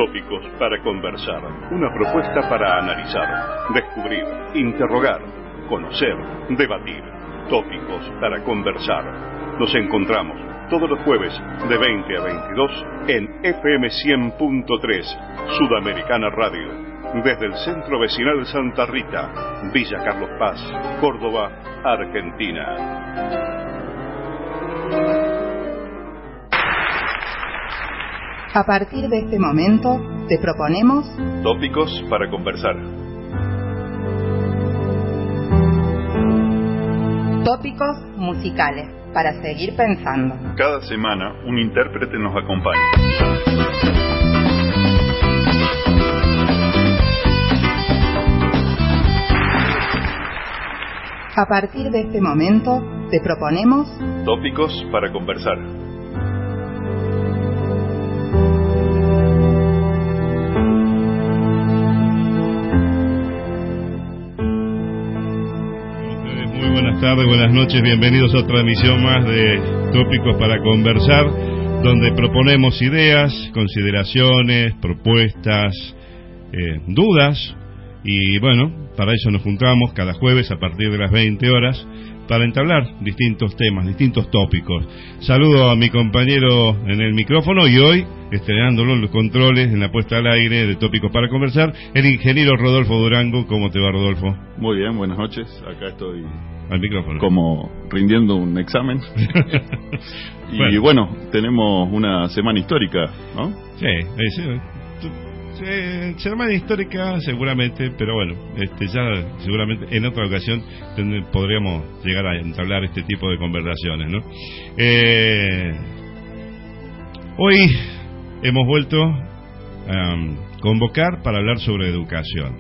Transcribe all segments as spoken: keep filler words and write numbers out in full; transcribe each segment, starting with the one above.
Tópicos para conversar, una propuesta para analizar, descubrir, interrogar, conocer, debatir. Tópicos para conversar. Nos encontramos todos los jueves de veinte a veintidós en F M cien punto tres, Sudamericana Radio, desde el Centro Vecinal Santa Rita, Villa Carlos Paz, Córdoba, Argentina. A partir de este momento, te proponemos Tópicos para conversar. Tópicos musicales para seguir pensando. Cada semana un intérprete nos acompaña. A partir de este momento, te proponemos Tópicos para conversar. Buenas tardes, buenas noches, bienvenidos a otra emisión más de Tópicos para Conversar, donde proponemos ideas, consideraciones, propuestas, eh, dudas, y bueno, para eso nos juntamos cada jueves a partir de las veinte horas para entablar distintos temas, distintos tópicos. Saludo a mi compañero en el micrófono y hoy, estrenándolo en los controles, en la puesta al aire de Tópicos para Conversar, el ingeniero Rodolfo Durango. ¿Cómo te va, Rodolfo? Muy bien, buenas noches, acá estoy al micrófono, como rindiendo un examen. Y bueno. bueno, tenemos una semana histórica, ¿no? Sí, sí, sí, semana histórica seguramente, pero bueno, este ya seguramente en otra ocasión podríamos llegar a entablar este tipo de conversaciones, ¿no? Eh, hoy hemos vuelto a convocar para hablar sobre educación.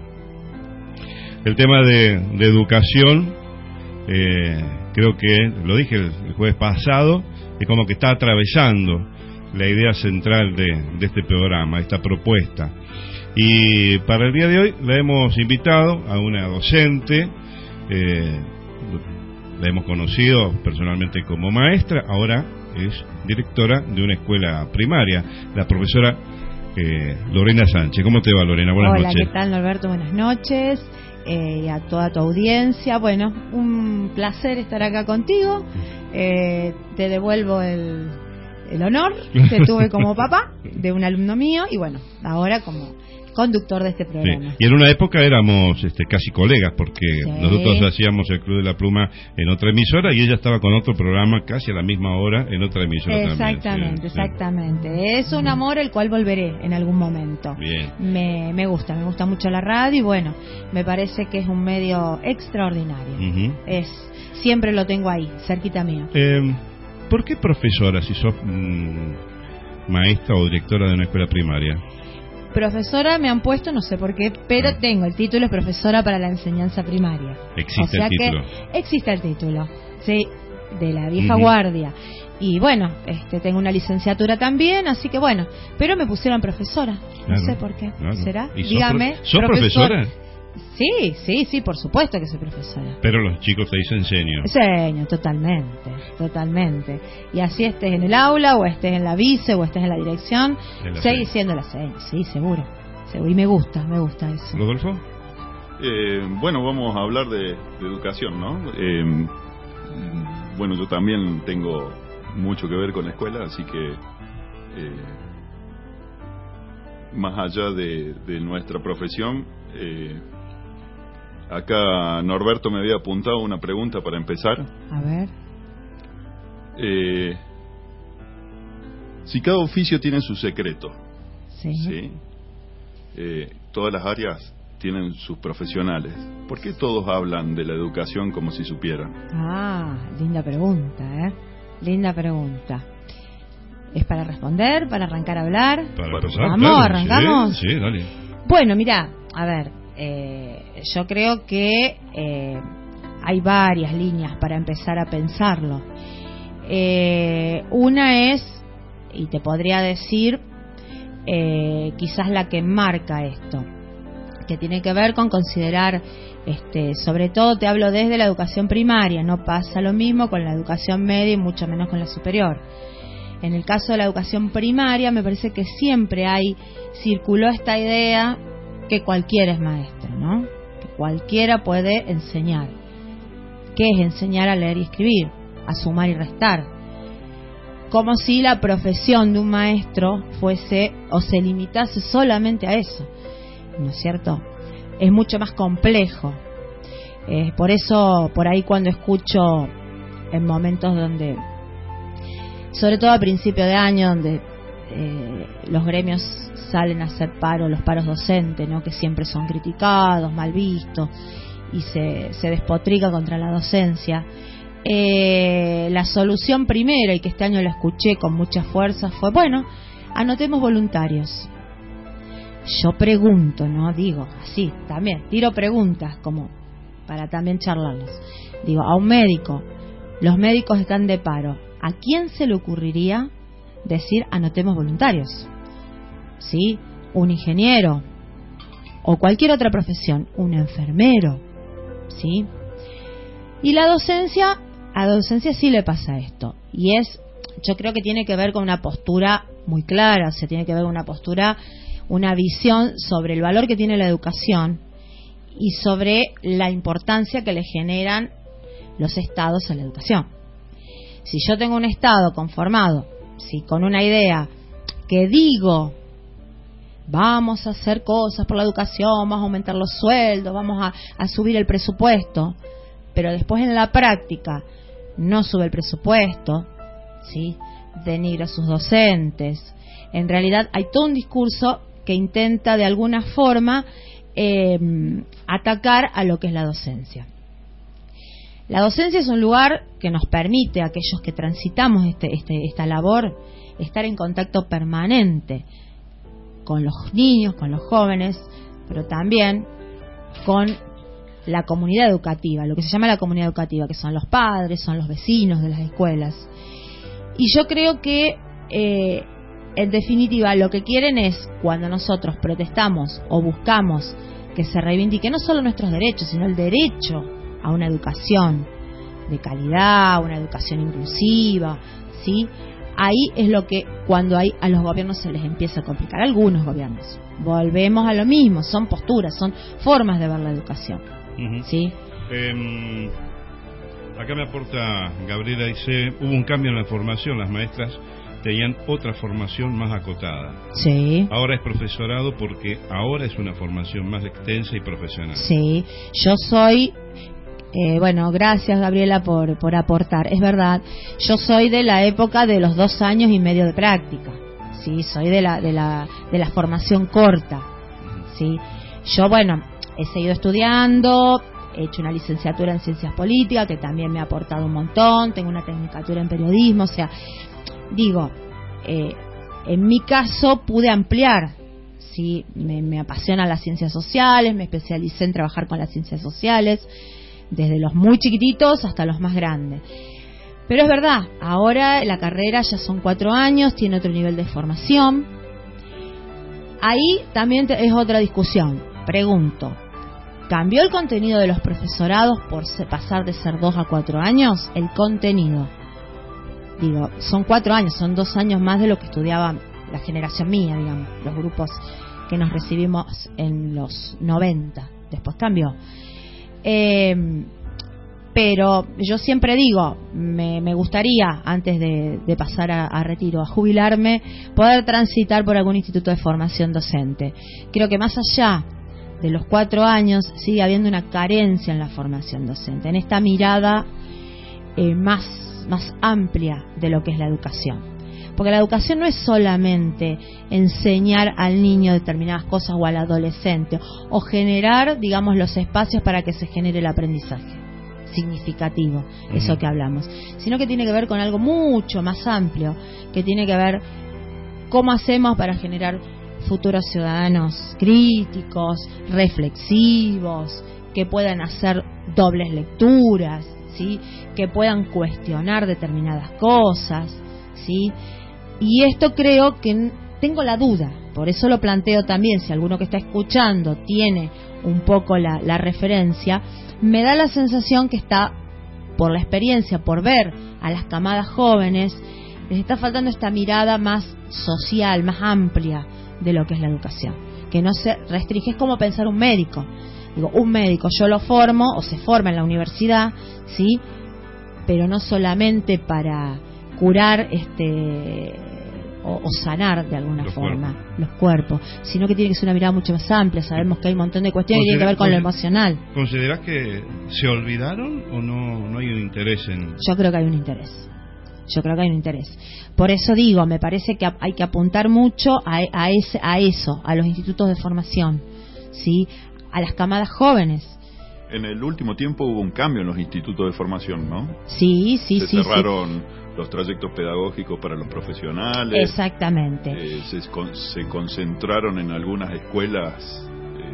El tema de, de educación, eh, creo que lo dije el, el jueves pasado, es como que está atravesando la idea central de, de este programa, esta propuesta. Y para el día de hoy la hemos invitado a una docente, eh, la hemos conocido personalmente como maestra, ahora es directora de una escuela primaria, la profesora eh, Lorena Sánchez. ¿Cómo te va, Lorena? Buenas Hola, noches. Hola, ¿qué tal, Norberto? Buenas noches. Eh, y a toda tu audiencia, bueno, un placer estar acá contigo. Eh, te devuelvo el, el honor que tuve como papá de un alumno mío y bueno, ahora como conductor de este programa. Sí. Y en una época éramos este, casi colegas, porque sí. nosotros hacíamos el Club de la Pluma en otra emisora y ella estaba con otro programa casi a la misma hora en otra emisora exactamente, también. Sí, exactamente. Sí. Es un amor el cual volveré en algún momento. Bien. Me, me gusta, me gusta mucho la radio y bueno, me parece que es un medio extraordinario. Uh-huh. Es siempre lo tengo ahí, cerquita mío. Eh, ¿Por qué profesora si sos mmm, maestra o directora de una escuela primaria? Profesora me han puesto, no sé por qué, pero ah. tengo el título, es profesora para la enseñanza primaria. ¿Existe o sea el título? Que existe el título, sí, de la vieja uh-huh. guardia. Y bueno, este, tengo una licenciatura también, así que bueno, pero me pusieron profesora, no claro, sé por qué, claro. ¿será? ¿Y Dígame. ¿Sos, pro- ¿sos profesora? Sí, sí, sí, por supuesto que soy profesora. Pero los chicos te dicen señor. Señor, totalmente, totalmente. Y así estés en el aula, o estés en la vice, o estés en la dirección, seguís siendo la señor, sí, seguro. seguro. Y me gusta, me gusta eso. ¿Rodolfo? Eh, bueno, vamos a hablar de, de educación, ¿no? Eh, bueno, yo también tengo mucho que ver con la escuela, así que eh, más allá de, de nuestra profesión, eh, acá Norberto me había apuntado una pregunta para empezar. A ver. Eh, si cada oficio tiene su secreto, sí. ¿sí? Eh, todas las áreas tienen sus profesionales, ¿por qué todos hablan de la educación como si supieran? Ah, linda pregunta, ¿eh? Linda pregunta. ¿Es para responder? ¿Para arrancar a hablar? Para empezar, Vamos, claro, arrancamos. Sí, sí, dale. Bueno, mira, a ver, eh, yo creo que eh, hay varias líneas para empezar a pensarlo. Eh, una es, y te podría decir, eh, quizás la que marca esto, que tiene que ver con considerar, este, sobre todo te hablo desde la educación primaria, no pasa lo mismo con la educación media y mucho menos con la superior. en el caso de la educación primaria, me parece que siempre hay, circuló esta idea que cualquiera es maestro, ¿no? Que cualquiera puede enseñar. ¿Qué es enseñar a leer y escribir? A sumar y restar. Como si la profesión de un maestro fuese o se limitase solamente a eso, ¿no es cierto? Es mucho más complejo. Eh, por eso, por ahí cuando escucho en momentos donde, sobre todo a principio de año, donde eh, los gremios salen a hacer paro, los paros docentes, ¿no? Que siempre son criticados, mal vistos, y se, se despotrica contra la docencia. Eh, la solución primera, y que este año la escuché con mucha fuerza, fue, bueno, anotemos voluntarios. Yo pregunto, no digo así, también tiro preguntas como para también charlarles. Digo, a un médico, los médicos están de paro, ¿a quién se le ocurriría decir anotemos voluntarios? ¿Sí? Un ingeniero o cualquier otra profesión, un enfermero, ¿sí? Y la docencia, a la docencia sí le pasa esto, y es, yo creo que tiene que ver con una postura muy clara, o sea, tiene que ver con una postura, una visión sobre el valor que tiene la educación y sobre la importancia que le generan los estados a la educación. Si yo tengo un estado conformado, si con una idea que digo, vamos a hacer cosas por la educación, vamos a aumentar los sueldos, vamos a, a subir el presupuesto, pero después en la práctica no sube el presupuesto, ¿sí? Denigra a sus docentes. En realidad hay todo un discurso que intenta de alguna forma eh, atacar a lo que es la docencia. La docencia es un lugar que nos permite a aquellos que transitamos este, este, esta labor estar en contacto permanente con los niños, con los jóvenes, pero también con la comunidad educativa, lo que se llama la comunidad educativa, que son los padres, son los vecinos de las escuelas. Y yo creo que eh, en definitiva lo que quieren es, cuando nosotros protestamos o buscamos que se reivindique no solo nuestros derechos, sino el derecho a una educación de calidad, una educación inclusiva, ¿sí? Ahí es lo que cuando hay a los gobiernos se les empieza a complicar, algunos gobiernos. Volvemos a lo mismo, son posturas, son formas de ver la educación, uh-huh. ¿Sí? Eh, acá me aporta Gabriela, dice, hubo un cambio en la formación, las maestras tenían otra formación más acotada. Sí. Ahora es profesorado porque ahora es una formación más extensa y profesional. Sí, yo soy... Eh, bueno, gracias Gabriela por, por aportar. Es verdad, yo soy de la época de los dos años y medio de práctica, sí, soy de la de la de la formación corta, sí. Yo, bueno, he seguido estudiando, he hecho una licenciatura en ciencias políticas que también me ha aportado un montón, tengo una tecnicatura en periodismo, o sea, digo, eh, en mi caso pude ampliar, sí, me, me apasionan las ciencias sociales, me especialicé en trabajar con las ciencias sociales, desde los muy chiquititos hasta los más grandes. Pero es verdad, ahora la carrera ya son cuatro años, tiene otro nivel de formación. Ahí también es otra discusión. Pregunto, ¿cambió el contenido de los profesorados por pasar de ser dos a cuatro años? El contenido. Digo, son cuatro años, son dos años más de lo que estudiaba la generación mía, digamos, los grupos que nos recibimos en los noventa. Después cambió. Eh, pero yo siempre digo, me, me gustaría, antes de, de pasar a, a retiro, a jubilarme, poder transitar por algún instituto de formación docente. Creo que más allá de los cuatro años sigue habiendo una carencia en la formación docente, en esta mirada eh, más, más amplia de lo que es la educación. Porque la educación no es solamente enseñar al niño determinadas cosas o al adolescente, o generar, digamos, los espacios para que se genere el aprendizaje significativo, uh-huh. Eso que hablamos, sino que tiene que ver con algo mucho más amplio, que tiene que ver cómo hacemos para generar futuros ciudadanos críticos, reflexivos, que puedan hacer dobles lecturas, ¿sí? Que puedan cuestionar determinadas cosas, ¿sí? Y esto creo que tengo la duda, por eso lo planteo también, si alguno que está escuchando tiene un poco la, la referencia, me da la sensación que está, por la experiencia, por ver a las camadas jóvenes, les está faltando esta mirada más social, más amplia de lo que es la educación, que no se restringe. Es como pensar un médico. Digo, un médico yo lo formo o se forma en la universidad, ¿sí? Pero no solamente para curar este o, o sanar de alguna los forma cuerpos. los cuerpos, sino que tiene que ser una mirada mucho más amplia. Sabemos que hay un montón de cuestiones que tienen que ver con lo emocional. ¿Considerás que se olvidaron o no, no hay un interés en...? Yo creo que hay un interés. Yo creo que hay un interés. Por eso digo, me parece que hay que apuntar mucho a, a, ese, a eso, a los institutos de formación, ¿sí? A las camadas jóvenes. En el último tiempo hubo un cambio en los institutos de formación, ¿no? Sí, sí, se sí. cerraron sí. los trayectos pedagógicos para los profesionales. Exactamente. Eh, se, con, se concentraron en algunas escuelas,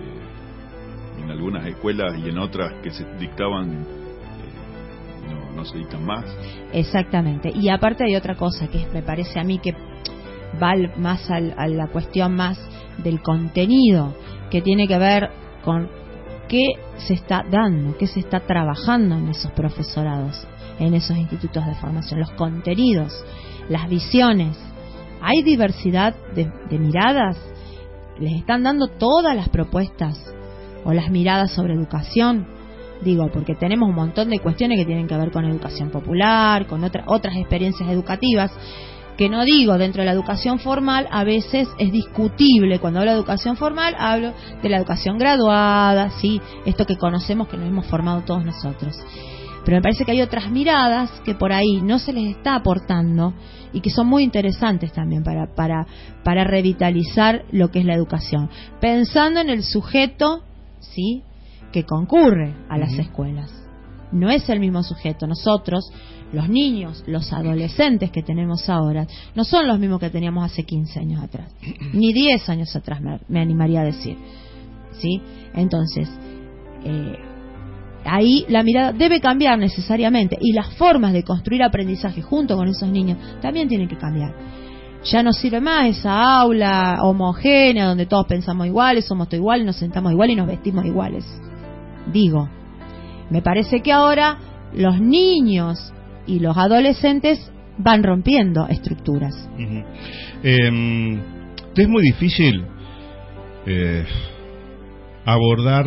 eh, en algunas escuelas y en otras que se dictaban, eh, no, no se dictan más. Exactamente. Y aparte hay otra cosa que me parece a mí que va más al, a la cuestión más del contenido, que tiene que ver con qué se está dando, qué se está trabajando en esos profesorados, en esos institutos de formación, los contenidos, las visiones. Hay diversidad de, de miradas, les están dando todas las propuestas o las miradas sobre educación. Digo, porque tenemos un montón de cuestiones que tienen que ver con educación popular, con otra, otras experiencias educativas, que no digo, dentro de la educación formal a veces es discutible. Cuando hablo de educación formal hablo de la educación graduada, sí, esto que conocemos, que nos hemos formado todos nosotros. Pero me parece que hay otras miradas que por ahí no se les está aportando y que son muy interesantes también para, para, para revitalizar lo que es la educación, pensando en el sujeto, sí, que concurre a las uh-huh. escuelas. No es el mismo sujeto. Nosotros, los niños, los adolescentes que tenemos ahora, no son los mismos que teníamos hace quince años atrás, ni diez años atrás, me, me animaría a decir, ¿sí? Entonces, eh, ahí la mirada debe cambiar necesariamente, y las formas de construir aprendizaje junto con esos niños también tienen que cambiar. Ya no sirve más esa aula homogénea donde todos pensamos iguales, somos todos iguales, nos sentamos igual y nos vestimos iguales. Digo, me parece que ahora los niños y los adolescentes van rompiendo estructuras. Uh-huh. eh, es muy difícil eh, abordar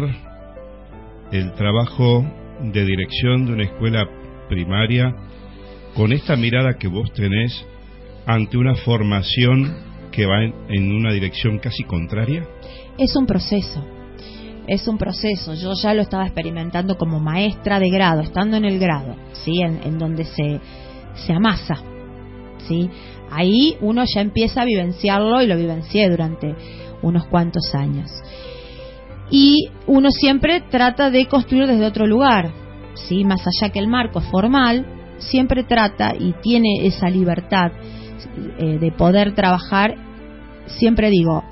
el trabajo de dirección de una escuela primaria con esta mirada que vos tenés ante una formación que va en, en una dirección casi contraria. Es un proceso. Es un proceso. Yo ya lo estaba experimentando como maestra de grado, estando en el grado, ¿sí? En, en donde se, se amasa, ¿sí? Ahí uno ya empieza a vivenciarlo, y lo vivencié durante unos cuantos años. Y uno siempre trata de construir desde otro lugar, ¿sí? Más allá que el marco es formal, siempre trata y tiene esa libertad eh, de poder trabajar. Siempre digo,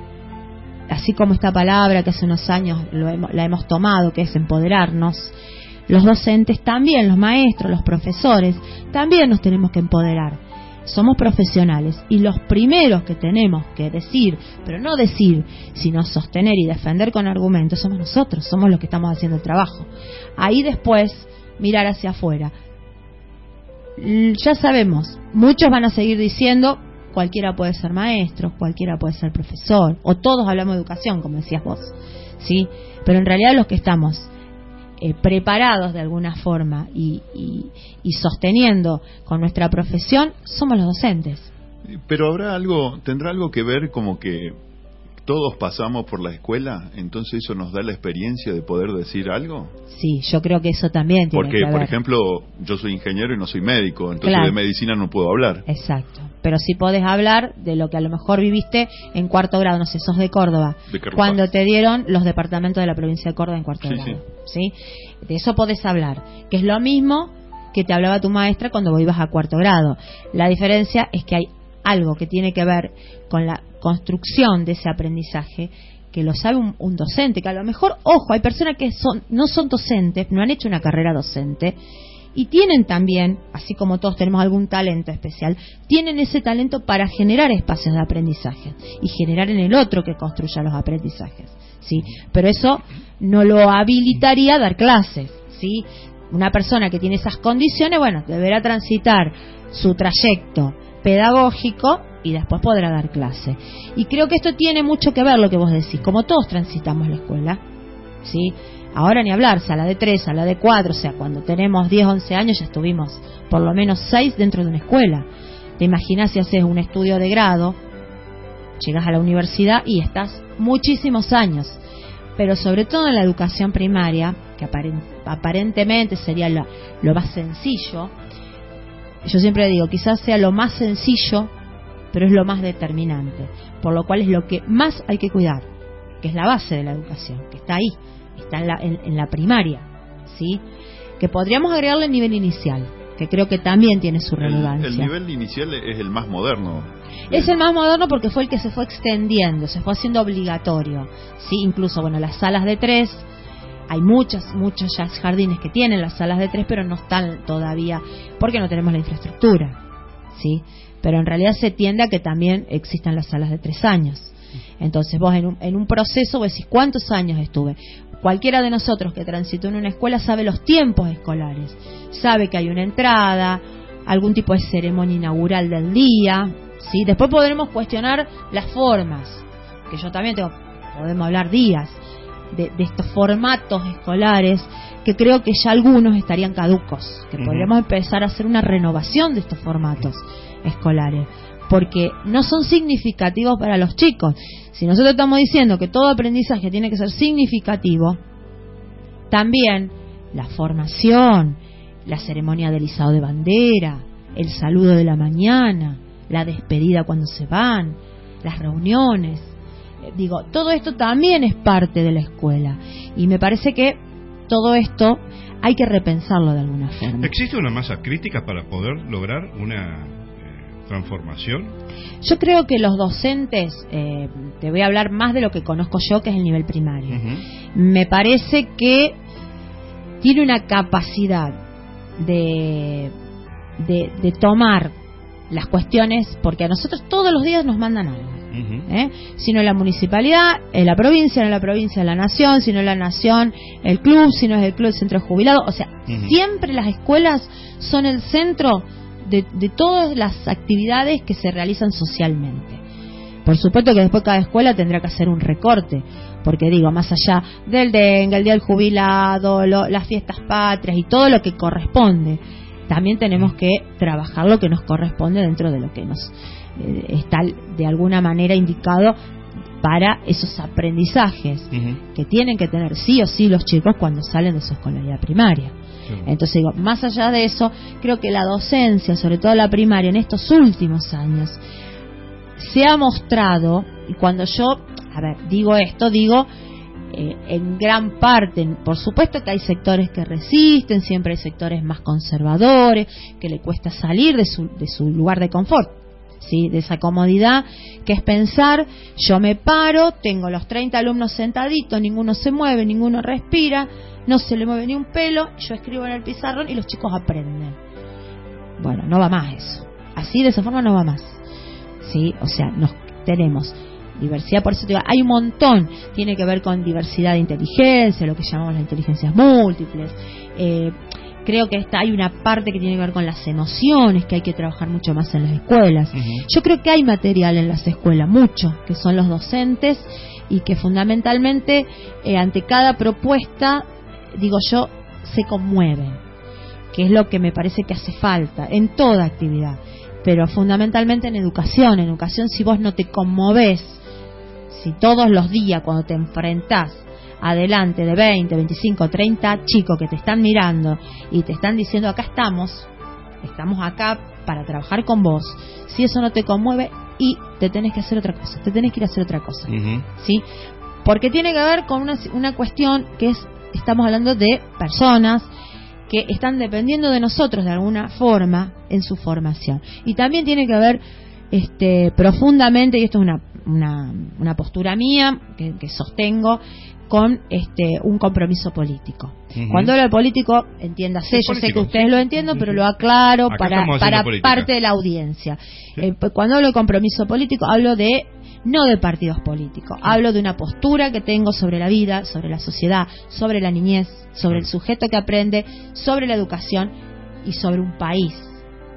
así como esta palabra que hace unos años lo hemos, la hemos tomado, que es empoderarnos, los docentes también, los maestros, los profesores, también nos tenemos que empoderar. Somos profesionales y los primeros que tenemos que decir, pero no decir, sino sostener y defender con argumentos, somos nosotros, somos los que estamos haciendo el trabajo. Ahí después mirar hacia afuera. Ya sabemos, muchos van a seguir diciendo, cualquiera puede ser maestro, cualquiera puede ser profesor, o todos hablamos de educación, como decías vos, ¿sí? Pero en realidad los que estamos eh, preparados de alguna forma y, y, y sosteniendo con nuestra profesión somos los docentes. Pero habrá algo, tendrá algo que ver como que todos pasamos por la escuela, entonces eso nos da la experiencia de poder decir algo. Sí, yo creo que eso también tiene Porque, que ver. por ejemplo, yo soy ingeniero y no soy médico, entonces Claro. de medicina no puedo hablar. Exacto, pero sí podés hablar de lo que a lo mejor viviste en cuarto grado, no sé, sos de Córdoba, De Carlos cuando Paz. te dieron los departamentos de la provincia de Córdoba en cuarto Sí, grado, ¿sí? De eso podés hablar, que es lo mismo que te hablaba tu maestra cuando vos ibas a cuarto grado. La diferencia es que hay algo que tiene que ver con la construcción de ese aprendizaje, que lo sabe un, un docente, que a lo mejor, ojo, hay personas que son no son docentes, no han hecho una carrera docente, y tienen también, así como todos tenemos algún talento especial, tienen ese talento para generar espacios de aprendizaje y generar en el otro que construya los aprendizajes, ¿sí? Pero eso no lo habilitaría a dar clases, ¿sí? Una persona que tiene esas condiciones, bueno, deberá transitar su trayecto pedagógico y después podrá dar clase. Y creo que esto tiene mucho que ver lo que vos decís, como todos transitamos la escuela, ¿sí? Ahora ni hablar, sala de tres, sala de cuatro, o sea, cuando tenemos diez, once años ya estuvimos por lo menos seis dentro de una escuela. Te imaginas si haces un estudio de grado, llegas a la universidad y estás muchísimos años. Pero sobre todo en la educación primaria, que aparentemente sería lo, lo más sencillo, yo siempre digo, quizás sea lo más sencillo, pero es lo más determinante, por lo cual es lo que más hay que cuidar, que es la base de la educación, que está ahí, está en la, en, en la primaria, ¿sí? Que podríamos agregarle el nivel inicial, que creo que también tiene su relevancia. El, el nivel inicial es el más moderno. Es el más moderno porque fue el que se fue extendiendo, se fue haciendo obligatorio, ¿sí? Incluso, bueno, las salas de tres, hay muchas, muchos ya jardines que tienen las salas de tres, pero no están todavía, porque no tenemos la infraestructura, ¿sí? Pero en realidad se tiende a que también existan las salas de tres años. Entonces vos en un, en un proceso, vos decís, ¿cuántos años estuve? Cualquiera de nosotros que transitó en una escuela sabe los tiempos escolares, sabe que hay una entrada, algún tipo de ceremonia inaugural del día, ¿sí? Después podremos cuestionar las formas, que yo también tengo, podemos hablar días de, de estos formatos escolares, que creo que ya algunos estarían caducos, que uh-huh. podríamos empezar a hacer una renovación de estos formatos escolares, porque no son significativos para los chicos. Si nosotros estamos diciendo que todo aprendizaje tiene que ser significativo, también la formación, la ceremonia del izado de bandera, el saludo de la mañana, la despedida cuando se van, las reuniones, eh, digo, todo esto también es parte de la escuela, y me parece que todo esto hay que repensarlo de alguna forma. ¿Existe una masa crítica para poder lograr una transformación? Yo creo que los docentes, eh, te voy a hablar más de lo que conozco yo, que es el nivel primario. Uh-huh. Me parece que tiene una capacidad de, de, de tomar las cuestiones, porque a nosotros todos los días nos mandan algo. Uh-huh. ¿Eh? Si no es la municipalidad, es la provincia, no es la provincia, es la nación, si no es la nación, el club, si no es el club, el centro jubilado. O sea, uh-huh. siempre las escuelas son el centro De, de todas las actividades que se realizan socialmente. Por supuesto que después cada escuela tendrá que hacer un recorte, porque digo, más allá del dengue, el día del jubilado, lo, las fiestas patrias y todo lo que corresponde, también tenemos que trabajar lo que nos corresponde dentro de lo que nos eh, está de alguna manera indicado para esos aprendizajes uh-huh. que tienen que tener sí o sí los chicos cuando salen de su escolaridad primaria. Entonces digo, más allá de eso, creo que la docencia, sobre todo la primaria, en estos últimos años, se ha mostrado, y cuando yo, a ver, digo esto, digo, eh, en gran parte, por supuesto que hay sectores que resisten, siempre hay sectores más conservadores, que le cuesta salir de su, de su lugar de confort, ¿sí? De esa comodidad, que es pensar, yo me paro, tengo los treinta alumnos sentaditos, ninguno se mueve, ninguno respira, no se le mueve ni un pelo, yo escribo en el pizarrón y los chicos aprenden. Bueno, no va más eso. Así, de esa forma no va más. ¿Sí? O sea, nos tenemos diversidad, por eso te digo, hay un montón. Tiene que ver con diversidad de inteligencia, lo que llamamos las inteligencias múltiples. Eh, creo que esta, hay una parte que tiene que ver con las emociones, que hay que trabajar mucho más en las escuelas. Uh-huh. Yo creo que hay material en las escuelas, mucho, que son los docentes, y que fundamentalmente, eh, ante cada propuesta, digo yo, se conmueven, que es lo que me parece que hace falta en toda actividad, pero fundamentalmente en educación. En educación, si vos no te conmovés, si todos los días cuando te enfrentás adelante de veinte, veinticinco, treinta chicos que te están mirando y te están diciendo, acá estamos, estamos acá para trabajar con vos, si eso no te conmueve, y te tenés que hacer otra cosa, te tenés que ir a hacer otra cosa, uh-huh. ¿sí? Porque tiene que ver con una, una cuestión que es, estamos hablando de personas que están dependiendo de nosotros de alguna forma en su formación, y también tiene que ver este profundamente, y esto es una una, una postura mía que, que sostengo, con este un compromiso político. Uh-huh. Cuando hablo de político, entiéndase, yo político. Sé que ustedes lo entienden, uh-huh. pero lo aclaro acá para para parte de la audiencia. ¿Sí? Eh, cuando hablo de compromiso político, hablo de no de partidos políticos, uh-huh. hablo de una postura que tengo sobre la vida, sobre la sociedad, sobre la niñez, sobre uh-huh. el sujeto que aprende, sobre la educación y sobre un país.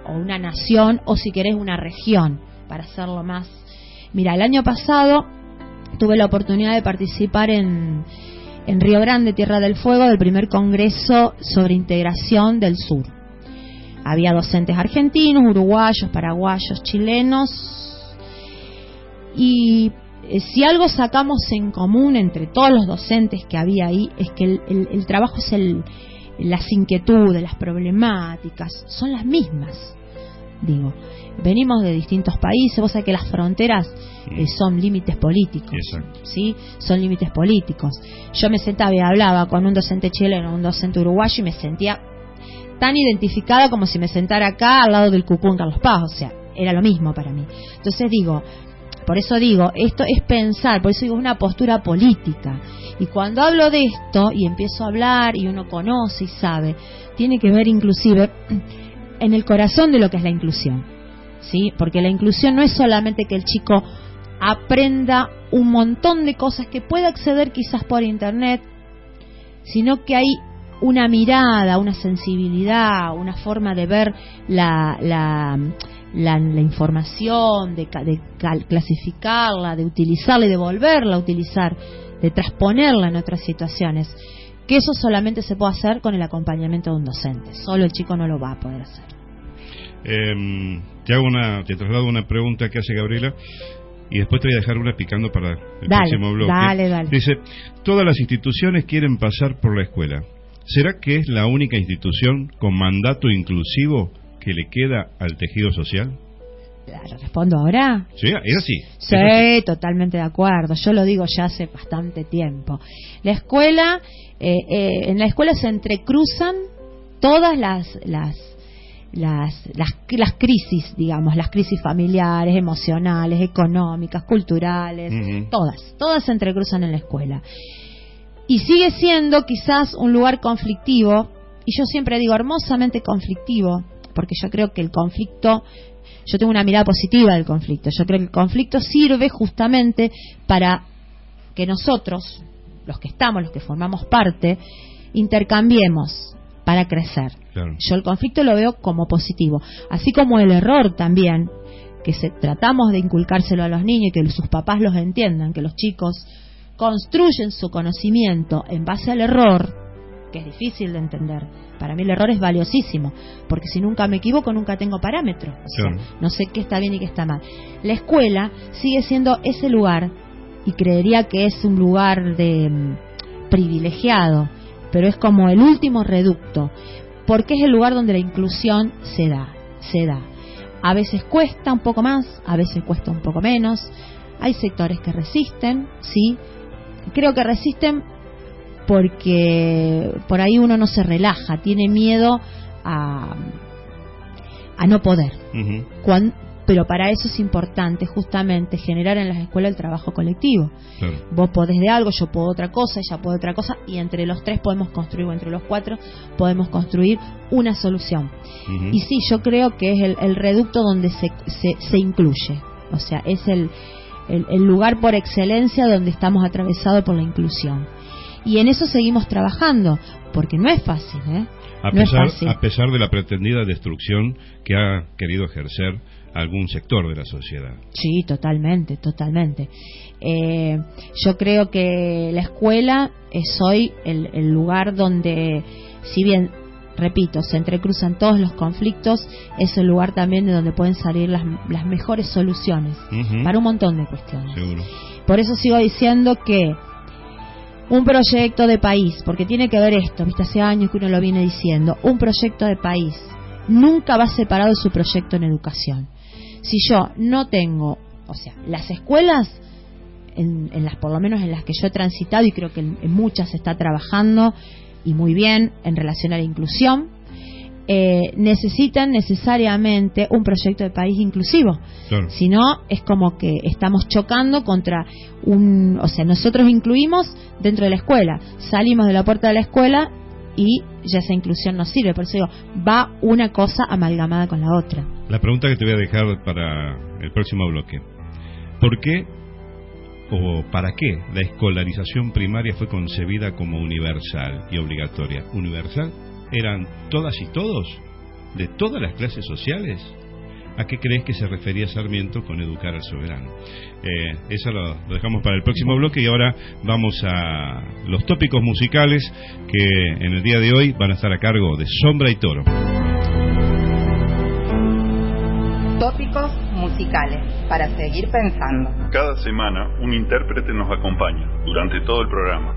o una nación, o si querés una región, para hacerlo más. Mira, el año pasado tuve la oportunidad de participar en, en Río Grande, Tierra del Fuego, del primer congreso sobre integración del sur. Había docentes argentinos, uruguayos, paraguayos, chilenos, y eh, si algo sacamos en común entre todos los docentes que había ahí, es que el, el, el trabajo es el, las inquietudes, las problemáticas, son las mismas. Digo, venimos de distintos países, vos sabés que las fronteras eh, son límites políticos. Exacto. ¿Sí? Son límites políticos. Yo me sentaba y hablaba con un docente chileno, un docente uruguayo, y me sentía tan identificada como si me sentara acá al lado del Cucú en Carlos Paz, o sea, era lo mismo para mí. Entonces digo, por eso digo, esto es pensar, por eso digo, una postura política. Y cuando hablo de esto y empiezo a hablar y uno conoce y sabe, tiene que ver inclusive en el corazón de lo que es la inclusión, ¿sí? Porque la inclusión no es solamente que el chico aprenda un montón de cosas que pueda acceder quizás por internet, sino que hay una mirada, una sensibilidad, una forma de ver la, la, la, la información, de, de clasificarla, de utilizarla y de volverla a utilizar, de transponerla en otras situaciones, que eso solamente se puede hacer con el acompañamiento de un docente. Solo el chico no lo va a poder hacer. Eh, te hago una, te traslado una pregunta que hace Gabriela, y después te voy a dejar una picando para el dale, próximo bloque. Dale, dale. Dice, todas las instituciones quieren pasar por la escuela. ¿Será que es la única institución con mandato inclusivo que le queda al tejido social? Claro, ¿respondo ahora? Sí, es así. Sí, es así. Totalmente de acuerdo. Yo lo digo ya hace bastante tiempo. La escuela, eh, eh, en la escuela se entrecruzan todas las las las las las crisis, digamos, las crisis familiares, emocionales, económicas, culturales, uh-huh. todas, todas se entrecruzan en la escuela. Y sigue siendo quizás un lugar conflictivo, y yo siempre digo hermosamente conflictivo, porque yo creo que el conflicto, yo tengo una mirada positiva del conflicto, yo creo que el conflicto sirve justamente para que nosotros, los que estamos, los que formamos parte, intercambiemos para crecer. Claro. Yo el conflicto lo veo como positivo, así como el error también, que se, tratamos de inculcárselo a los niños y que sus papás los entiendan, que los chicos construyen su conocimiento en base al error, que es difícil de entender. Para mí el error es valiosísimo, porque si nunca me equivoco, nunca tengo parámetros. O sea, sí. No sé qué está bien y qué está mal. La escuela sigue siendo ese lugar, y creería que es un lugar de um, privilegiado, pero es como el último reducto, porque es el lugar donde la inclusión se da, se da. A veces cuesta un poco más, a veces cuesta un poco menos. Hay sectores que resisten, sí. Creo que resisten porque por ahí uno no se relaja, tiene miedo a, a no poder. Uh-huh. Cuando, pero para eso es importante justamente generar en las escuelas el trabajo colectivo. Claro. Vos podés de algo, yo puedo otra cosa, ella puede otra cosa, y entre los tres podemos construir, o entre los cuatro podemos construir una solución. Uh-huh. Y sí, yo creo que es el, el reducto donde se, se, se incluye, o sea, es el El, el lugar por excelencia donde estamos atravesados por la inclusión, y en eso seguimos trabajando, porque no es fácil, ¿eh? A, no pesar, es fácil. a pesar de la pretendida destrucción que ha querido ejercer algún sector de la sociedad. Sí, totalmente, totalmente. Eh, yo creo que la escuela es hoy el, el lugar donde, si bien, repito, se entrecruzan todos los conflictos, es el lugar también de donde pueden salir las, las mejores soluciones, uh-huh. para un montón de cuestiones. Seguro. Por eso sigo diciendo que un proyecto de país, porque tiene que ver esto, viste, hace años que uno lo viene diciendo, un proyecto de país nunca va separado de su proyecto en educación. Si yo no tengo, o sea, las escuelas, en, en las por lo menos en las que yo he transitado, y creo que en, en muchas se está trabajando, y muy bien en relación a la inclusión, eh, necesitan necesariamente un proyecto de país inclusivo. Claro. Si no, es como que estamos chocando contra un... O sea, nosotros incluimos dentro de la escuela, salimos de la puerta de la escuela y ya esa inclusión no sirve. Por eso digo, va una cosa amalgamada con la otra. La pregunta que te voy a dejar para el próximo bloque: ¿por qué o para qué la escolarización primaria fue concebida como universal y obligatoria? ¿Universal? ¿Eran todas y todos? de todas las clases sociales? ¿A qué crees que se refería Sarmiento con educar al soberano? Eh, eso lo, lo dejamos para el próximo bloque y ahora vamos a los tópicos musicales que en el día de hoy van a estar a cargo de Sombra y Toro. Tópicos musicales para seguir pensando. Cada semana un intérprete nos acompaña durante todo el programa.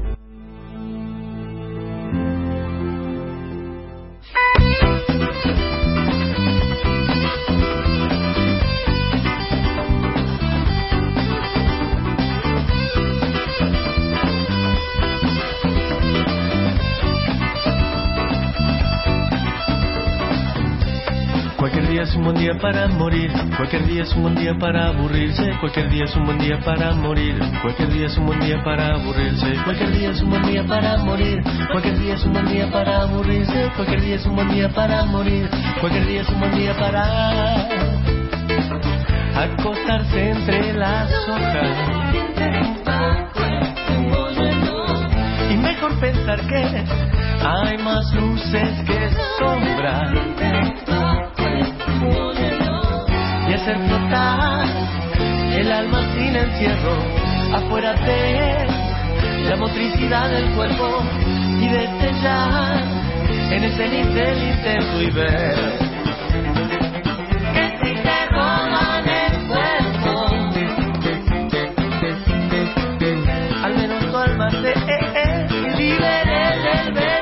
Cualquier día es un buen día para morir, cualquier día es un buen día para aburrirse, cualquier día es un buen día para morir, cualquier día es un buen día para aburrirse, cualquier día es un buen día para morir, cualquier día es un buen día para aburrirse, cualquier día es un buen día para morir, cualquier día es un buen día para acostarse entre las hojas. Y mejor pensar que hay más luces que sombras. Y hacer flotar el alma sin encierro, afuera de la motricidad del cuerpo y destellar en ese cenit del intento y ver que si te roban el cuerpo, al menos tu alma se eh, eh, libere del veneno.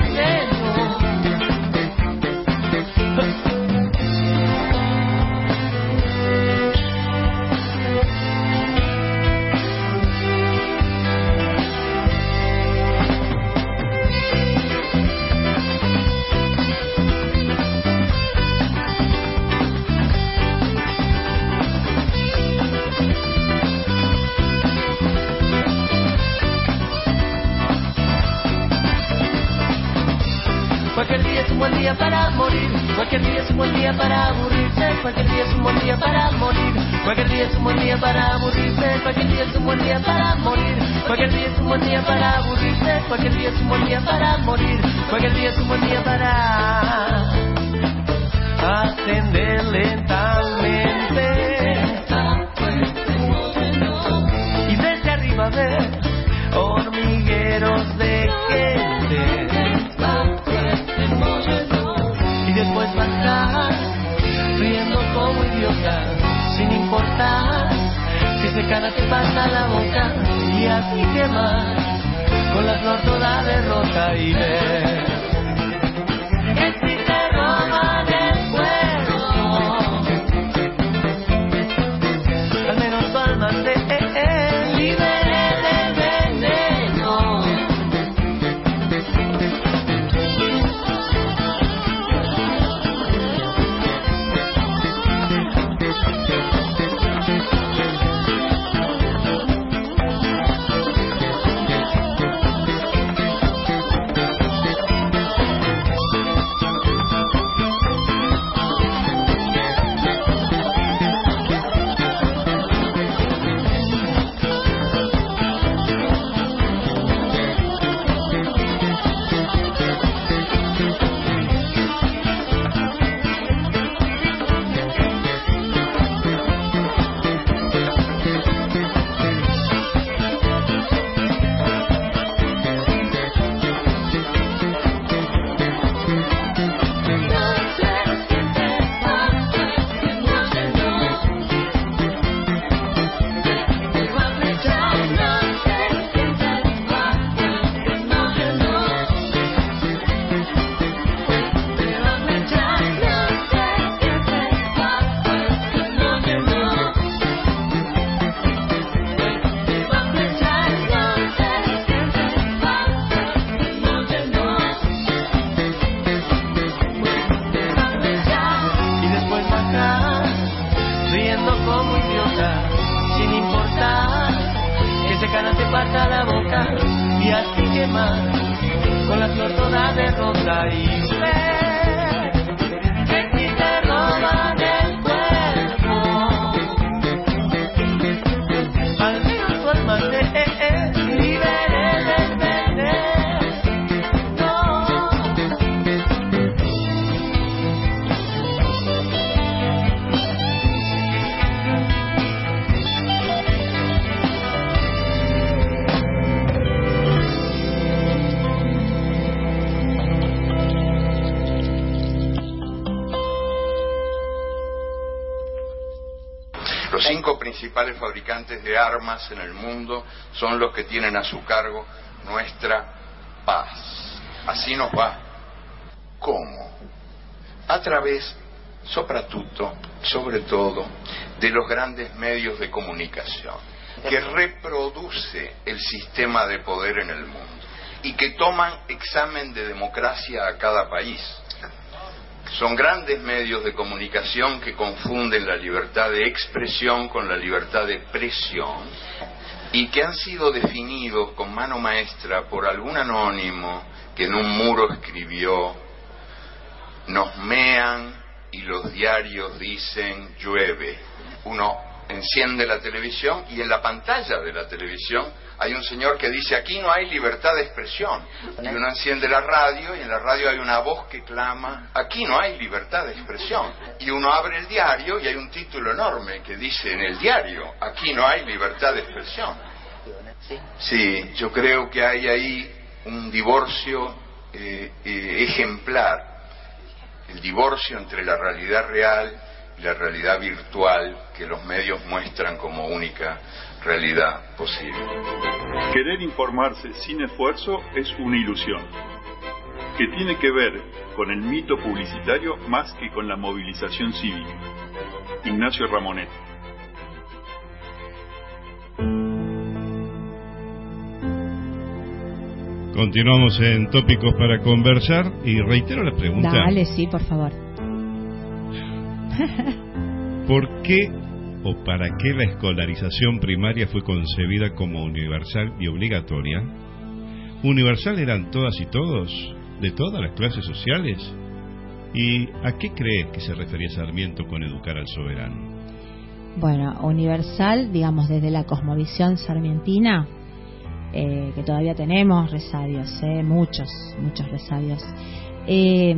Cualquier día es un buen día para morir, cualquier día es un buen día para aburrirse, cualquier día es un buen día para morir, cualquier día es un buen día para aburrirse, cualquier día es un buen día para morir, cualquier día es un buen día para aburrirse, cualquier día es un buen día para morir, cualquier día es un buen día para ascender lentamente y desde arriba ver hormigueros de gente. Y después bajar, riendo como idiota, sin importar que se cara te pasa la boca, y así quemar con la flor toda derrota y ver que si te roban el cuerpo, al menos tu alma te eh, eh, libere del veneno. Pasa la boca y así quemar con la flor toda derrota y ver que si te roban el cuerpo, al menos tu alma te eh, eh, libere del veneno. cinco principales fabricantes de armas en el mundo son los que tienen a su cargo nuestra paz. Así nos va. ¿Cómo? A través, soprattutto, sobre todo, de los grandes medios de comunicación, que reproduce el sistema de poder en el mundo y que toman examen de democracia a cada país. Son grandes medios de comunicación que confunden la libertad de expresión con la libertad de presión y que han sido definidos con mano maestra por algún anónimo que en un muro escribió: nos mean y los diarios dicen llueve. Uno enciende la televisión y en la pantalla de la televisión hay un señor que dice: aquí no hay libertad de expresión. Y uno enciende la radio y en la radio hay una voz que clama: aquí no hay libertad de expresión. Y uno abre el diario y hay un título enorme que dice en el diario: aquí no hay libertad de expresión. Sí, yo creo que hay ahí un divorcio eh, eh, ejemplar. El divorcio entre la realidad real y la realidad virtual que los medios muestran como única realidad posible. Querer informarse sin esfuerzo es una ilusión, que tiene que ver con el mito publicitario más que con la movilización cívica. Ignacio Ramonet. Continuamos en Tópicos para Conversar y reitero la pregunta. Dale, sí, por favor. ¿Por qué o para qué la escolarización primaria fue concebida como universal y obligatoria? ¿Universal eran todas y todos, de todas las clases sociales? ¿Y a qué cree que se refería Sarmiento con educar al soberano? Bueno, universal, digamos, desde la cosmovisión sarmientina, eh, que todavía tenemos resabios, eh, muchos, muchos resabios, eh,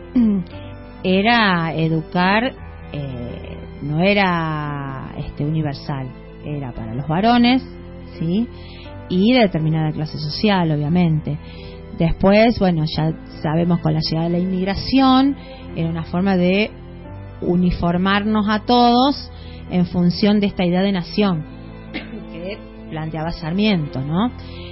era educar, eh, no era este universal, era para los varones, ¿sí? Y de determinada clase social, obviamente. Después, bueno, ya sabemos, con la llegada de la inmigración, era una forma de uniformarnos a todos en función de esta idea de nación que planteaba Sarmiento, ¿no?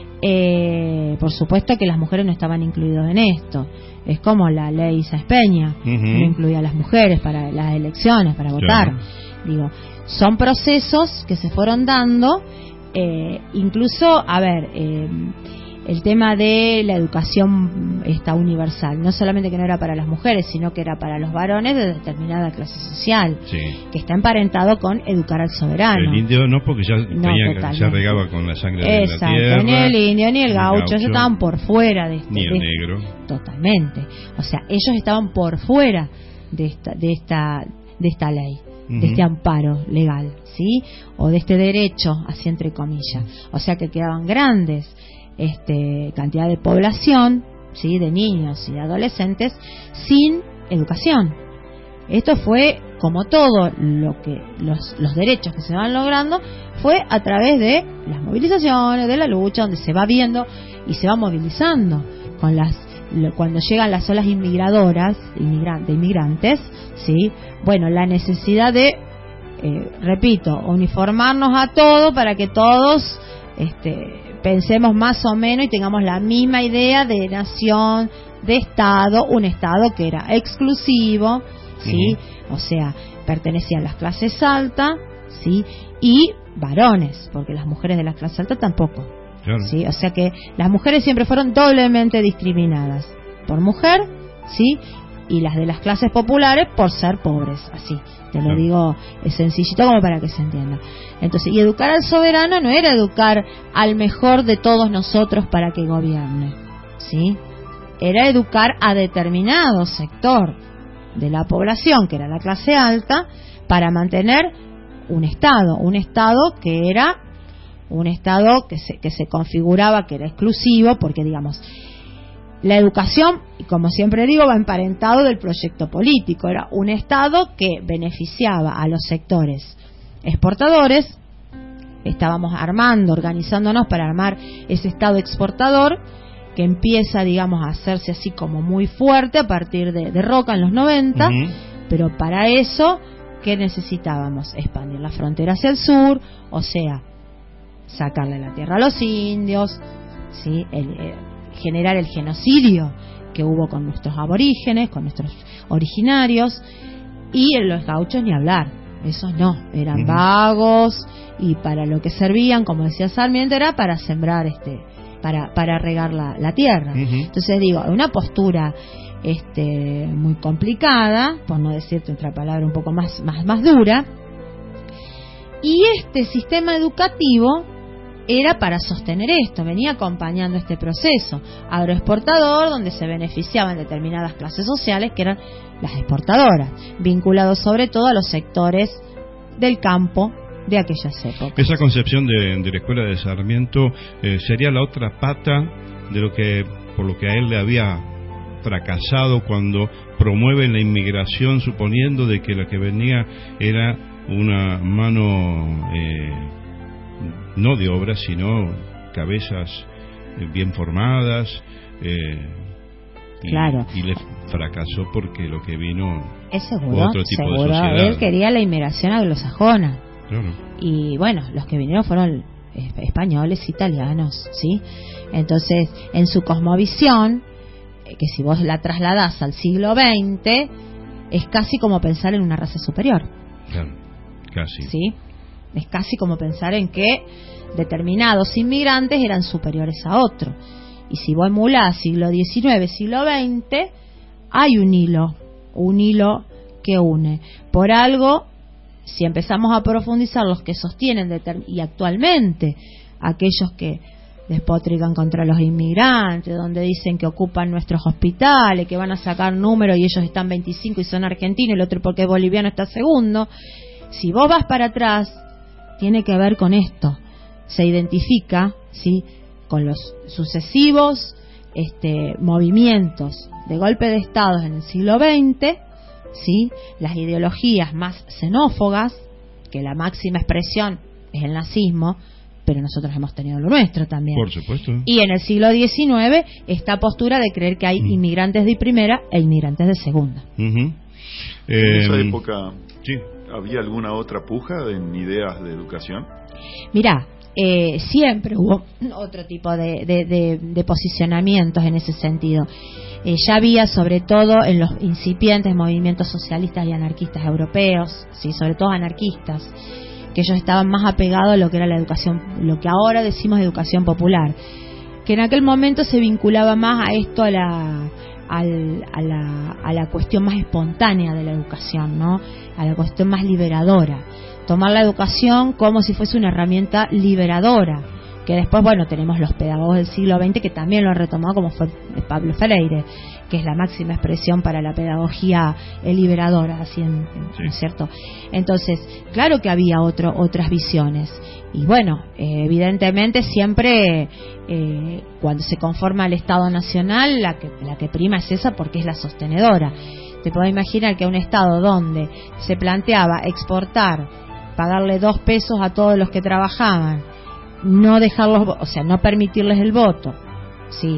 Eh, por supuesto que las mujeres no estaban incluidas en esto. Es como la ley Sáenz Peña, uh-huh. no incluía a las mujeres para las elecciones, para votar. Claro. Digo, son procesos que se fueron dando, eh, incluso, a ver, eh, el tema de la educación está universal, no solamente que no era para las mujeres, sino que era para los varones de determinada clase social, sí. que está emparentado con educar al soberano. El indio no, porque ya, no, tenía, ya regaba con la sangre Exacto, de la tierra. Ni el indio ni el gaucho, gaucho ellos estaban por fuera de este, ni el de, negro. Totalmente. O sea, ellos estaban por fuera de esta, de esta, de esta ley, uh-huh. de este amparo legal, ¿sí? O de este derecho, así entre comillas. O sea que quedaban grandes Este, cantidad de población, ¿sí? de niños y de adolescentes sin educación. Esto fue, como todo lo que los, los derechos que se van logrando, fue a través de las movilizaciones, de la lucha, donde se va viendo y se va movilizando con las cuando llegan las olas inmigradoras inmigran, de inmigrantes, sí, bueno, la necesidad de eh, repito, uniformarnos a todos para que todos este pensemos más o menos y tengamos la misma idea de nación, de Estado, un Estado que era exclusivo, ¿sí? Uh-huh. O sea, pertenecían a las clases altas, ¿sí? Y varones, porque las mujeres de las clases altas tampoco, claro. ¿sí? O sea que las mujeres siempre fueron doblemente discriminadas, por mujer, ¿sí? Y las de las clases populares por ser pobres, así. Te lo digo es sencillito como para que se entienda. Entonces, y educar al soberano no era educar al mejor de todos nosotros para que gobierne, ¿sí? Era educar a determinado sector de la población, que era la clase alta, para mantener un Estado, un Estado que era un Estado que se, que se configuraba que era exclusivo, porque digamos, la educación, y como siempre digo, va emparentado del proyecto político. Era un Estado que beneficiaba a los sectores exportadores. Estábamos armando, organizándonos para armar ese Estado exportador que empieza, digamos, a hacerse así como muy fuerte a partir de, de Roca en los noventa, uh-huh. pero para eso ¿qué necesitábamos? Expandir la frontera hacia el sur, o sea, sacarle la tierra a los indios, ¿sí? el, el, generar el genocidio que hubo con nuestros aborígenes, con nuestros originarios, y en los gauchos ni hablar, esos no, eran uh-huh. vagos, y para lo que servían, como decía Sarmiento, era para sembrar, este para para regar la, la tierra. Uh-huh. Entonces digo, una postura este muy complicada, por no decirte otra palabra un poco más más más dura, y este sistema educativo era para sostener esto, venía acompañando este proceso agroexportador, donde se beneficiaban determinadas clases sociales que eran las exportadoras, vinculados sobre todo a los sectores del campo de aquellas épocas. Esa concepción de, de la escuela de Sarmiento eh, sería la otra pata de lo que, por lo que a él le había fracasado cuando promueve la inmigración, suponiendo de que la que venía era una mano eh, no de obra, sino cabezas eh, bien formadas, eh, y, claro. y le fracasó porque lo que vino es seguro, otro tipo seguro. de sociedad. Él quería la inmigración anglosajona. Claro. Y bueno, los que vinieron fueron españoles, italianos, ¿sí? Entonces, en su cosmovisión, que si vos la trasladás al siglo veinte, es casi como pensar en una raza superior. Claro, casi. ¿Sí? Es casi como pensar en que determinados inmigrantes eran superiores a otros. Y si vos emulás siglo diecinueve, siglo veinte, hay un hilo, un hilo que une. Por algo, si empezamos a profundizar los que sostienen determin- y actualmente aquellos que despotrican contra los inmigrantes, donde dicen que ocupan nuestros hospitales, que van a sacar números y ellos están veinticinco y son argentinos, y el otro porque es boliviano está segundo. Si vos vas para atrás, tiene que ver con esto. Se identifica, ¿sí?, con los sucesivos este, movimientos de golpe de Estado en el siglo veinte, ¿sí?, las ideologías más xenófogas, que la máxima expresión es el nazismo, pero nosotros hemos tenido lo nuestro también. Por supuesto. Y en el siglo diecinueve, esta postura de creer que hay mm. inmigrantes de primera e inmigrantes de segunda. Uh-huh. En eh, esa época, sí. ¿había alguna otra puja en ideas de educación? Mirá, eh, siempre hubo otro tipo de, de, de, de posicionamientos en ese sentido. Eh, ya había, sobre todo en los incipientes movimientos socialistas y anarquistas europeos, sí, sobre todo anarquistas, que ellos estaban más apegados a lo que era la educación, lo que ahora decimos educación popular, que en aquel momento se vinculaba más a esto, a la, al, a la, a la cuestión más espontánea de la educación, ¿no?, a la cuestión más liberadora, tomar la educación como si fuese una herramienta liberadora, que después, bueno, tenemos los pedagogos del siglo veinte que también lo han retomado, como fue Pablo Freire, que es la máxima expresión para la pedagogía liberadora, así en, en, sí. ¿no es cierto? Entonces, claro que había otro, otras visiones, y bueno, eh, evidentemente siempre eh, cuando se conforma el Estado Nacional, la que, la que prima es esa, porque es la sostenedora. Te puedo imaginar que un Estado donde se planteaba exportar, pagarle dos pesos a todos los que trabajaban, no dejarlos, o sea, no permitirles el voto, sí,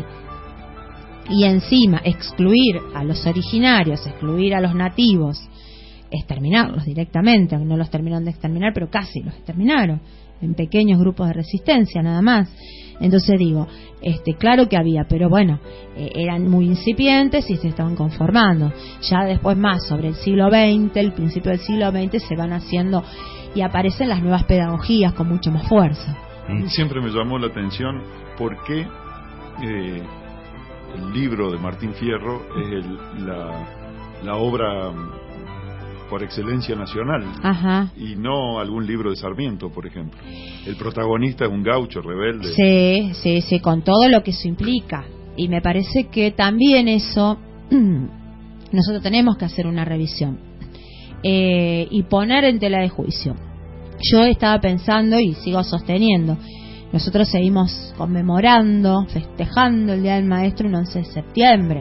y encima excluir a los originarios, excluir a los nativos, exterminarlos directamente, no los terminaron de exterminar, pero casi los exterminaron, en pequeños grupos de resistencia nada más. Entonces digo, este, claro que había, pero bueno, eh, eran muy incipientes y se estaban conformando. Ya después, más sobre el siglo veinte, el principio del siglo veinte, se van haciendo y aparecen las nuevas pedagogías con mucho más fuerza. Siempre me llamó la atención por qué eh, el libro de Martín Fierro es el, la, la obra por excelencia nacional. Ajá. Y no algún libro de Sarmiento, por ejemplo. El protagonista es un gaucho rebelde. Sí, sí, sí, con todo lo que eso implica. Y me parece que también eso nosotros tenemos que hacer una revisión eh, y poner en tela de juicio. Yo estaba pensando y sigo sosteniendo, nosotros seguimos conmemorando, festejando el Día del Maestro un once de septiembre,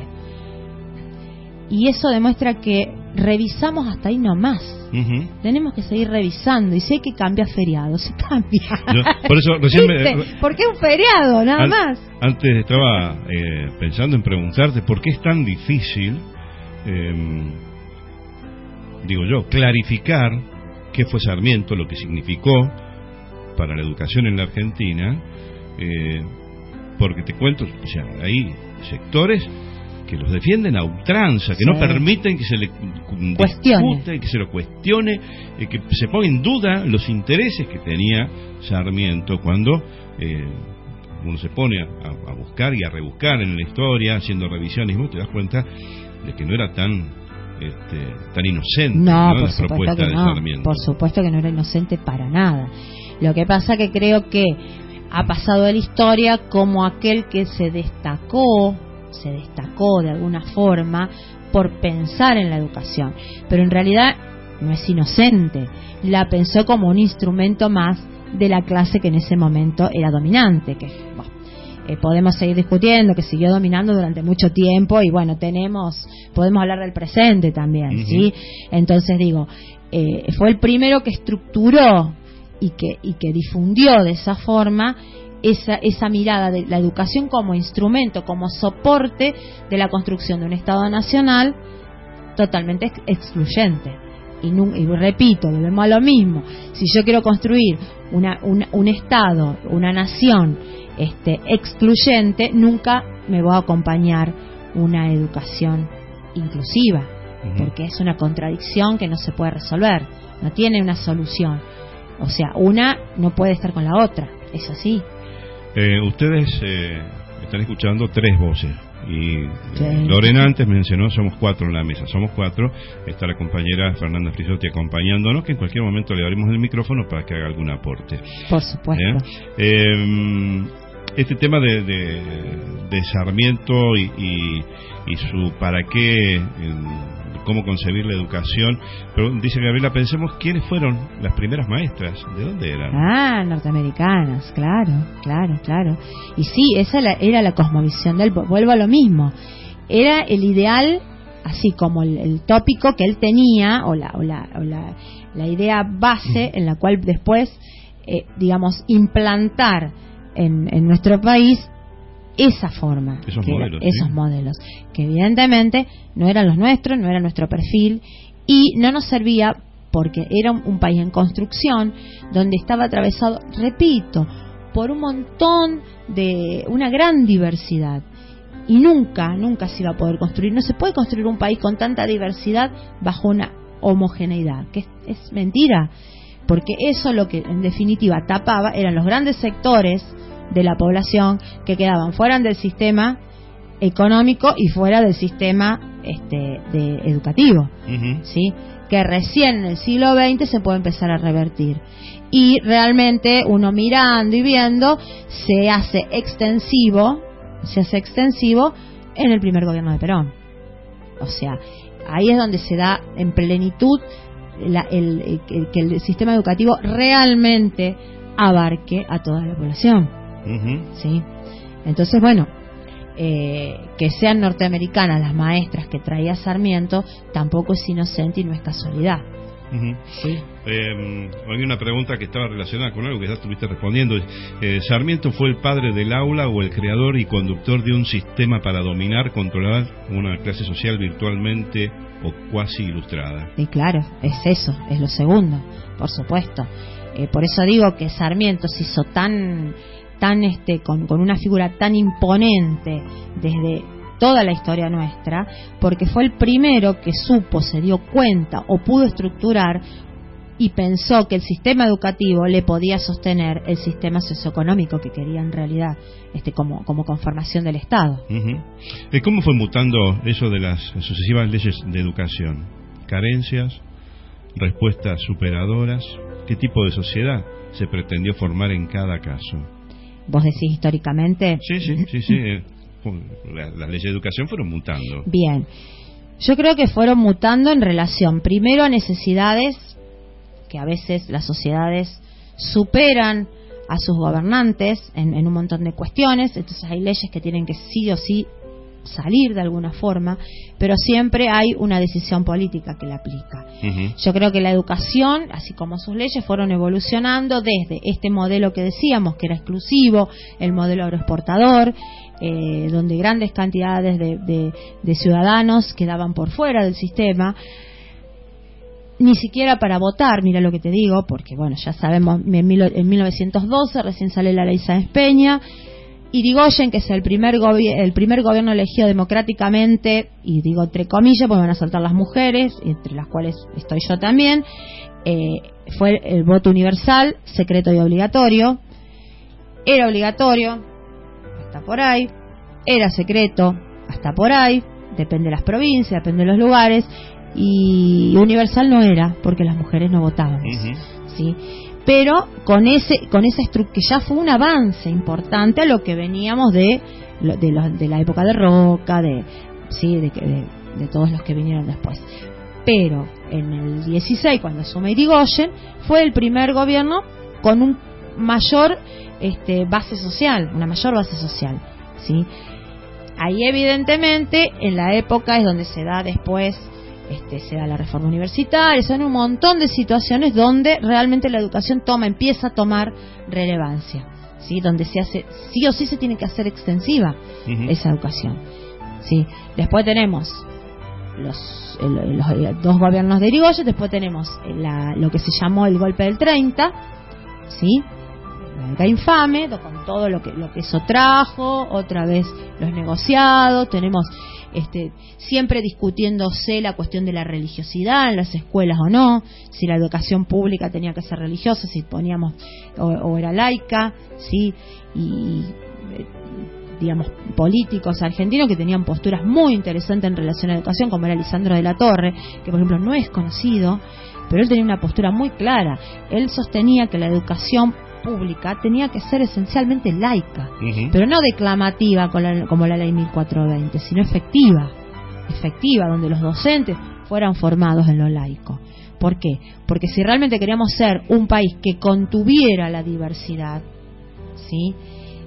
y eso demuestra que revisamos hasta ahí nomás. Uh-huh. Tenemos que seguir revisando, y si hay que cambiar feriado, se cambia. Yo, por eso recién me, ¿por qué un feriado? Nada an, más. Antes estaba eh, pensando en preguntarte por qué es tan difícil eh, digo yo, clarificar qué fue Sarmiento, lo que significó para la educación en la Argentina, eh, porque te cuento, o sea, hay sectores que los defienden a ultranza, que sí. no permiten que se le discute, que se lo cuestione, eh, que se ponga en duda los intereses que tenía Sarmiento cuando eh, uno se pone a, a buscar y a rebuscar en la historia, haciendo revisiones, y vos te das cuenta de que no era tan este, tan inocente no, ¿no? por la supuesto propuesta que de no, Sarmiento. Por supuesto que no era inocente para nada. Lo que pasa que creo que ha pasado de la historia como aquel que se destacó, se destacó de alguna forma por pensar en la educación, pero en realidad no es inocente, la pensó como un instrumento más de la clase que en ese momento era dominante, que bueno, eh, podemos seguir discutiendo, que siguió dominando durante mucho tiempo, y bueno, tenemos, podemos hablar del presente también, uh-huh. ¿sí? Entonces digo, eh, fue el primero que estructuró y que, y que difundió de esa forma esa, esa mirada de la educación como instrumento, como soporte de la construcción de un Estado nacional totalmente ex- excluyente. Y, no, y repito, volvemos a lo mismo. Si yo quiero construir una, una, un Estado, una nación este, excluyente, nunca me va a acompañar una educación inclusiva, uh-huh. porque es una contradicción que no se puede resolver, no tiene una solución. O sea, una no puede estar con la otra, es así. Eh, ustedes eh, están escuchando tres voces. Y sí. Lorena antes mencionó, somos cuatro en la mesa, somos cuatro, está la compañera Fernanda Frisotti acompañándonos, que en cualquier momento le abrimos el micrófono para que haga algún aporte. Por supuesto. ¿Eh? Eh, este tema de, de, de Sarmiento y, y, y su para qué, en, cómo concebir la educación, pero dice Gabriela, pensemos quiénes fueron las primeras maestras, ¿de dónde eran? Ah, norteamericanas, claro, claro, claro. Y sí, esa era, era la cosmovisión del, vuelvo a lo mismo, era el ideal, así como el, el tópico que él tenía, o la, o la, o la, la idea base en la cual después, eh, digamos, implantar en, en nuestro país esa forma, esos, que modelos, era, esos ¿sí? modelos, que evidentemente no eran los nuestros, no era nuestro perfil, y no nos servía porque era un, un país en construcción, donde estaba atravesado, repito, por un montón de, una gran diversidad, y nunca, nunca se iba a poder construir, no se puede construir un país con tanta diversidad bajo una homogeneidad, que es, es mentira, porque eso lo que en definitiva tapaba eran los grandes sectores de la población que quedaban fuera del sistema económico y fuera del sistema este, de educativo, uh-huh. ¿sí? Que recién en el siglo veinte se puede empezar a revertir, y realmente uno mirando y viendo se hace extensivo se hace extensivo en el primer gobierno de Perón. O sea, ahí es donde se da en plenitud la, el, el, el, que el sistema educativo realmente abarque a toda la población. Uh-huh. ¿Sí? Entonces, bueno, eh, que sean norteamericanas las maestras que traía Sarmiento tampoco es inocente y no es casualidad. Uh-huh. ¿Sí? Eh, hay una pregunta que estaba relacionada con algo que ya estuviste respondiendo. Eh, ¿Sarmiento fue el padre del aula o el creador y conductor de un sistema para dominar, controlar una clase social virtualmente o cuasi ilustrada? Y claro, es eso, es lo segundo, por supuesto. Eh, por eso digo que Sarmiento se hizo tan tan este con, con una figura tan imponente desde toda la historia nuestra, porque fue el primero que supo, se dio cuenta o pudo estructurar y pensó que el sistema educativo le podía sostener el sistema socioeconómico que quería en realidad este como, como conformación del Estado. Uh-huh. ¿Cómo fue mutando eso de las sucesivas leyes de educación? ¿Carencias? ¿Respuestas superadoras? ¿Qué tipo de sociedad se pretendió formar en cada caso? ¿Vos decís históricamente? Sí, sí, sí, sí. Las la leyes de educación fueron mutando. Bien. Yo creo que fueron mutando en relación, primero, a necesidades que a veces las sociedades superan a sus gobernantes en, en un montón de cuestiones. Entonces hay leyes que tienen que sí o sí salir de alguna forma, pero siempre hay una decisión política que la aplica. Uh-huh. Yo creo que la educación, así como sus leyes, fueron evolucionando desde este modelo que decíamos, que era exclusivo, el modelo agroexportador, eh, donde grandes cantidades de, de, de ciudadanos quedaban por fuera del sistema, ni siquiera para votar, mira lo que te digo, porque bueno, ya sabemos, en mil novecientos doce recién sale la ley Sáenz Peña. Irigoyen, que es el primer, gobi- el primer gobierno elegido democráticamente, y digo entre comillas, porque van a saltar las mujeres, entre las cuales estoy yo también, eh, fue el voto universal, secreto y obligatorio. Era obligatorio, hasta por ahí, era secreto, hasta por ahí, depende de las provincias, depende de los lugares, y universal no era, porque las mujeres no votábamos, uh-huh. ¿sí? Pero con ese con esa estructura, que ya fue un avance importante a lo que veníamos de de, los, de la época de Roca, de sí de, de, de todos los que vinieron después. Pero en el dieciséis, cuando asume Irigoyen, fue el primer gobierno con un mayor este, base social, una mayor base social, ¿sí? Ahí evidentemente en la época es donde se da después Este, se da la reforma universitaria, son un montón de situaciones donde realmente la educación toma, empieza a tomar relevancia, ¿sí? Donde se hace, sí o sí se tiene que hacer extensiva uh-huh. esa educación, ¿sí? Después tenemos los, el, los dos gobiernos de Irigoyen, después tenemos la, lo que se llamó el golpe del treinta, ¿sí? La huelga infame, con todo lo que, lo que eso trajo, otra vez los negociados, tenemos Este, siempre discutiéndose la cuestión de la religiosidad en las escuelas o no, si la educación pública tenía que ser religiosa, si poníamos o, o era laica, sí, y eh, digamos políticos argentinos que tenían posturas muy interesantes en relación a la educación, como era Lisandro de la Torre, que por ejemplo no es conocido, pero él tenía una postura muy clara. Él sostenía que la educación pública tenía que ser esencialmente laica, uh-huh. pero no declamativa como la, como la ley mil cuatrocientos veinte, sino efectiva, efectiva, donde los docentes fueran formados en lo laico. ¿Por qué? Porque si realmente queríamos ser un país que contuviera la diversidad, ¿sí?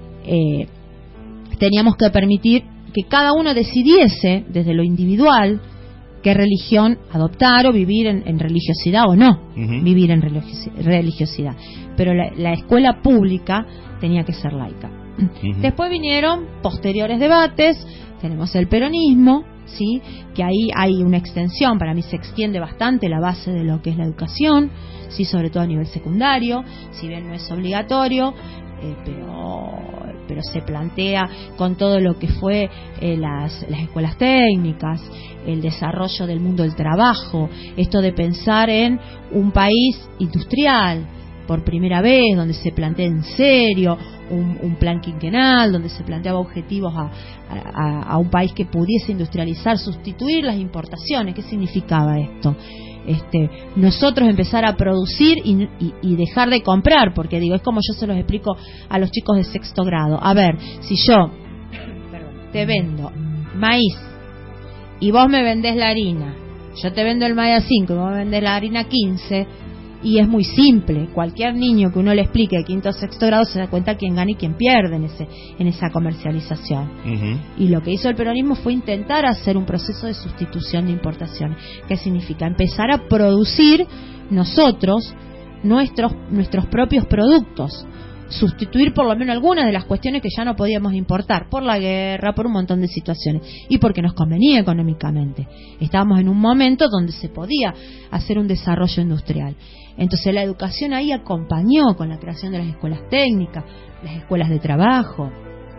eh, teníamos que permitir que cada uno decidiese desde lo individual qué religión adoptar o vivir en, en religiosidad o no, uh-huh. vivir en religiosi- religiosidad. Pero la, la escuela pública tenía que ser laica. Uh-huh. Después vinieron posteriores debates, tenemos el peronismo, ¿sí? Que ahí hay una extensión, para mí se extiende bastante la base de lo que es la educación, sí, sobre todo a nivel secundario, si bien no es obligatorio, eh, pero pero se plantea con todo lo que fue eh, las, las escuelas técnicas, el desarrollo del mundo del trabajo, esto de pensar en un país industrial por primera vez, donde se plantea en serio un, un plan quinquenal, donde se planteaba objetivos a, a, a un país que pudiese industrializar, sustituir las importaciones. ¿Qué significaba esto? Este, nosotros empezar a producir y, y, y dejar de comprar, porque digo, es como yo se los explico a los chicos de sexto grado. A ver, si yo perdón, te vendo maíz y vos me vendés la harina, yo te vendo el maíz a cinco y vos me vendés la harina a quince, y es muy simple, cualquier niño que uno le explique de quinto o sexto grado se da cuenta quién gana y quién pierde en ese en esa comercialización. Uh-huh. Y lo que hizo el peronismo fue intentar hacer un proceso de sustitución de importaciones. ¿Qué significa? Empezar a producir nosotros nuestros nuestros propios productos, sustituir por lo menos algunas de las cuestiones que ya no podíamos importar, por la guerra, por un montón de situaciones, y porque nos convenía económicamente. Estábamos en un momento donde se podía hacer un desarrollo industrial. Entonces la educación ahí acompañó con la creación de las escuelas técnicas, las escuelas de trabajo,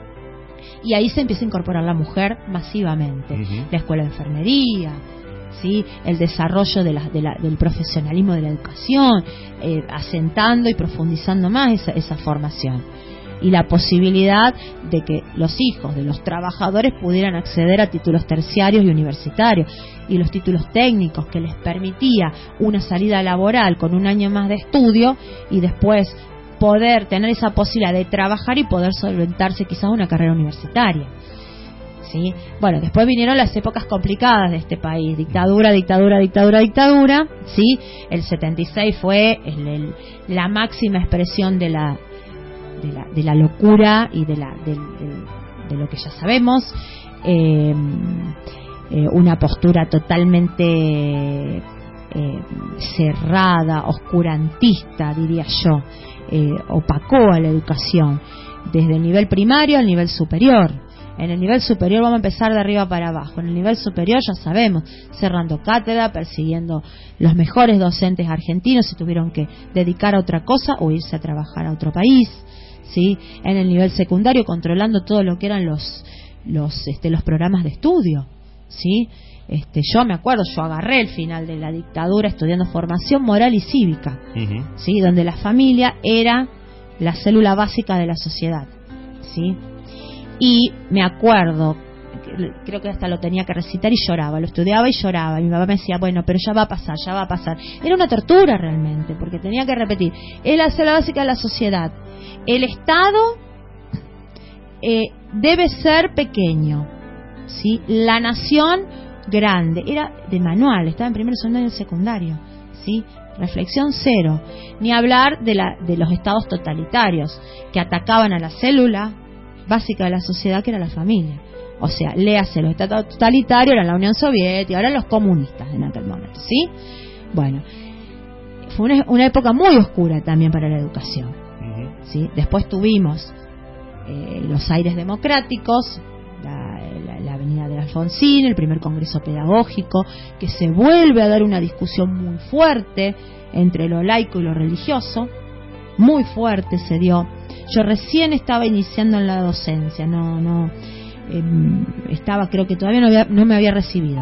y ahí se empieza a incorporar la mujer masivamente. Uh-huh. La escuela de enfermería, ¿sí? El desarrollo de la, de la, del profesionalismo de la educación, eh, asentando y profundizando más esa, esa formación, y la posibilidad de que los hijos de los trabajadores pudieran acceder a títulos terciarios y universitarios, y los títulos técnicos que les permitía una salida laboral con un año más de estudio y después poder tener esa posibilidad de trabajar y poder solventarse quizás una carrera universitaria. ¿Sí? Bueno, después vinieron las épocas complicadas de este país, dictadura, dictadura, dictadura, dictadura, ¿sí? El setenta y seis fue el, el, la máxima expresión de la de la, de la locura y de la de, de, de lo que ya sabemos, eh, eh, una postura totalmente eh, cerrada, oscurantista, diría yo, eh, opacó a la educación desde el nivel primario al nivel superior. En el nivel superior vamos a empezar de arriba para abajo. En el nivel superior ya sabemos, cerrando cátedra, persiguiendo los mejores docentes argentinos, se tuvieron que dedicar a otra cosa o irse a trabajar a otro país, ¿sí? En el nivel secundario, controlando todo lo que eran los los este, los programas de estudio, ¿sí? Este, yo me acuerdo, yo agarré el final de la dictadura estudiando formación moral y cívica, uh-huh. ¿sí? Donde la familia era la célula básica de la sociedad, ¿sí? Y me acuerdo, creo que hasta lo tenía que recitar y lloraba, lo estudiaba y lloraba, y mi papá me decía, bueno, pero ya va a pasar, ya va a pasar. Era una tortura realmente, porque tenía que repetir, es la célula básica de la sociedad, el Estado eh, debe ser pequeño, ¿sí? La nación grande, era de manual, estaba en primero, segundo y secundario, ¿sí? Reflexión cero, ni hablar de, la, de los estados totalitarios que atacaban a la célula básica de la sociedad, que era la familia. O sea, léase, los estados totalitarios eran la Unión Soviética, eran los comunistas en aquel momento, ¿sí? Bueno, fue una, una época muy oscura también para la educación, uh-huh. ¿sí? Después tuvimos eh, los aires democráticos, la, la, la avenida de Alfonsín, el primer congreso pedagógico, que se vuelve a dar una discusión muy fuerte entre lo laico y lo religioso, muy fuerte se dio. Yo recién estaba iniciando en la docencia, no, no, eh, estaba, creo que todavía no, había, no me había recibido.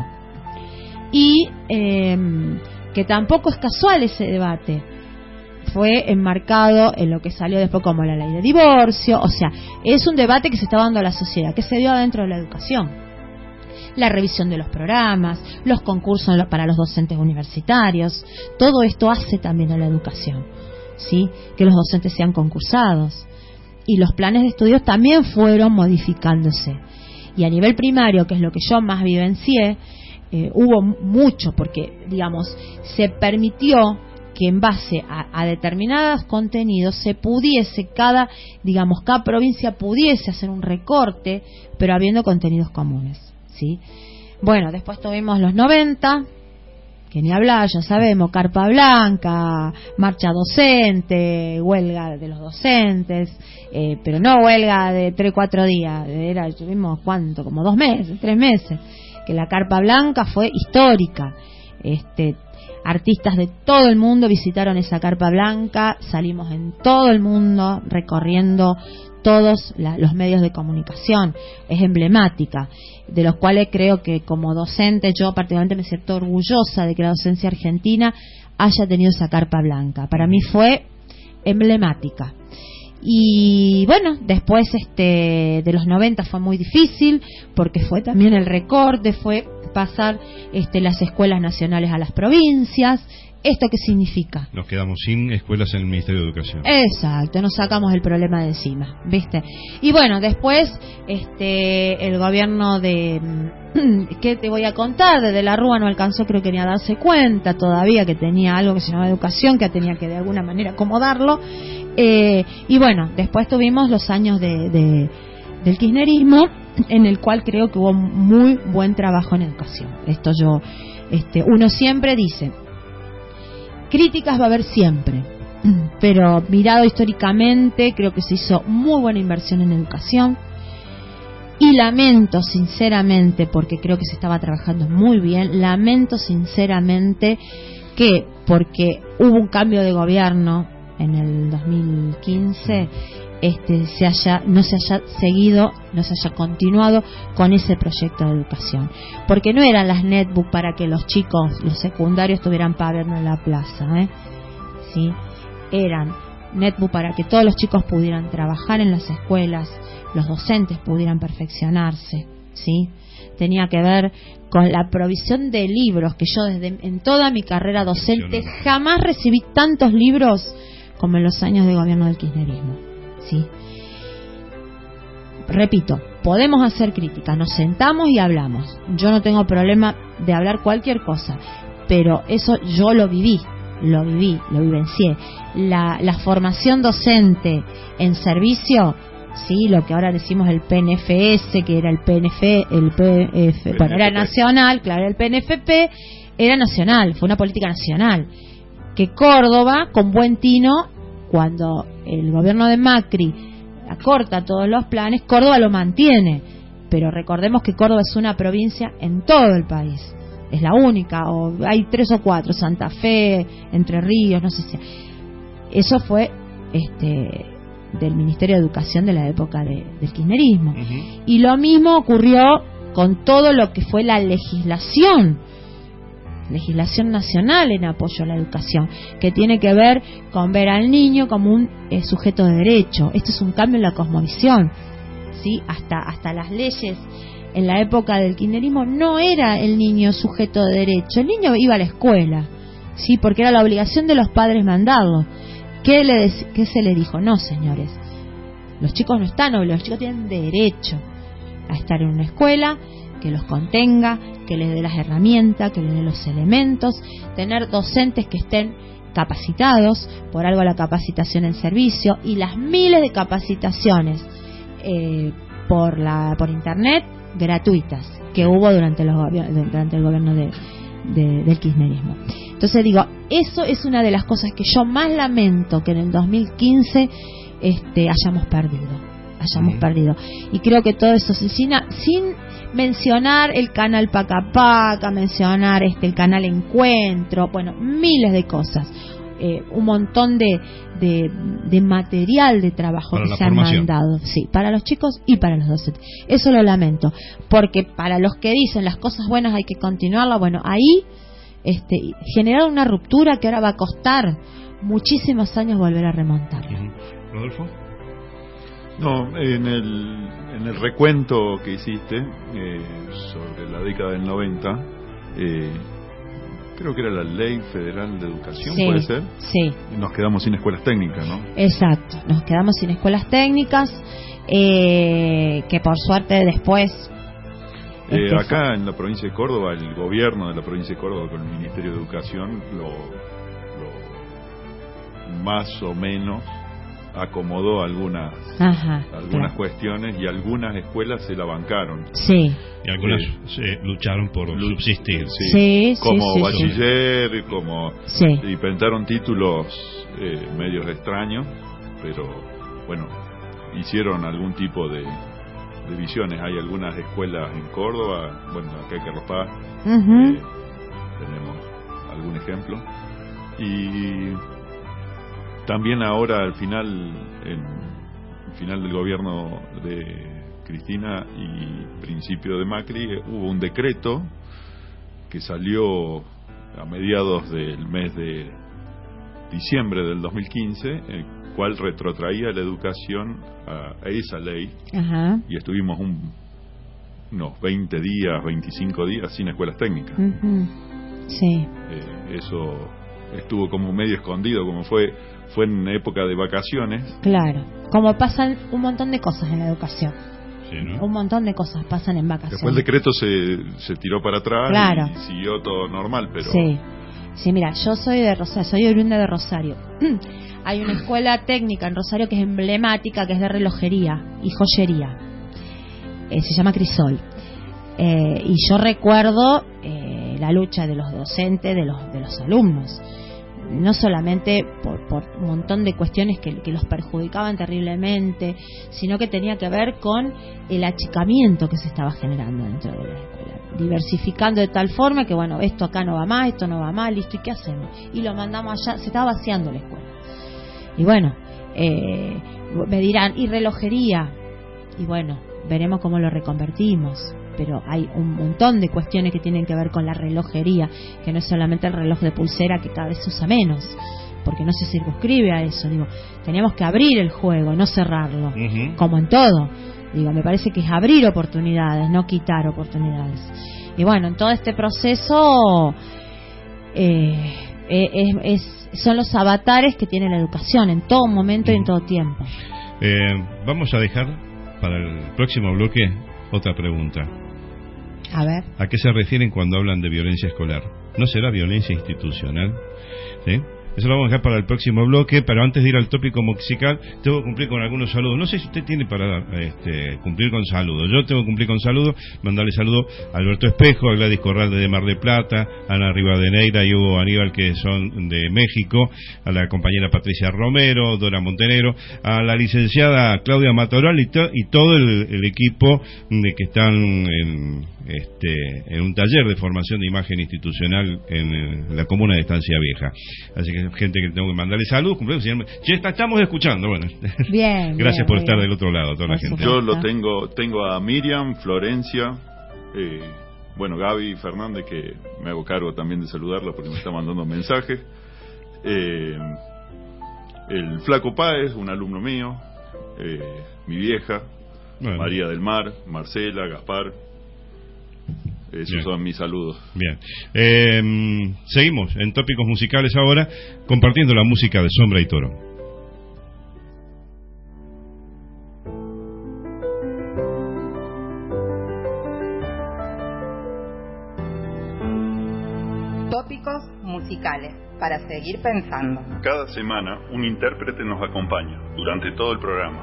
Y eh, que tampoco es casual ese debate, fue enmarcado en lo que salió después como la ley de divorcio, o sea, es un debate que se está dando a la sociedad, que se dio adentro de la educación. La revisión de los programas, los concursos para los docentes universitarios, todo esto hace también a la educación, ¿sí? Que los docentes sean concursados. Y los planes de estudios también fueron modificándose. Y a nivel primario, que es lo que yo más vivencié, eh, hubo mucho, porque, digamos, se permitió que en base a, a determinados contenidos se pudiese, cada, digamos, cada provincia pudiese hacer un recorte, pero habiendo contenidos comunes, ¿sí? Bueno, después tuvimos los noventa, que ni hablar, ya sabemos, carpa blanca, marcha docente, huelga de los docentes, eh, pero no huelga de tres, cuatro días, era, tuvimos cuánto, como dos meses, tres meses, que la carpa blanca fue histórica. Este, artistas de todo el mundo visitaron esa carpa blanca, salimos en todo el mundo recorriendo todos la, los medios de comunicación, es emblemática, de los cuales creo que como docente yo particularmente me siento orgullosa de que la docencia argentina haya tenido esa carpa blanca. Para mí fue emblemática. Y bueno, después este de los noventa fue muy difícil, porque fue también el recorte, fue pasar este las escuelas nacionales a las provincias. ¿Esto qué significa? Nos quedamos sin escuelas en el Ministerio de Educación. Exacto, nos sacamos el problema de encima, ¿viste? Y bueno, después este el gobierno de... ¿qué te voy a contar? Desde la Rúa no alcanzó, creo que ni a darse cuenta todavía que tenía algo que se llamaba educación, que tenía que de alguna manera acomodarlo. Eh, y bueno, después tuvimos los años de, de del kirchnerismo, en el cual creo que hubo muy buen trabajo en educación. Esto yo... este uno siempre dice... críticas va a haber siempre, pero mirado históricamente creo que se hizo muy buena inversión en educación, y lamento sinceramente, porque creo que se estaba trabajando muy bien, lamento sinceramente que porque hubo un cambio de gobierno en el dos mil quince este se haya no se haya seguido, no se haya continuado con ese proyecto de educación, porque no eran las netbook para que los chicos, los secundarios tuvieran para vernos en la plaza, ¿eh? ¿Sí? Eran netbook para que todos los chicos pudieran trabajar en las escuelas, los docentes pudieran perfeccionarse, ¿sí? Tenía que ver con la provisión de libros, que yo desde en toda mi carrera docente jamás recibí tantos libros como en los años de gobierno del kirchnerismo, ¿sí? Repito, podemos hacer críticas, nos sentamos y hablamos. Yo no tengo problema de hablar cualquier cosa, pero eso yo lo viví, lo viví, lo vivencié. La, la formación docente en servicio, sí, lo que ahora decimos el P N F S, que era el P N F, el P F, bueno, era nacional, claro, el P N F P era nacional, fue una política nacional. Que Córdoba, con buen tino, cuando el gobierno de Macri acorta todos los planes, Córdoba lo mantiene, pero recordemos que Córdoba es una provincia en todo el país, es la única, o hay tres o cuatro, Santa Fe, Entre Ríos, no sé si. Eso fue este del Ministerio de Educación de la época de, del kirchnerismo. Uh-huh. Y lo mismo ocurrió con todo lo que fue la legislación, legislación nacional en apoyo a la educación, que tiene que ver con ver al niño como un eh, sujeto de derecho. Esto es un cambio en la cosmovisión, ¿sí? Hasta, hasta las leyes en la época del kirchnerismo no era el niño sujeto de derecho, el niño iba a la escuela, ¿sí? Porque era la obligación de los padres mandarlo. ¿Qué, le, ¿Qué se le dijo? No, señores, los chicos no están obligados, los chicos tienen derecho a estar en una escuela que los contenga, que les dé las herramientas, que les dé los elementos, tener docentes que estén capacitados, por algo la capacitación en servicio, y las miles de capacitaciones eh, por la por internet gratuitas que hubo durante, los, durante el gobierno de, de, del kirchnerismo. Entonces digo, eso es una de las cosas que yo más lamento, que en el dos mil quince este, hayamos perdido, hayamos uh-huh. perdido. Y creo que todo eso se sin, sin mencionar el canal Paca Paca, mencionar este el canal Encuentro, bueno, miles de cosas. Eh, un montón de, de, de material de trabajo para que se formación. Han mandado, sí, para los chicos y para los docentes. Eso lo lamento, porque para los que dicen las cosas buenas hay que continuarlas, bueno, ahí este, generaron una ruptura que ahora va a costar muchísimos años volver a remontar. ¿Rodolfo? No, en el, en el recuento que hiciste eh, sobre la década del noventa, eh, creo que era la Ley Federal de Educación, sí, ¿puede ser? Sí. Nos quedamos sin escuelas técnicas, ¿no? Exacto, nos quedamos sin escuelas técnicas, eh, que por suerte después... Eh, este acá en la provincia de Córdoba, el gobierno de la provincia de Córdoba con el Ministerio de Educación lo, lo más o menos acomodó algunas Ajá, algunas claro. cuestiones, y algunas escuelas se la bancaron. Sí. Y algunas eh, se lucharon por luch- subsistir. Sí, sí, como sí, bachiller, sí. como sí. inventaron títulos eh, medios extraños, pero bueno, hicieron algún tipo de, de visiones. Hay algunas escuelas en Córdoba, bueno, acá en Carlos Paz, uh-huh. eh, tenemos algún ejemplo, y también ahora al final, en el final del gobierno de Cristina y principio de Macri, hubo un decreto que salió a mediados del mes de diciembre del dos mil quince, el cual retrotraía la educación a, a esa ley. Ajá. Y estuvimos un, unos veinte días, veinticinco días sin escuelas técnicas. Uh-huh. Sí. Eh, eso estuvo como medio escondido, como fue fue en época de vacaciones. Claro, como pasan un montón de cosas en la educación. Sí, ¿no? Un montón de cosas pasan en vacaciones. Después el decreto se, se tiró para atrás, claro, y siguió todo normal, pero... Sí, sí, mira, yo soy de Rosario, soy oriunda de Rosario. Hay una escuela técnica en Rosario que es emblemática, que es de relojería y joyería. Eh, se llama Crisol. Eh, y yo recuerdo eh, la lucha de los docentes, de los, de los alumnos. No solamente por, por un montón de cuestiones que, que los perjudicaban terriblemente, sino que tenía que ver con el achicamiento que se estaba generando dentro de la escuela, diversificando de tal forma que, bueno, esto acá no va más, esto no va más, listo, ¿y qué hacemos? Y lo mandamos allá, se estaba vaciando la escuela. Y bueno, eh, me dirán, ¿y relojería? Y bueno, veremos cómo lo reconvertimos. Pero hay un montón de cuestiones que tienen que ver con la relojería, que no es solamente el reloj de pulsera, que cada vez se usa menos, porque no se circunscribe a eso. Digo, teníamos que abrir el juego, no cerrarlo, uh-huh. como en todo. Digo, me parece que es abrir oportunidades, no quitar oportunidades. Y bueno, en todo este proceso eh, es, es, son los avatares que tiene la educación en todo momento uh-huh. y en todo tiempo. Eh, vamos a dejar para el próximo bloque otra pregunta. A ver. ¿A qué se refieren cuando hablan de violencia escolar? ¿No será violencia institucional? ¿Sí? eso lo vamos a dejar para el próximo bloque, pero antes de ir al tópico musical, tengo que cumplir con algunos saludos. No sé si usted tiene para este, cumplir con saludos. Yo tengo que cumplir con saludos, mandarle saludos a Alberto Espejo, a Gladys Corral de Mar del Plata, a Ana Rivadeneira y Hugo Aníbal, que son de México, a la compañera Patricia Romero, Dora Montenegro, a la licenciada Claudia Matoral y, to, y todo el, el equipo de que están en, este, en un taller de formación de imagen institucional en la comuna de Estancia Vieja. Así que gente que tengo que mandarle saludos, ya está, estamos escuchando. Bueno, bien, gracias bien, por bien. estar del otro lado, toda la gente. Yo lo tengo, tengo a Miriam, Florencia, eh, bueno, Gaby Fernández, que me hago cargo también de saludarla porque me está mandando mensajes. Eh, el Flaco Páez, un alumno mío, eh, mi vieja, bueno. María del Mar, Marcela, Gaspar. Esos Bien. Son mis saludos. Bien. Eh, seguimos en tópicos musicales ahora, compartiendo la música de Sombra y Toro. Tópicos musicales para seguir pensando. Cada semana un intérprete nos acompaña durante todo el programa.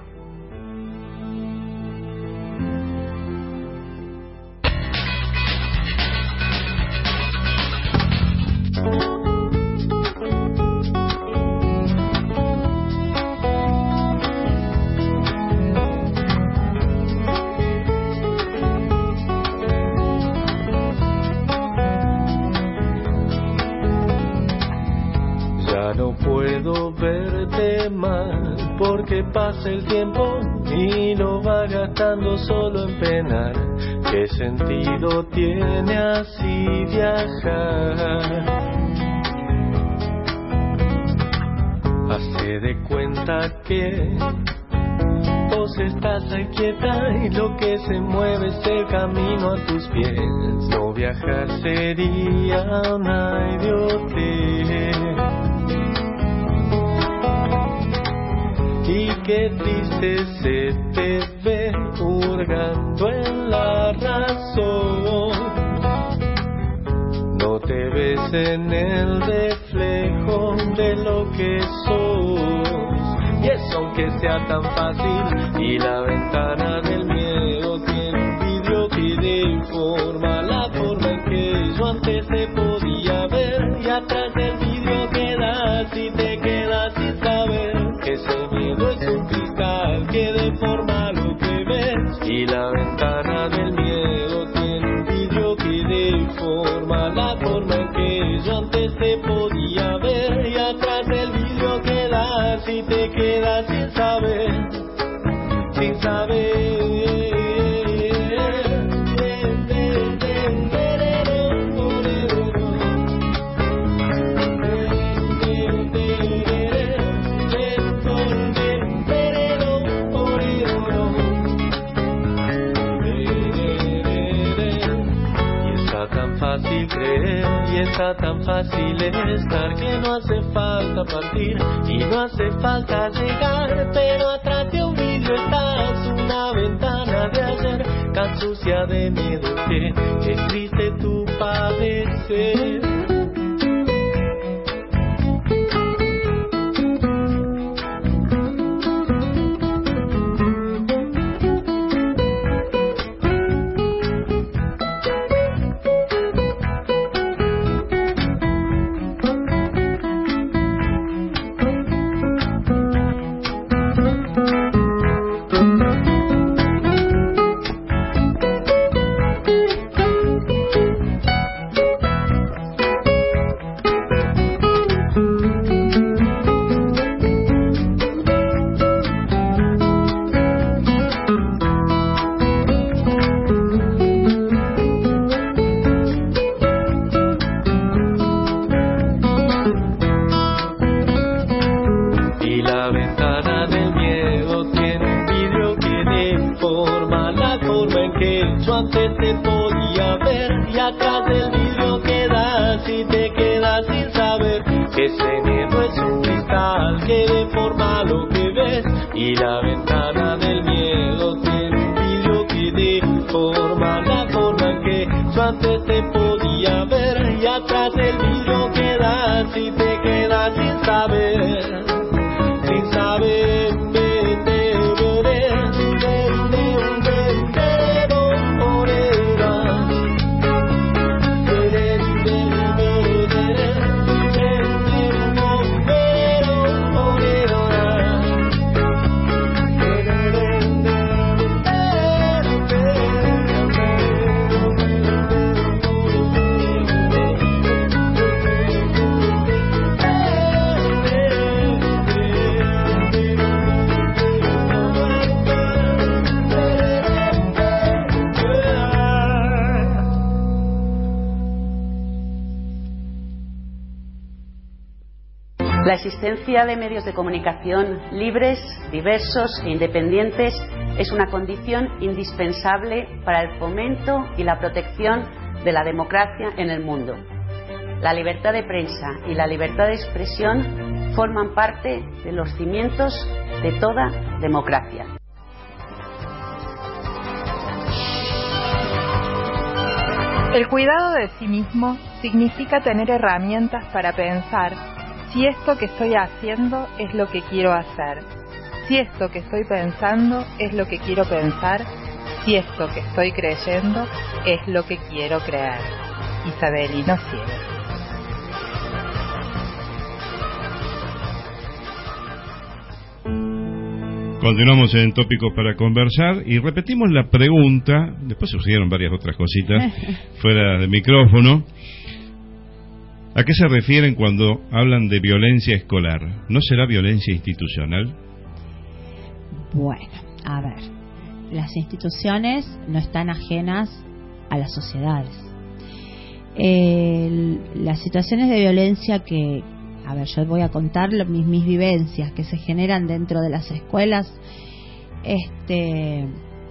Porque pasa el tiempo y lo va gastando solo en penar. ¿Qué sentido tiene así viajar? Hace de cuenta que vos estás ahí quieta y lo que se mueve es el camino a tus pies. No viajar sería una idiotez. Y qué triste se te ve hurgando en la razón. No te ves en el reflejo de lo que sos. Y eso aunque sea tan fácil. Y la ventana del miedo tiene un vidrio que deforma la forma en que yo antes te podía ver. Y atrás del vidrio quedas y te quedas sin saber que ese miedo es un cristal que deforma lo que ves. Y la ventana del miedo tiene un vidrio que deforma la forma en que yo antes te podía ver. Y atrás del vidrio quedas y te quedas sin saber, sin saber. Creer y está tan fácil estar que no hace falta partir y no hace falta llegar, pero atrás de un vidrio estás, una ventana de ayer tan sucia de miedo que es triste tu padecer. Antes te podía ver y atrás del vidrio quedas y te quedas sin saber. La existencia de medios de comunicación libres, diversos e independientes es una condición indispensable para el fomento y la protección de la democracia en el mundo. La libertad de prensa y la libertad de expresión forman parte de los cimientos de toda democracia. El cuidado de sí mismo significa tener herramientas para pensar si esto que estoy haciendo es lo que quiero hacer, si esto que estoy pensando es lo que quiero pensar, si esto que estoy creyendo es lo que quiero creer. Isabelino Siles. Continuamos en Tópicos para Conversar y repetimos la pregunta. Después surgieron varias otras cositas fuera de micrófono. ¿A qué se refieren cuando hablan de violencia escolar? ¿No será violencia institucional? Bueno, a ver, las instituciones no están ajenas a las sociedades. Eh, las situaciones de violencia que, a ver, yo voy a contar mis, mis vivencias que se generan dentro de las escuelas. Este,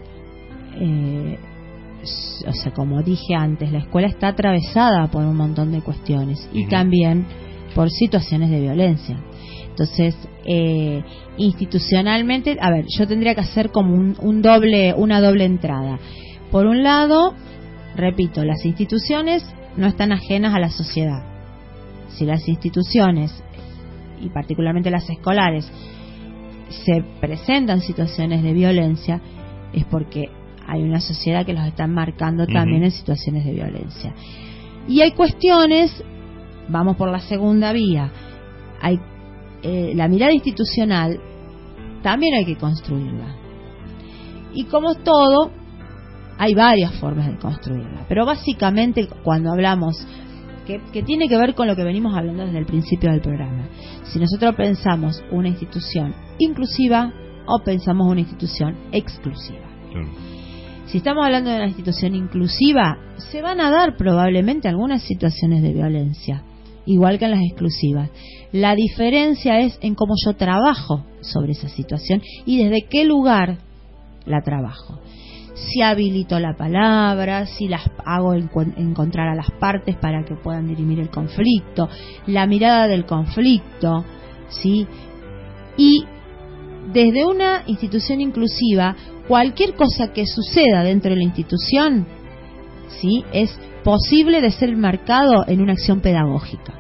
eh, o sea, como dije antes, la escuela está atravesada por un montón de cuestiones y uh-huh. también por situaciones de violencia. Entonces, eh, institucionalmente, a ver, yo tendría que hacer como un, un doble, una doble entrada. Por un lado, repito, las instituciones no están ajenas a la sociedad. Si las instituciones, y particularmente las escolares, se presentan situaciones de violencia, es porque hay una sociedad que los está marcando uh-huh. también en situaciones de violencia. Y hay cuestiones, vamos por la segunda vía, hay eh, la mirada institucional, también hay que construirla. Y como todo, hay varias formas de construirla. Pero básicamente cuando hablamos, que, que tiene que ver con lo que venimos hablando desde el principio del programa, si nosotros pensamos una institución inclusiva o pensamos una institución exclusiva. Claro. Si estamos hablando de una institución inclusiva, se van a dar probablemente algunas situaciones de violencia, igual que en las exclusivas. La diferencia es en cómo yo trabajo sobre esa situación y desde qué lugar la trabajo. Si habilito la palabra, si las hago encu- encontrar a las partes para que puedan dirimir el conflicto, la mirada del conflicto, ¿sí? Y desde una institución inclusiva, cualquier cosa que suceda dentro de la institución, ¿sí?, es posible de ser marcado en una acción pedagógica.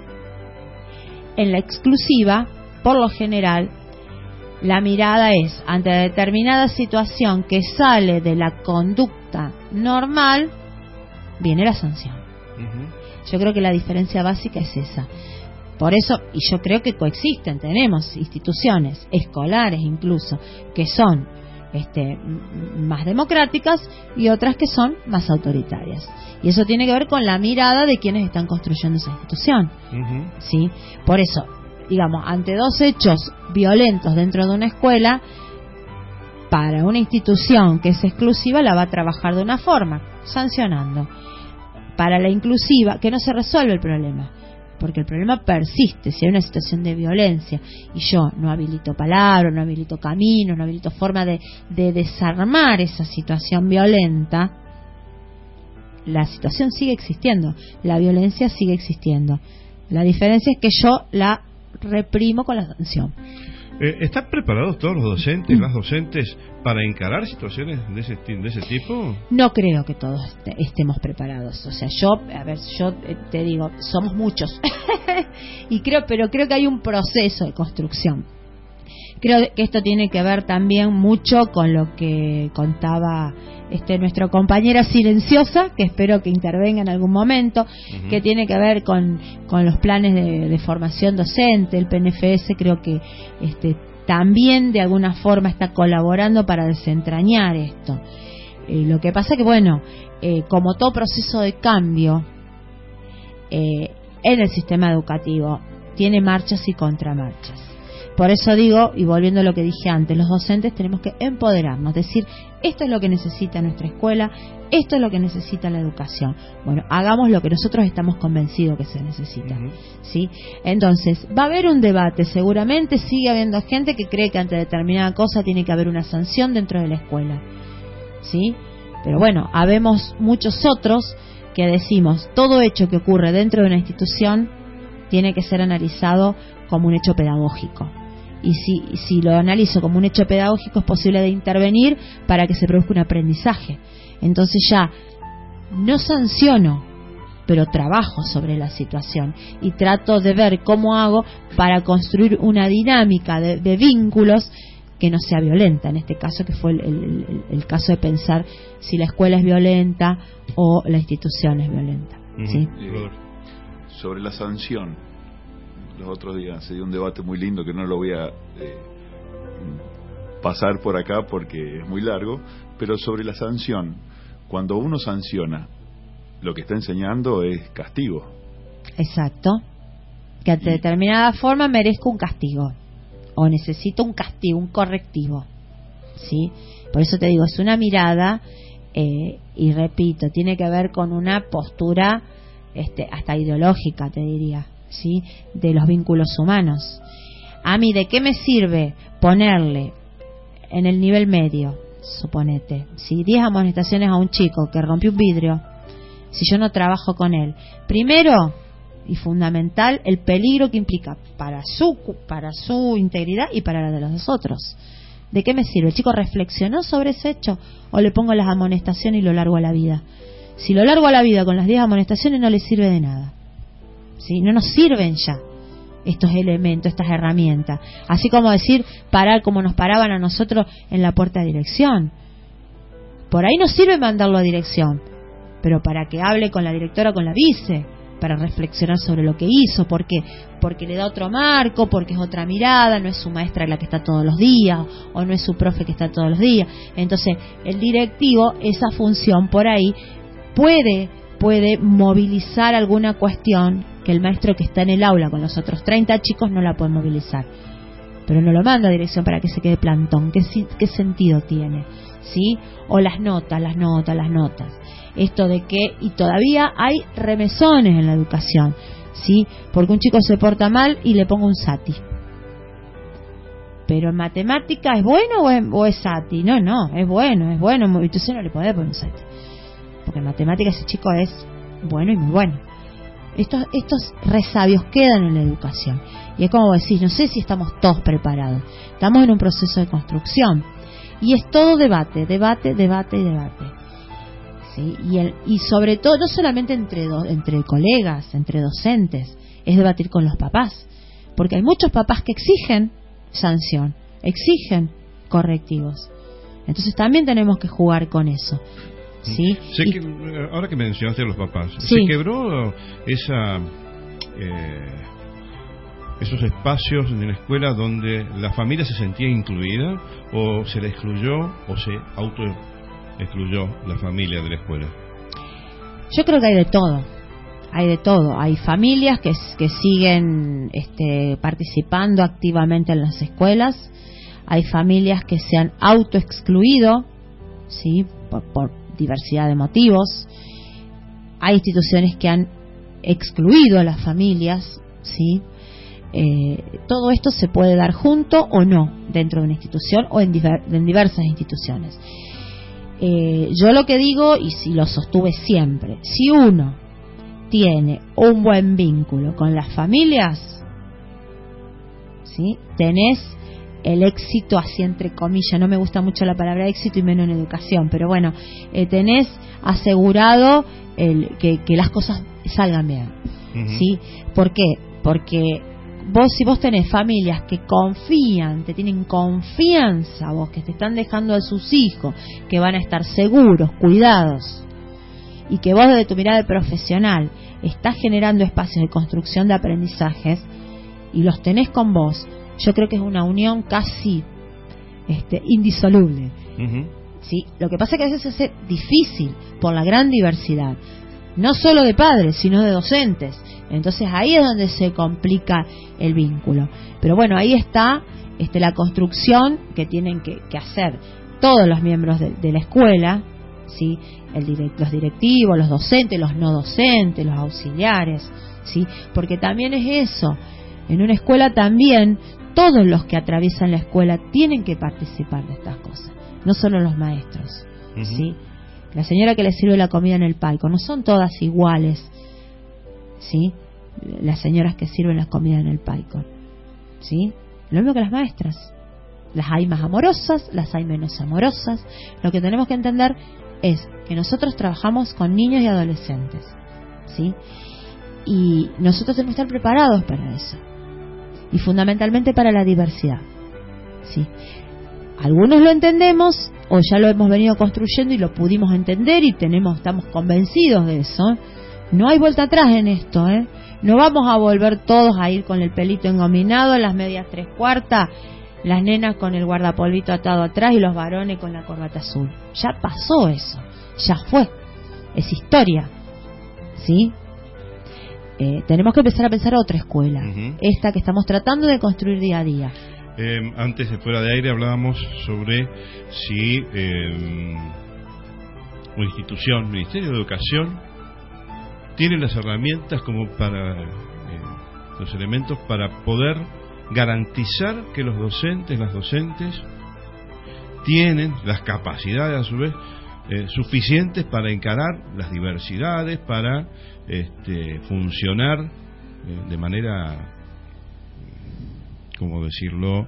En la exclusiva, por lo general, la mirada es, ante determinada situación que sale de la conducta normal, viene la sanción. Uh-huh. Yo creo que la diferencia básica es esa. Por eso, y yo creo que coexisten, tenemos instituciones escolares incluso, que son este, más democráticas y otras que son más autoritarias. Y eso tiene que ver con la mirada de quienes están construyendo esa institución. Uh-huh. ¿Sí? Por eso, digamos, ante dos hechos violentos dentro de una escuela, para una institución que es exclusiva la va a trabajar de una forma, sancionando. Para la inclusiva, que no se resuelve el problema, porque el problema persiste. Si hay una situación de violencia y yo no habilito palabras, no habilito caminos, no habilito forma de, de desarmar esa situación violenta, la situación sigue existiendo, la violencia sigue existiendo. La diferencia es que yo la reprimo con la sanción. Eh, ¿Están preparados todos los docentes, mm. las docentes, para encarar situaciones de ese, de ese tipo? No creo que todos est- estemos preparados. O sea, yo, a ver, yo te digo, somos muchos. y creo, pero creo que hay un proceso de construcción. Creo que esto tiene que ver también mucho con lo que contaba este nuestra compañera silenciosa, que espero que intervenga en algún momento, uh-huh. que tiene que ver con, con los planes de, de formación docente. El P N F S creo que este, también de alguna forma está colaborando para desentrañar esto. Eh, lo que pasa que, bueno, eh, como todo proceso de cambio eh, en el sistema educativo, tiene marchas y contramarchas. Por eso digo, y volviendo a lo que dije antes, los docentes tenemos que empoderarnos, decir, esto es lo que necesita nuestra escuela, esto es lo que necesita la educación. Bueno, hagamos lo que nosotros estamos convencidos que se necesita, ¿sí? Entonces, va a haber un debate, seguramente sigue habiendo gente que cree que ante determinada cosa tiene que haber una sanción dentro de la escuela, ¿sí? Pero bueno, habemos muchos otros que decimos, todo hecho que ocurre dentro de una institución tiene que ser analizado como un hecho pedagógico. Y si, si lo analizo como un hecho pedagógico, es posible de intervenir para que se produzca un aprendizaje. Entonces ya no sanciono, pero trabajo sobre la situación y trato de ver cómo hago para construir una dinámica de, de vínculos que no sea violenta, en este caso que fue el, el, el, el caso de pensar si la escuela es violenta o la institución es violenta. Uh-huh. ¿Sí? Eh, sobre la sanción, los otros días se dio un debate muy lindo que no lo voy a eh, pasar por acá porque es muy largo, pero sobre la sanción, cuando uno sanciona, lo que está enseñando es castigo. Exacto, que ante determinada forma merezco un castigo o necesito un castigo, un correctivo, ¿sí? Por eso te digo, es una mirada eh, y repito, tiene que ver con una postura este, hasta ideológica, te diría, ¿sí? De los vínculos humanos. A mí, ¿de qué me sirve ponerle en el nivel medio, suponete, si diez amonestaciones a un chico que rompió un vidrio, si yo no trabajo con él? Primero y fundamental, el peligro que implica para su para su integridad y para la de los otros. ¿De qué me sirve? ¿El chico reflexionó sobre ese hecho o le pongo las amonestaciones y lo largo a la vida? Si lo largo a la vida con las diez amonestaciones no le sirve de nada, ¿sí? No nos sirven ya estos elementos, estas herramientas. Así como decir, parar como nos paraban a nosotros en la puerta de dirección. Por ahí nos sirve mandarlo a dirección, pero para que hable con la directora o con la vice, para reflexionar sobre lo que hizo. ¿Por qué? Porque le da otro marco, porque es otra mirada, no es su maestra la que está todos los días, o no es su profe que está todos los días. Entonces, el directivo, esa función por ahí, puede, puede movilizar alguna cuestión que el maestro que está en el aula con los otros treinta chicos no la puede movilizar. Pero no lo manda a dirección para que se quede plantón. ¿Qué, qué sentido tiene? ¿Sí? O las notas, las notas, las notas. Esto de que, y todavía hay remesones en la educación, ¿sí? Porque un chico se porta mal y le pongo un sati. Pero en matemática, ¿es bueno o es, o es sati? No, no, es bueno, es bueno. Entonces no le podés poner un sati. Porque en matemática ese chico es bueno y muy bueno. Estos, estos resabios quedan en la educación. Y es como decir, no sé si estamos todos preparados. Estamos en un proceso de construcción. Y es todo debate, debate, debate y debate. ¿Sí? Y, el, y sobre todo, no solamente entre, do, entre colegas, entre docentes, es debatir con los papás. Porque hay muchos papás que exigen sanción, exigen correctivos. Entonces también tenemos que jugar con eso. ¿Sí? Sé y, que, ahora que mencionaste a los papás, sí. ¿se quebró esa eh, esos espacios en la escuela donde la familia se sentía incluida, o se la excluyó o se auto excluyó la familia de la escuela? Yo creo que hay de todo, hay de todo. Hay familias que, que siguen este, participando activamente en las escuelas, hay familias que se han auto excluido, ¿sí? por, por diversidad de motivos. Hay instituciones que han excluido a las familias, ¿sí? Eh, todo esto se puede dar junto o no dentro de una institución o en, diver, en diversas instituciones. Eh, yo lo que digo, y si lo sostuve siempre, si uno tiene un buen vínculo con las familias, ¿sí? Tenés el éxito, así entre comillas, no me gusta mucho la palabra éxito y menos en educación, pero bueno, eh, tenés asegurado el, que, que las cosas salgan bien. Uh-huh. ¿Sí? ¿Por qué? Porque vos, si vos tenés familias que confían, te tienen confianza vos, que te están dejando a sus hijos, que van a estar seguros, cuidados, y que vos desde tu mirada de profesional estás generando espacios de construcción de aprendizajes y los tenés con vos, yo creo que es una unión casi este, indisoluble. Uh-huh. ¿Sí? Lo que pasa es que a veces se hace difícil por la gran diversidad, no solo de padres, sino de docentes. Entonces ahí es donde se complica el vínculo. Pero bueno, ahí está este, la construcción que tienen que, que hacer todos los miembros de, de la escuela, ¿sí? El direct, los directivos, los docentes, los no docentes, los auxiliares, ¿sí? Porque también es eso. En una escuela también todos los que atraviesan la escuela tienen que participar de estas cosas, no solo los maestros, uh-huh. ¿sí? La señora que le sirve la comida en el palco, no son todas iguales, ¿sí? Las señoras que sirven la comida en el palco, ¿sí? Lo mismo que las maestras. Las hay más amorosas, las hay menos amorosas. Lo que tenemos que entender es que nosotros trabajamos con niños y adolescentes, ¿sí? Y nosotros tenemos que estar preparados para eso. Y fundamentalmente para la diversidad, ¿sí? Algunos lo entendemos o ya lo hemos venido construyendo y lo pudimos entender y tenemos, estamos convencidos de eso. No hay vuelta atrás en esto, ¿eh? No vamos a volver todos a ir con el pelito engominado, las medias tres cuartas, las nenas con el guardapolvito atado atrás y los varones con la corbata azul. Ya pasó eso, ya fue, es historia, ¿sí? Eh, tenemos que empezar a pensar otra escuela, uh-huh. esta que estamos tratando de construir día a día. Eh, antes de fuera de aire hablábamos sobre si eh, una institución, Ministerio de Educación, tiene las herramientas como para eh, los elementos para poder garantizar que los docentes, las docentes tienen las capacidades a su vez eh, suficientes para encarar las diversidades, para este, funcionar eh, de manera, ¿cómo decirlo?,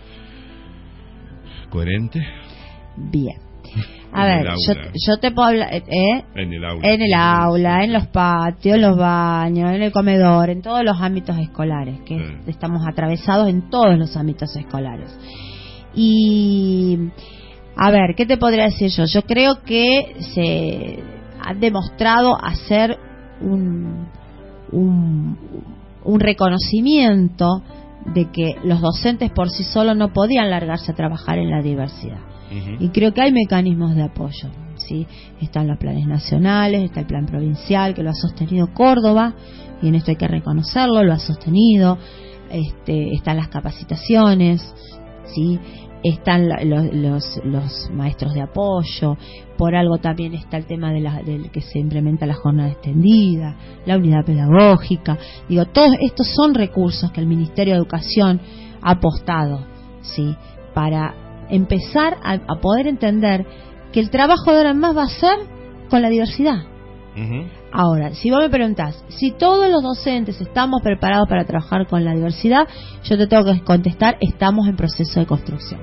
coherente. Bien. A ver, yo, yo te puedo hablar, ¿eh? En el aula. En el aula, en los patios, en los baños, en el comedor, en todos los ámbitos escolares, que sí. Estamos atravesados en todos los ámbitos escolares. Y, a ver, ¿qué te podría decir yo? Yo creo que se ha demostrado hacer un, un, un reconocimiento de que los docentes por sí solos no podían largarse a trabajar en la diversidad. Uh-huh. Y creo que hay mecanismos de apoyo, ¿sí? Están los planes nacionales, está el plan provincial que lo ha sostenido Córdoba, y en esto hay que reconocerlo, lo ha sostenido. Este, están las capacitaciones, ¿sí? Están los, los, los maestros de apoyo. Por algo también está el tema de la, del que se implementa la jornada extendida, la unidad pedagógica. Digo, todos estos son recursos que el Ministerio de Educación ha apostado, ¿sí? Para empezar a, a poder entender que el trabajo de ahora en más va a ser con la diversidad. Uh-huh. Ahora, si vos me preguntás si todos los docentes estamos preparados para trabajar con la diversidad, yo te tengo que contestar: estamos en proceso de construcción.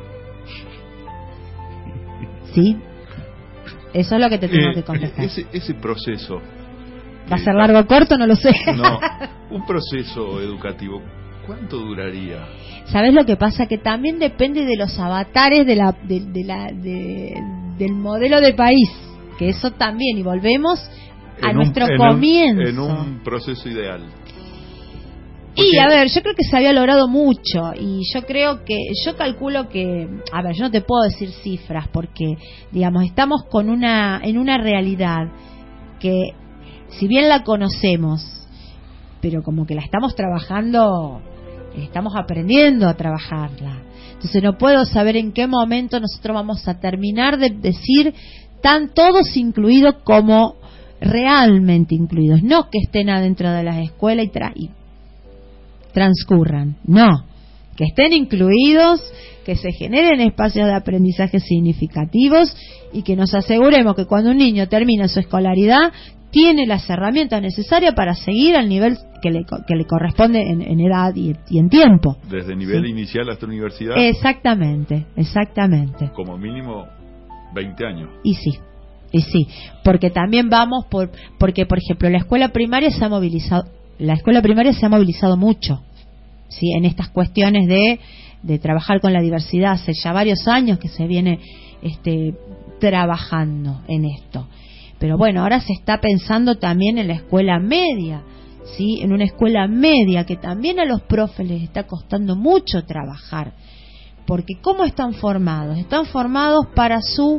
¿Sí? Eso es lo que te tengo eh, que contestar. Ese, ese proceso ¿va a ser largo o corto? No lo sé. No, un proceso educativo, ¿cuánto duraría? ¿Sabes lo que pasa? Que también depende de los avatares de la, de, de la, de, del modelo de país, que eso también, y volvemos a en nuestro un, en comienzo. Un, en un proceso ideal. Porque... Y a ver, yo creo que se había logrado mucho, y yo creo que, yo calculo que, a ver, yo no te puedo decir cifras, porque, digamos, estamos con una, en una realidad que, si bien la conocemos, pero como que la estamos trabajando, estamos aprendiendo a trabajarla. Entonces no puedo saber en qué momento nosotros vamos a terminar de decir tan todos incluidos como realmente incluidos, no que estén adentro de las escuelas y, tra- y transcurran, no, que estén incluidos, que se generen espacios de aprendizaje significativos y que nos aseguremos que cuando un niño termina su escolaridad tiene las herramientas necesarias para seguir al nivel que le, que le corresponde en, en edad y, y en tiempo. Desde nivel ¿sí? inicial hasta universidad. Exactamente, exactamente. Como mínimo veinte años. Y sí, y sí, porque también vamos por, porque por ejemplo la escuela primaria se ha movilizado, la escuela primaria se ha movilizado mucho, sí, en estas cuestiones de, de trabajar con la diversidad. Hace ya varios años que se viene este, trabajando en esto. Pero bueno, ahora se está pensando también en la escuela media, ¿sí? En una escuela media que también a los profes les está costando mucho trabajar. Porque ¿cómo están formados? Están formados para su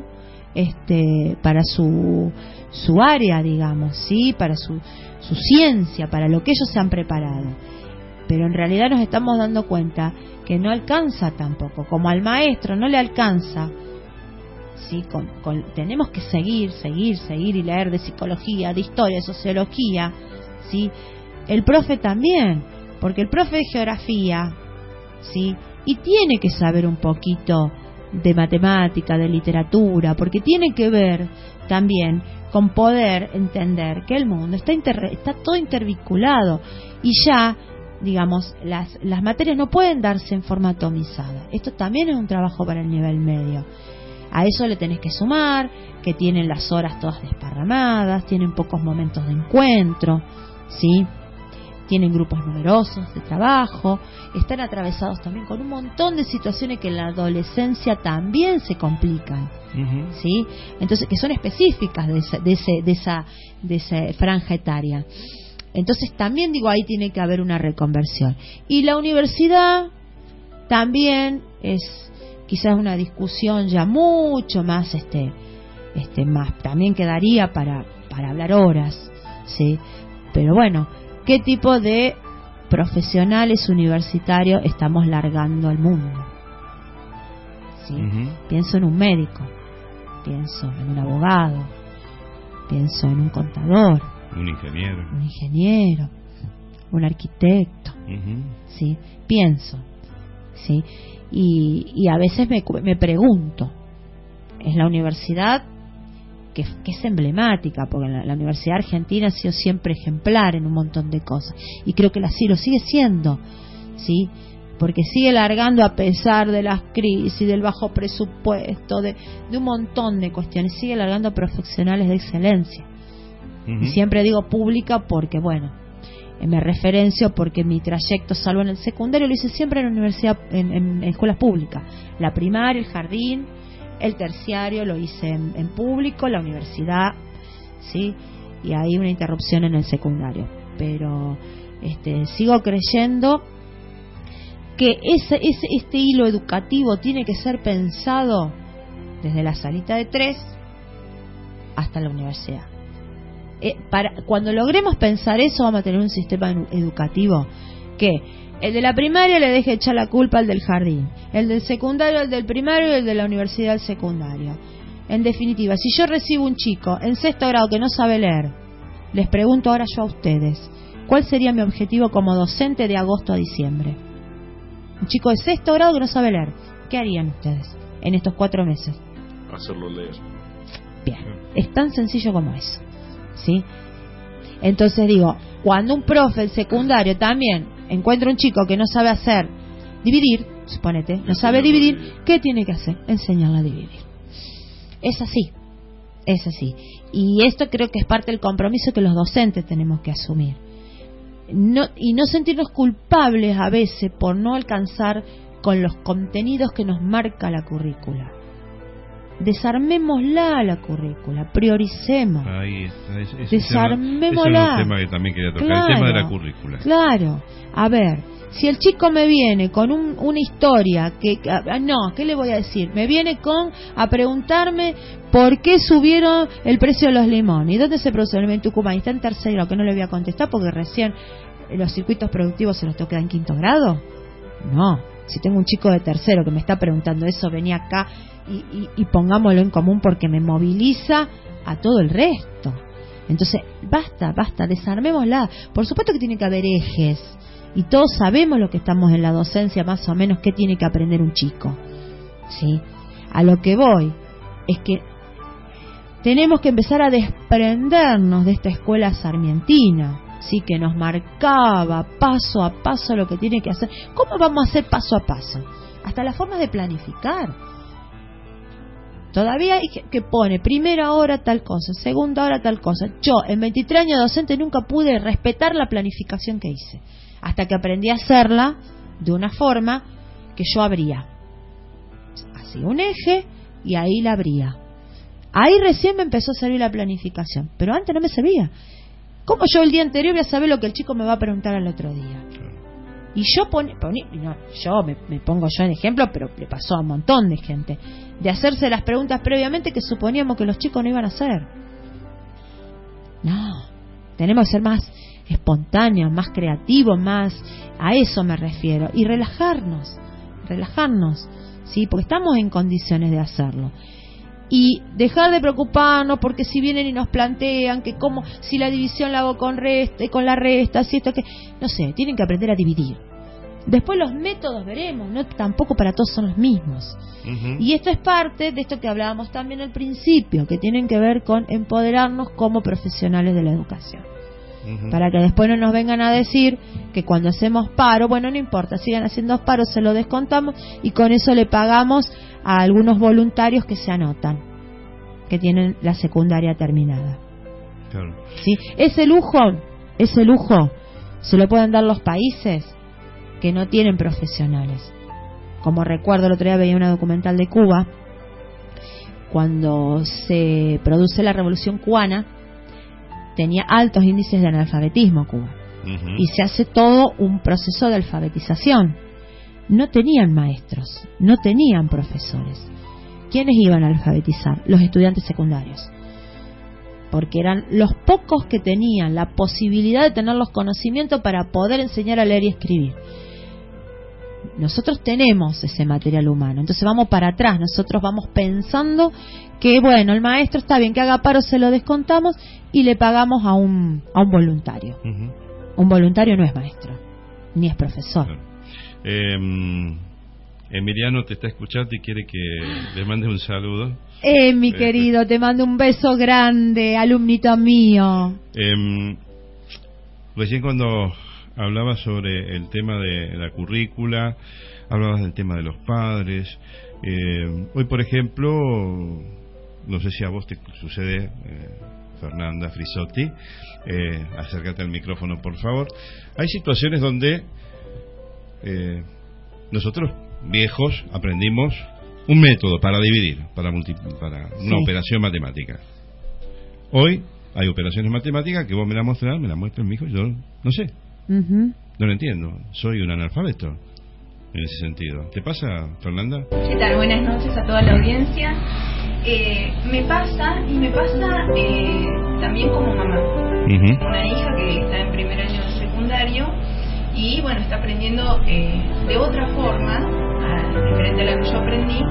este para su su área, digamos, sí, para su su ciencia, para lo que ellos se han preparado. Pero en realidad nos estamos dando cuenta que no alcanza tampoco, como al maestro no le alcanza, sí, con, con, tenemos que seguir, seguir, seguir y leer de psicología, de historia, de sociología, sí, el profe también, porque el profe de geografía, sí, y tiene que saber un poquito de matemática, de literatura, porque tiene que ver también con poder entender que el mundo está inter, está todo intervinculado y ya, digamos, las las materias no pueden darse en forma atomizada. Esto también es un trabajo para el nivel medio. A eso le tenés que sumar que tienen las horas todas desparramadas, tienen pocos momentos de encuentro, ¿sí? Tienen grupos numerosos de trabajo, están atravesados también con un montón de situaciones que en la adolescencia también se complican, uh-huh. ¿sí? Entonces, que son específicas de, esa, de, ese, de, esa, de esa franja etaria. Entonces, también digo, ahí tiene que haber una reconversión. Y la universidad también es quizás una discusión ya mucho más, este, este, más, también quedaría para, para hablar horas, ¿sí? Pero bueno, ¿qué tipo de profesionales universitarios estamos largando al mundo? ¿Sí? Uh-huh. Pienso en un médico, pienso en un abogado, pienso en un contador, un ingeniero, un ingeniero, un arquitecto, uh-huh. ¿sí? Pienso, ¿sí? Y, y a veces me, me pregunto, ¿es la universidad que, que es emblemática? Porque la, la Universidad Argentina ha sido siempre ejemplar en un montón de cosas y creo que la sí lo sigue siendo, ¿sí? Porque sigue largando a pesar de las crisis, del bajo presupuesto, de, de un montón de cuestiones, sigue largando profesionales de excelencia. Uh-huh. Y siempre digo pública porque, bueno, me referencio porque mi trayecto, salvo en el secundario, lo hice siempre en la universidad, en, en, en escuelas públicas. La primaria, el jardín, el terciario lo hice en, en público, la universidad, sí, y hay una interrupción en el secundario. Pero este, sigo creyendo que ese, ese, este hilo educativo tiene que ser pensado desde la salita de tres hasta la universidad. Eh, para, cuando logremos pensar eso, vamos a tener un sistema educativo que el de la primaria le deje echar la culpa al del jardín, el del secundario al del primario y el de la universidad al secundario. En definitiva, si yo recibo un chico en sexto grado que no sabe leer, les pregunto ahora yo a ustedes, ¿cuál sería mi objetivo como docente de agosto a diciembre? Un chico de sexto grado que no sabe leer, ¿qué harían ustedes en estos cuatro meses? Hacerlo leer. Bien, es tan sencillo como eso, ¿sí? Entonces digo, cuando un profe del secundario también encuentra un chico que no sabe hacer dividir, suponete, no sabe dividir, ¿qué tiene que hacer? Enseñarle a dividir. Es así, es así. Y esto creo que es parte del compromiso que los docentes tenemos que asumir. No, y no sentirnos culpables a veces por no alcanzar con los contenidos que nos marca la currícula. Desarmémosla la currícula, prioricemos. Ahí está, ese, ese Desarmémosla. Ese es un tema que también quería tocar, claro, el tema de la currícula. Claro, a ver, si el chico me viene con un, una historia que, no, ¿qué le voy a decir? Me viene con a preguntarme por qué subieron el precio de los limones. ¿Y dónde se produce el en Tucumán? Y está en tercero, que no le voy a contestar porque recién los circuitos productivos se los toca en quinto grado. No, si tengo un chico de tercero que me está preguntando eso, venía acá y, y, y pongámoslo en común porque me moviliza a todo el resto. Entonces, basta, basta, desarmémosla. Por supuesto que tiene que haber ejes. Y todos sabemos lo que estamos en la docencia, más o menos, qué tiene que aprender un chico. ¿Sí? A lo que voy es que tenemos que empezar a desprendernos de esta escuela sarmientina, ¿sí? Que nos marcaba paso a paso lo que tiene que hacer. ¿Cómo vamos a hacer paso a paso? Hasta las formas de planificar. Todavía hay que, que pone primera hora tal cosa, segunda hora tal cosa. Yo, en veintitrés años de docente, nunca pude respetar la planificación que hice. Hasta que aprendí a hacerla de una forma que yo abría. Hacía un eje y ahí la abría. Ahí recién me empezó a servir la planificación. Pero antes no me servía. ¿Cómo yo el día anterior voy a saber lo que el chico me va a preguntar al otro día? Y yo pone, pone, no, yo me, me pongo yo en ejemplo, pero le pasó a un montón de gente, de hacerse las preguntas previamente que suponíamos que los chicos no iban a hacer. No, tenemos que ser más espontáneos, más creativos, más, a eso me refiero, y relajarnos, relajarnos, sí, porque estamos en condiciones de hacerlo. Y dejar de preocuparnos porque si vienen y nos plantean que cómo, si la división la hago con resta y con la resta, si esto que, no sé, tienen que aprender a dividir. Después los métodos veremos, no, tampoco para todos son los mismos. Uh-huh. Y esto es parte de esto que hablábamos también al principio, que tienen que ver con empoderarnos como profesionales de la educación. Uh-huh. Para que después no nos vengan a decir que cuando hacemos paro, bueno, no importa, sigan haciendo paros, se lo descontamos y con eso le pagamos a algunos voluntarios que se anotan, que tienen la secundaria terminada. Claro. ¿Sí? Ese lujo, ese lujo se lo pueden dar los países que no tienen profesionales. Como recuerdo, el otro día veía una documental de Cuba, cuando se produce la Revolución Cubana, tenía altos índices de analfabetismo Cuba. Uh-huh. Y se hace todo un proceso de alfabetización. No tenían maestros, no tenían profesores. ¿Quiénes iban a alfabetizar? Los estudiantes secundarios. Porque eran los pocos que tenían la posibilidad de tener los conocimientos para poder enseñar a leer y escribir. Nosotros tenemos ese material humano, entonces vamos para atrás, nosotros vamos pensando que bueno, el maestro está bien que haga paro, se lo descontamos y le pagamos a un a un voluntario. Uh-huh. Un voluntario no es maestro, ni es profesor. Claro. Eh, Emiliano te está escuchando y quiere que le mandes un saludo. Eh, mi eh, querido, te mando un beso grande, alumnito mío. Eh, recién cuando hablabas sobre el tema de la currícula, hablabas del tema de los padres. Eh, hoy, por ejemplo, no sé si a vos te sucede, eh, Fernanda Frisotti, eh, acércate al micrófono, por favor. Hay situaciones donde eh, nosotros, viejos, aprendimos un método para dividir, para, multi, para una sí. operación matemática. Hoy hay operaciones matemáticas que vos me la mostrás, me la muestras, mi hijo, yo no sé. Uh-huh. No lo entiendo, soy un analfabeto en ese sentido. ¿Te pasa, Fernanda? ¿Qué tal? Buenas noches a toda la audiencia. Eh, me pasa, y me pasa eh, también como mamá. Uh-huh. Una hija que está en primer año de secundario y bueno, está aprendiendo eh, de otra forma, a, diferente a la que yo aprendí.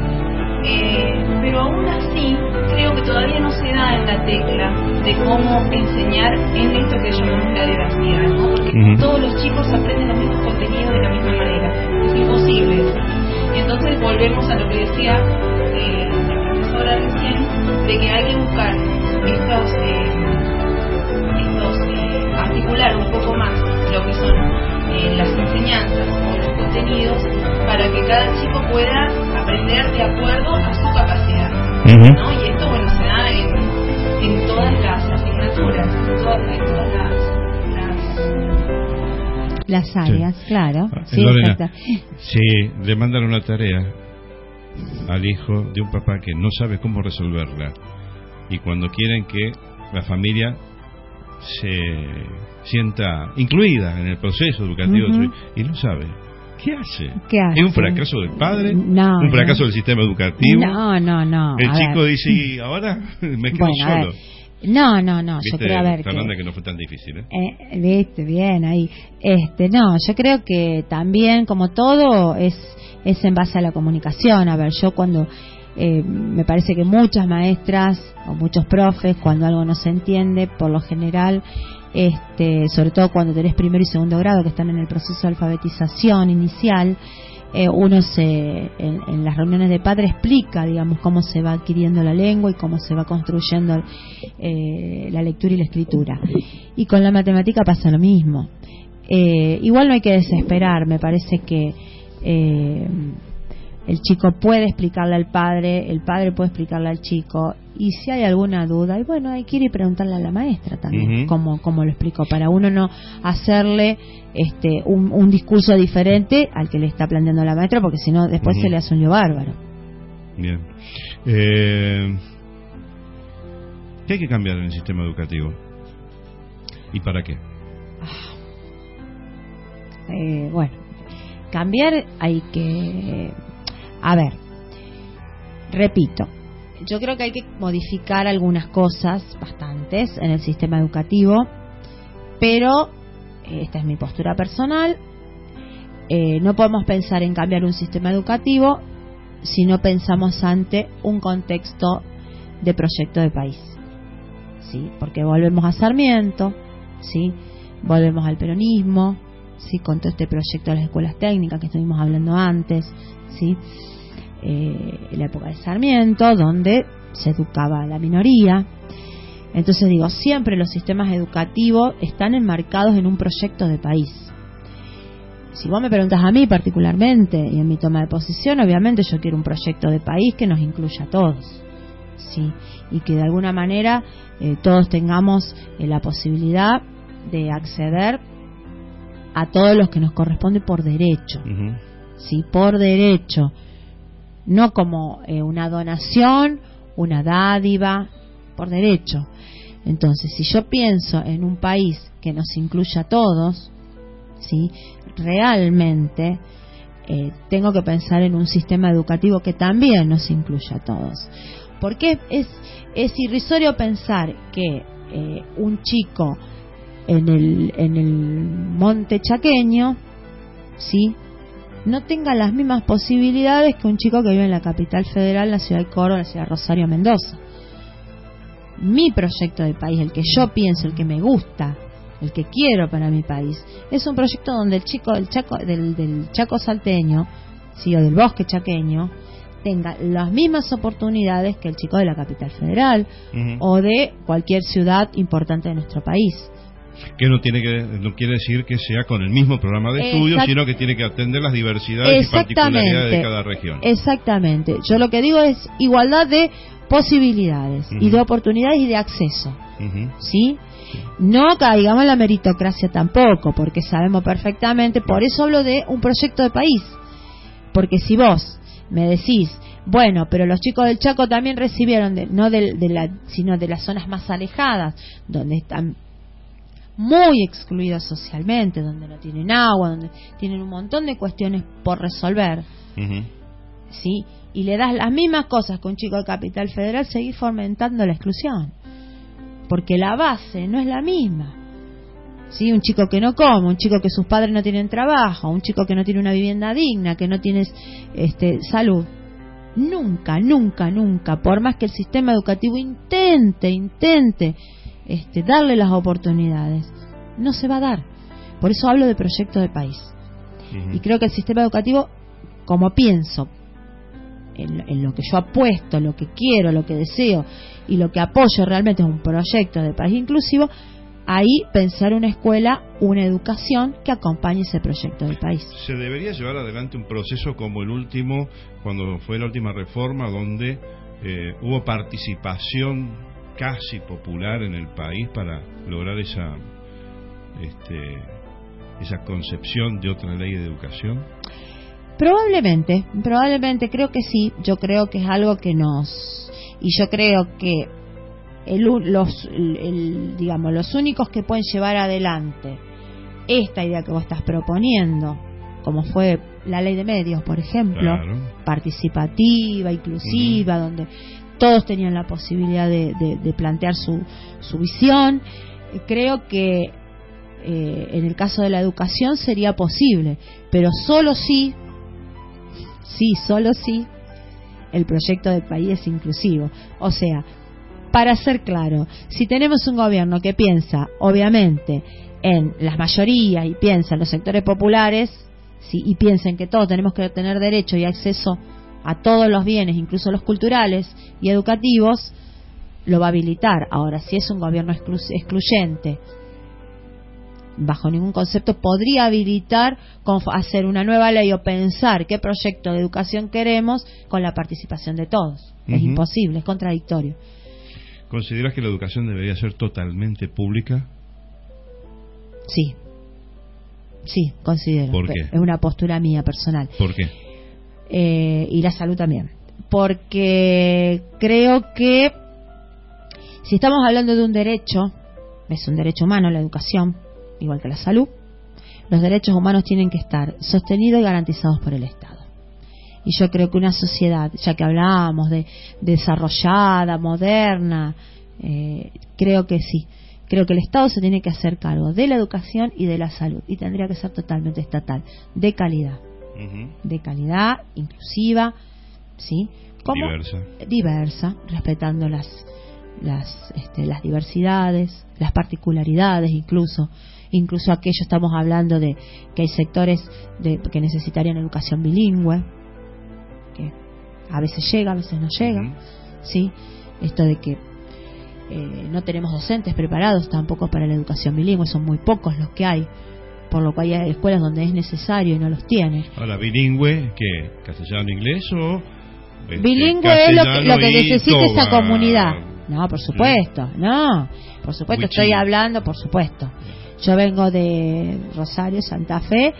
Eh, pero aún así creo que todavía no se da en la tecla de cómo enseñar en esto que llamamos la diversidad, ¿no? Porque uh-huh. todos los chicos aprenden los mismos contenidos de la misma manera, es imposible eso. Y entonces volvemos a lo que decía eh, la profesora recién, de que hay que buscar estos, eh, estos eh, articular un poco más lo que son eh, las enseñanzas o los contenidos para que cada chico pueda aprender de acuerdo a su capacidad, uh-huh. ¿no? Y esto, bueno, se da en, en todas las asignaturas, en todas, en todas las, las... las áreas, sí. Claro. Sí, Lorena, si le mandan una tarea al hijo de un papá que no sabe cómo resolverla y cuando quieren que la familia se sienta incluida en el proceso educativo uh-huh. y no sabe, ¿qué hace? ¿Qué hace? ¿Es un fracaso del padre? No, ¿Un fracaso no. del sistema educativo? No, no, no. El a chico ver. dice, ¿y ahora me quedo bueno, solo? No, no, no. ¿Viste, yo creo, a ver. Fernanda, que, que no fue tan difícil, ¿eh? eh Viste, bien, ahí. Este, no, yo creo que también, como todo, es, es en base a la comunicación. A ver, yo cuando. Eh, me parece que muchas maestras o muchos profes, cuando algo no se entiende, por lo general, este, sobre todo cuando tenés primero y segundo grado que están en el proceso de alfabetización inicial, eh, uno se en, en las reuniones de padres explica, digamos, cómo se va adquiriendo la lengua y cómo se va construyendo eh, la lectura y la escritura. Y con la matemática pasa lo mismo. Eh, igual no hay que desesperar, me parece que eh, el chico puede explicarle al padre, el padre puede explicarle al chico, y si hay alguna duda, y bueno, hay que ir y preguntarle a la maestra también, uh-huh. cómo, cómo lo explicó, para uno no hacerle este un, un discurso diferente al que le está planteando la maestra, porque si no, después uh-huh. se le hace un lío bárbaro. Bien. Eh, ¿Qué hay que cambiar en el sistema educativo? ¿Y para qué? eh, bueno, cambiar hay que... A ver, repito, yo creo que hay que modificar algunas cosas, bastantes, en el sistema educativo, pero eh, esta es mi postura personal. Eh, no podemos pensar en cambiar un sistema educativo si no pensamos ante un contexto de proyecto de país, ¿sí? Porque volvemos a Sarmiento, ¿sí? Volvemos al peronismo, ¿sí? Con todo este proyecto de las escuelas técnicas que estuvimos hablando antes, ¿sí? Eh, en la época de Sarmiento, donde se educaba a la minoría. Entonces digo, siempre los sistemas educativos están enmarcados en un proyecto de país. Si vos me preguntas a mí particularmente y en mi toma de posición, obviamente yo quiero un proyecto de país que nos incluya a todos, ¿sí? Y que de alguna manera eh, todos tengamos eh, la posibilidad de acceder a todos los que nos corresponde por derecho, uh-huh. ¿sí? Por derecho, no como eh, una donación, una dádiva, por derecho. Entonces, si yo pienso en un país que nos incluya a todos, ¿sí? Realmente eh, tengo que pensar en un sistema educativo que también nos incluya a todos. Porque es, es irrisorio pensar que eh, un chico en el, en el monte chaqueño, ¿sí?, no tenga las mismas posibilidades que un chico que vive en la capital federal, la ciudad de Córdoba, la ciudad de Rosario, Mendoza. Mi proyecto de país, el que yo pienso, el que me gusta, el que quiero para mi país, es un proyecto donde el chico del Chaco, del, del Chaco salteño, ¿sí?, o del bosque chaqueño, tenga las mismas oportunidades que el chico de la capital federal, uh-huh. o de cualquier ciudad importante de nuestro país. Que no tiene que no quiere decir que sea con el mismo programa de estudio, Exact- sino que tiene que atender las diversidades y particularidades de cada región. Exactamente. Yo lo que digo es igualdad de posibilidades, uh-huh. y de oportunidades y de acceso, uh-huh. ¿sí? No caigamos en la meritocracia tampoco, porque sabemos perfectamente, por eso hablo de un proyecto de país. Porque si vos me decís, bueno, pero los chicos del Chaco también recibieron, de, no de, de la, sino de las zonas más alejadas, donde están muy excluidos socialmente, donde no tienen agua, donde tienen un montón de cuestiones por resolver, uh-huh. ¿sí? Y le das las mismas cosas que un chico de Capital Federal, seguís fomentando la exclusión, porque la base no es la misma, ¿sí? Un chico que no come, un chico que sus padres no tienen trabajo, un chico que no tiene una vivienda digna, que no tiene este, salud, nunca, nunca, nunca, por más que el sistema educativo intente, intente Este, darle las oportunidades, no se va a dar. Por eso hablo de proyecto de país. Uh-huh. Y creo que el sistema educativo, como pienso en, en lo que yo apuesto, lo que quiero, lo que deseo y lo que apoyo realmente es un proyecto de país inclusivo, ahí pensar una escuela, una educación que acompañe ese proyecto del país. Se debería llevar adelante un proceso como el último, cuando fue la última reforma, donde eh, hubo participación casi popular en el país para lograr esa este, esa concepción de otra ley de educación. Probablemente, probablemente creo que sí. Yo creo que es algo que nos, y yo creo que el, los el, el, digamos los únicos que pueden llevar adelante esta idea que vos estás proponiendo, como fue la ley de medios, por ejemplo, claro. participativa, inclusiva, uh-huh. donde todos tenían la posibilidad de, de, de plantear su, su visión. Creo que eh, en el caso de la educación sería posible, pero solo si, sí, solo si el proyecto del país es inclusivo. O sea, para ser claro, si tenemos un gobierno que piensa, obviamente, en las mayorías y piensa en los sectores populares, sí, y piensa en que todos tenemos que tener derecho y acceso a todos los bienes, incluso los culturales y educativos, lo va a habilitar. Ahora, si es un gobierno exclu- excluyente, bajo ningún concepto podría habilitar con hacer una nueva ley o pensar qué proyecto de educación queremos con la participación de todos. Uh-huh. Es imposible, es contradictorio. ¿Consideras que la educación debería ser totalmente pública? Sí. Sí, considero. ¿Por qué? Es una postura mía personal. ¿Por qué? Eh, y la salud también, porque creo que si estamos hablando de un derecho, es un derecho humano la educación, igual que la salud, los derechos humanos tienen que estar sostenidos y garantizados por el Estado. Y yo creo que una sociedad, ya que hablábamos de, de desarrollada, moderna, eh, creo que sí, creo que el Estado se tiene que hacer cargo de la educación y de la salud, y tendría que ser totalmente estatal, de calidad, uh-huh. de calidad, inclusiva, ¿sí? ¿Cómo? Diversa. Diversa, respetando las las este, las diversidades, las particularidades, incluso incluso aquello, estamos hablando de que hay sectores de, que necesitarían educación bilingüe, que a veces llega, a veces no llega, uh-huh. ¿sí? Esto de que eh, no tenemos docentes preparados tampoco para la educación bilingüe, son muy pocos los que hay, por lo cual hay escuelas donde es necesario y no los tiene. Ahora, bilingüe, ¿qué? ¿Castellano-inglés o...? Este, bilingüe es lo que, lo que necesita toba. Esa comunidad. No, por supuesto, sí. no, por supuesto, muy estoy chido. Hablando, por supuesto. Yo vengo de Rosario, Santa Fe,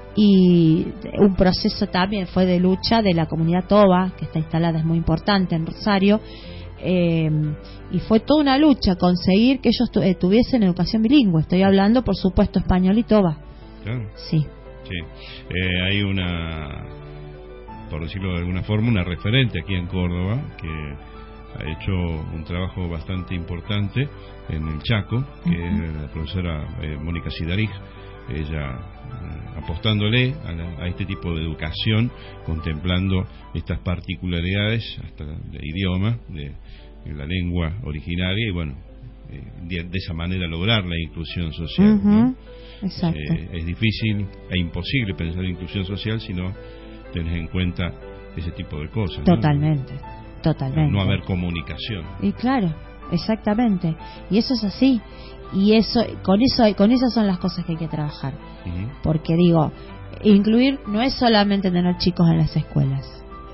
y un proceso también fue de lucha de la comunidad toba, que está instalada, es muy importante en Rosario, eh, y fue toda una lucha conseguir que ellos tu, eh, tuviesen educación bilingüe. Estoy hablando, por supuesto, español y toba. Claro. Sí. Sí. Eh, hay una, por decirlo de alguna forma, una referente aquí en Córdoba que ha hecho un trabajo bastante importante en el Chaco, que uh-huh. es la profesora eh, Mónica Sidarij, ella eh, apostándole a, la, a este tipo de educación, contemplando estas particularidades hasta de idioma, de, de la lengua originaria, y bueno, eh, de, de esa manera lograr la inclusión social. Uh-huh. ¿no? Exacto. Eh, es difícil e imposible pensar en inclusión social si no tenés en cuenta ese tipo de cosas. Totalmente. ¿no? Totalmente. No haber comunicación. Y claro, exactamente. Y eso es así. Y eso, con eso, con esas son las cosas que hay que trabajar. Uh-huh. Porque digo, incluir no es solamente tener chicos en las escuelas.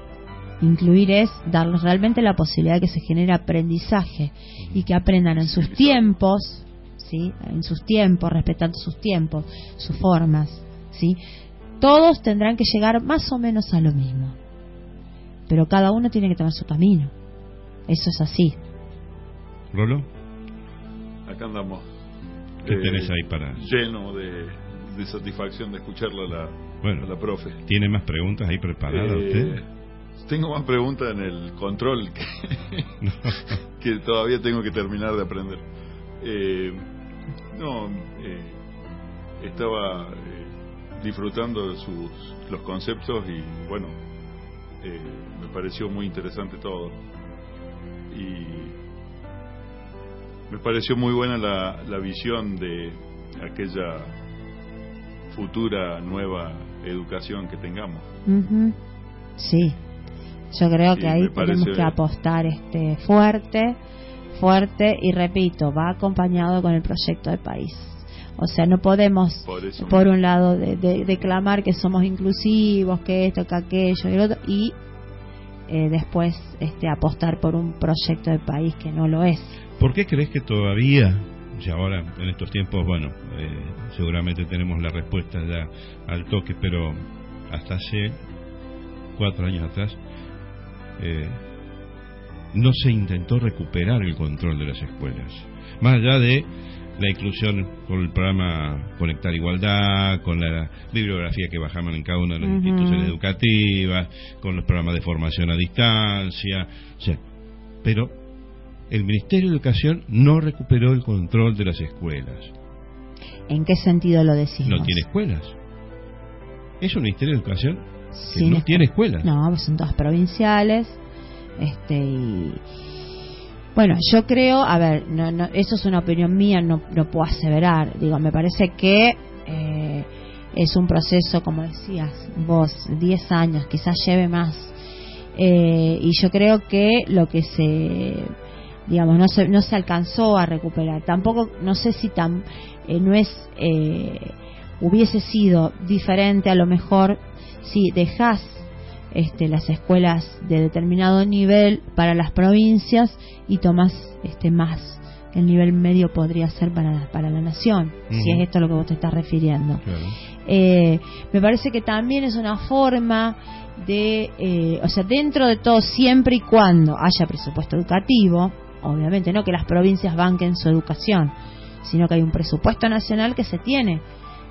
Incluir es darles realmente la posibilidad de que se genere aprendizaje uh-huh. y que aprendan en sus tiempos, sí, en sus tiempos, respetando sus tiempos, sus formas, sí. Todos tendrán que llegar más o menos a lo mismo. Pero cada uno tiene que tomar su camino. Eso es así. ¿Rolo? Acá andamos. ¿Qué eh, tenés ahí para...? Lleno de, de satisfacción de escucharla a la, bueno, a la profe. ¿Tiene más preguntas ahí preparadas eh, usted? Tengo más preguntas en el control que, no. que todavía tengo que terminar de aprender. Eh, no, eh, estaba eh, disfrutando de sus, los conceptos y bueno... Eh, me pareció muy interesante todo y me pareció muy buena la, la visión de aquella futura nueva educación que tengamos. Uh-huh. Sí, yo creo que y ahí tenemos que apostar este fuerte, fuerte y repito, va acompañado con el proyecto de país. O sea, no podemos, por, eso, por un lado, de, de, declamar que somos inclusivos, que esto, que aquello y el otro, y eh, después este, apostar por un proyecto de país que no lo es. ¿Por qué crees que todavía, y ahora en estos tiempos, bueno, eh, seguramente tenemos la respuesta ya al toque, pero hasta hace cuatro años atrás, eh, no se intentó recuperar el control de las escuelas? Más allá de la inclusión con el programa Conectar Igualdad, con la bibliografía que bajamos en cada una de las uh-huh. instituciones educativas, con los programas de formación a distancia, o sea, pero el Ministerio de Educación no recuperó el control de las escuelas. ¿En qué sentido lo decimos? No tiene escuelas. Es un Ministerio de Educación que Sin no escu- tiene escuelas. No, pues son todas provinciales, este y bueno, yo creo, a ver, no, no, eso es una opinión mía, no, no puedo aseverar. Digo, me parece que eh, es un proceso, como decías vos, diez años, quizás lleve más. Eh, y yo creo que lo que se, digamos, no se, no se alcanzó a recuperar. Tampoco, no sé si tan, eh, no es, eh, hubiese sido diferente a lo mejor si dejás Este, las escuelas de determinado nivel para las provincias y tomás este, más que el nivel medio podría ser para la, para la nación, uh-huh. si es esto a lo que vos te estás refiriendo. Claro. Eh, me parece que también es una forma de, eh, o sea, dentro de todo, siempre y cuando haya presupuesto educativo, obviamente no que las provincias banquen su educación, sino que hay un presupuesto nacional que se tiene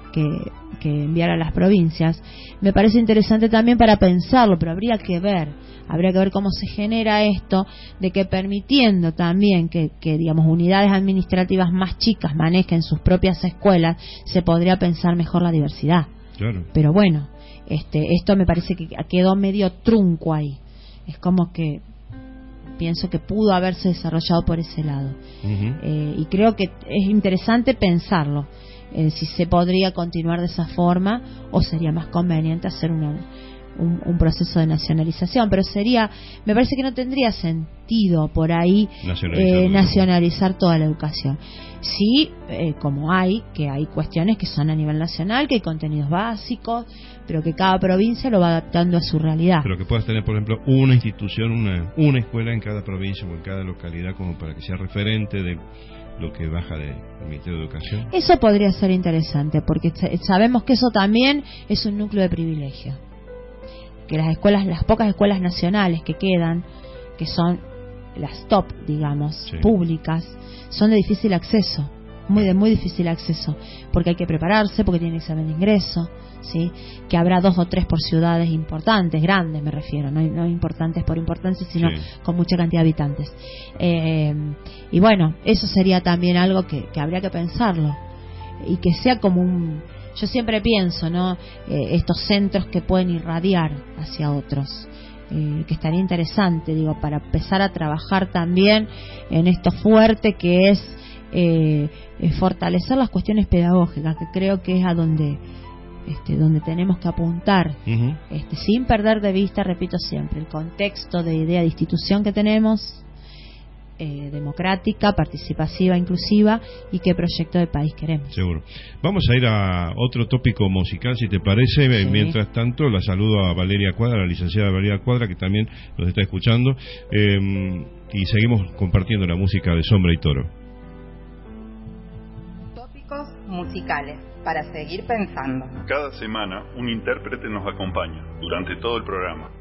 que, que enviar a las provincias, me parece interesante también para pensarlo, pero habría que ver, habría que ver cómo se genera esto, de que permitiendo también que, que digamos, unidades administrativas más chicas manejen sus propias escuelas, se podría pensar mejor la diversidad. Claro. Pero bueno, este, esto me parece que quedó medio trunco ahí. Es como que pienso que pudo haberse desarrollado por ese lado. Uh-huh. Eh, y creo que es interesante pensarlo, eh, si se podría continuar de esa forma o sería más conveniente hacer una, un, un proceso de nacionalización. Pero sería, me parece que no tendría sentido por ahí nacionalizar, eh, nacionalizar toda la educación. Sí, eh, como hay, que hay cuestiones que son a nivel nacional, que hay contenidos básicos, pero que cada provincia lo va adaptando a su realidad. Pero que puedas tener, por ejemplo, una institución, una, una escuela en cada provincia o en cada localidad, como para que sea referente de lo que baja del Ministerio de Educación. Eso podría ser interesante, porque sabemos que eso también es un núcleo de privilegio. Que las escuelas, las pocas escuelas nacionales que quedan, que son las top, digamos, sí, públicas, son de difícil acceso, muy de muy difícil acceso, porque hay que prepararse, porque tienen examen de ingreso, ¿sí? Que habrá dos o tres por ciudades importantes, grandes me refiero, no, no importantes por importancia, sino sí, con mucha cantidad de habitantes. Eh, y bueno, eso sería también algo que, que habría que pensarlo, y que sea como un... Yo siempre pienso, ¿no? Eh, estos centros que pueden irradiar hacia otros. Eh, que estaría interesante, digo, para empezar a trabajar también en esto fuerte que es eh, eh, fortalecer las cuestiones pedagógicas, que creo que es a donde este, donde tenemos que apuntar, uh-huh, este, sin perder de vista, repito siempre, el contexto de idea de institución que tenemos, eh, democrática, participativa, inclusiva, y qué proyecto de país queremos. Seguro. Vamos a ir a otro tópico musical, si te parece. Sí. Mientras tanto, la saludo a Valeria Cuadra, la licenciada Valeria Cuadra, que también nos está escuchando, eh, y seguimos compartiendo la música de Sombra y Toro. Tópicos musicales para seguir pensando. Cada semana un intérprete nos acompaña durante todo el programa.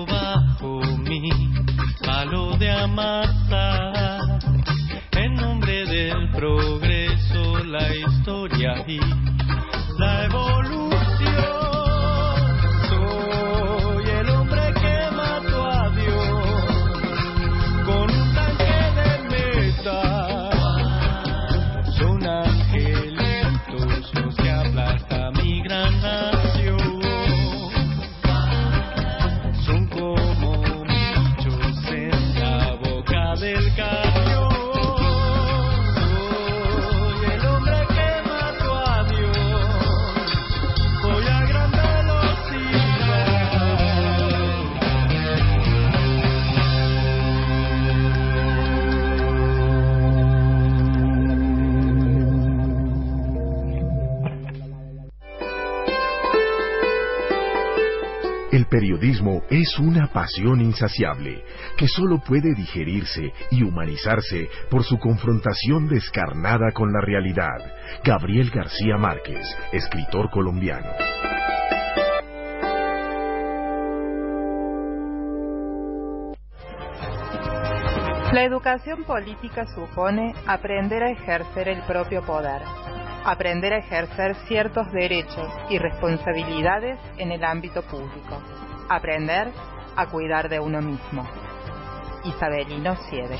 de amasar en nombre periodismo es una pasión insaciable que solo puede digerirse y humanizarse por su confrontación descarnada con la realidad. Gabriel García Márquez, escritor colombiano. La educación política supone aprender a ejercer el propio poder, aprender a ejercer ciertos derechos y responsabilidades en el ámbito público, aprender a cuidar de uno mismo. Isabelino Siede.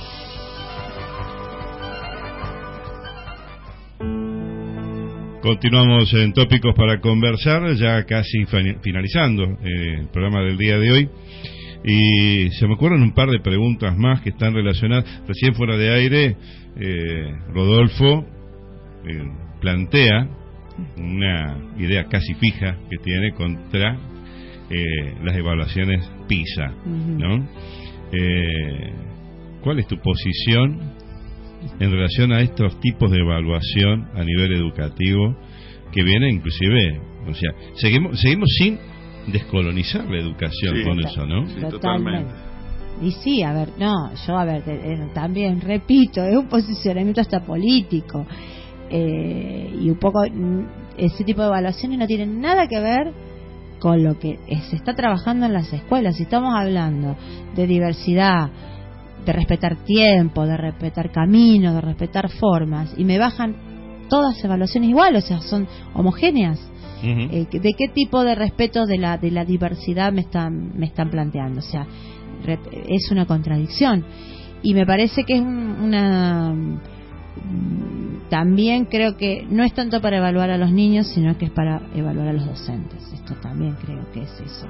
Continuamos en Tópicos para Conversar, ya casi finalizando eh, el programa del día de hoy. Y se me ocurren un par de preguntas más que están relacionadas. Recién fuera de aire, eh, Rodolfo eh, plantea una idea casi fija que tiene contra eh, las evaluaciones PISA, ¿no? Eh, ¿Cuál es tu posición en relación a estos tipos de evaluación a nivel educativo que viene inclusive, o sea, seguimos seguimos sin descolonizar la educación sí, con eso, ¿no? Sí, totalmente. Y sí, a ver, no, yo, a ver, eh, también, repito, es un posicionamiento hasta político. Eh, y un poco, ese tipo de evaluaciones no tienen nada que ver con lo que se está trabajando en las escuelas. Si estamos hablando de diversidad, de respetar tiempo, de respetar camino, de respetar formas, y me bajan todas evaluaciones iguales, o sea, son homogéneas. Uh-huh. Eh, ¿de qué tipo de respeto de la de la diversidad me están me están planteando? O sea, re, es una contradicción y me parece que es un, una también creo que no es tanto para evaluar a los niños, sino que es para evaluar a los docentes. Esto también creo que es eso.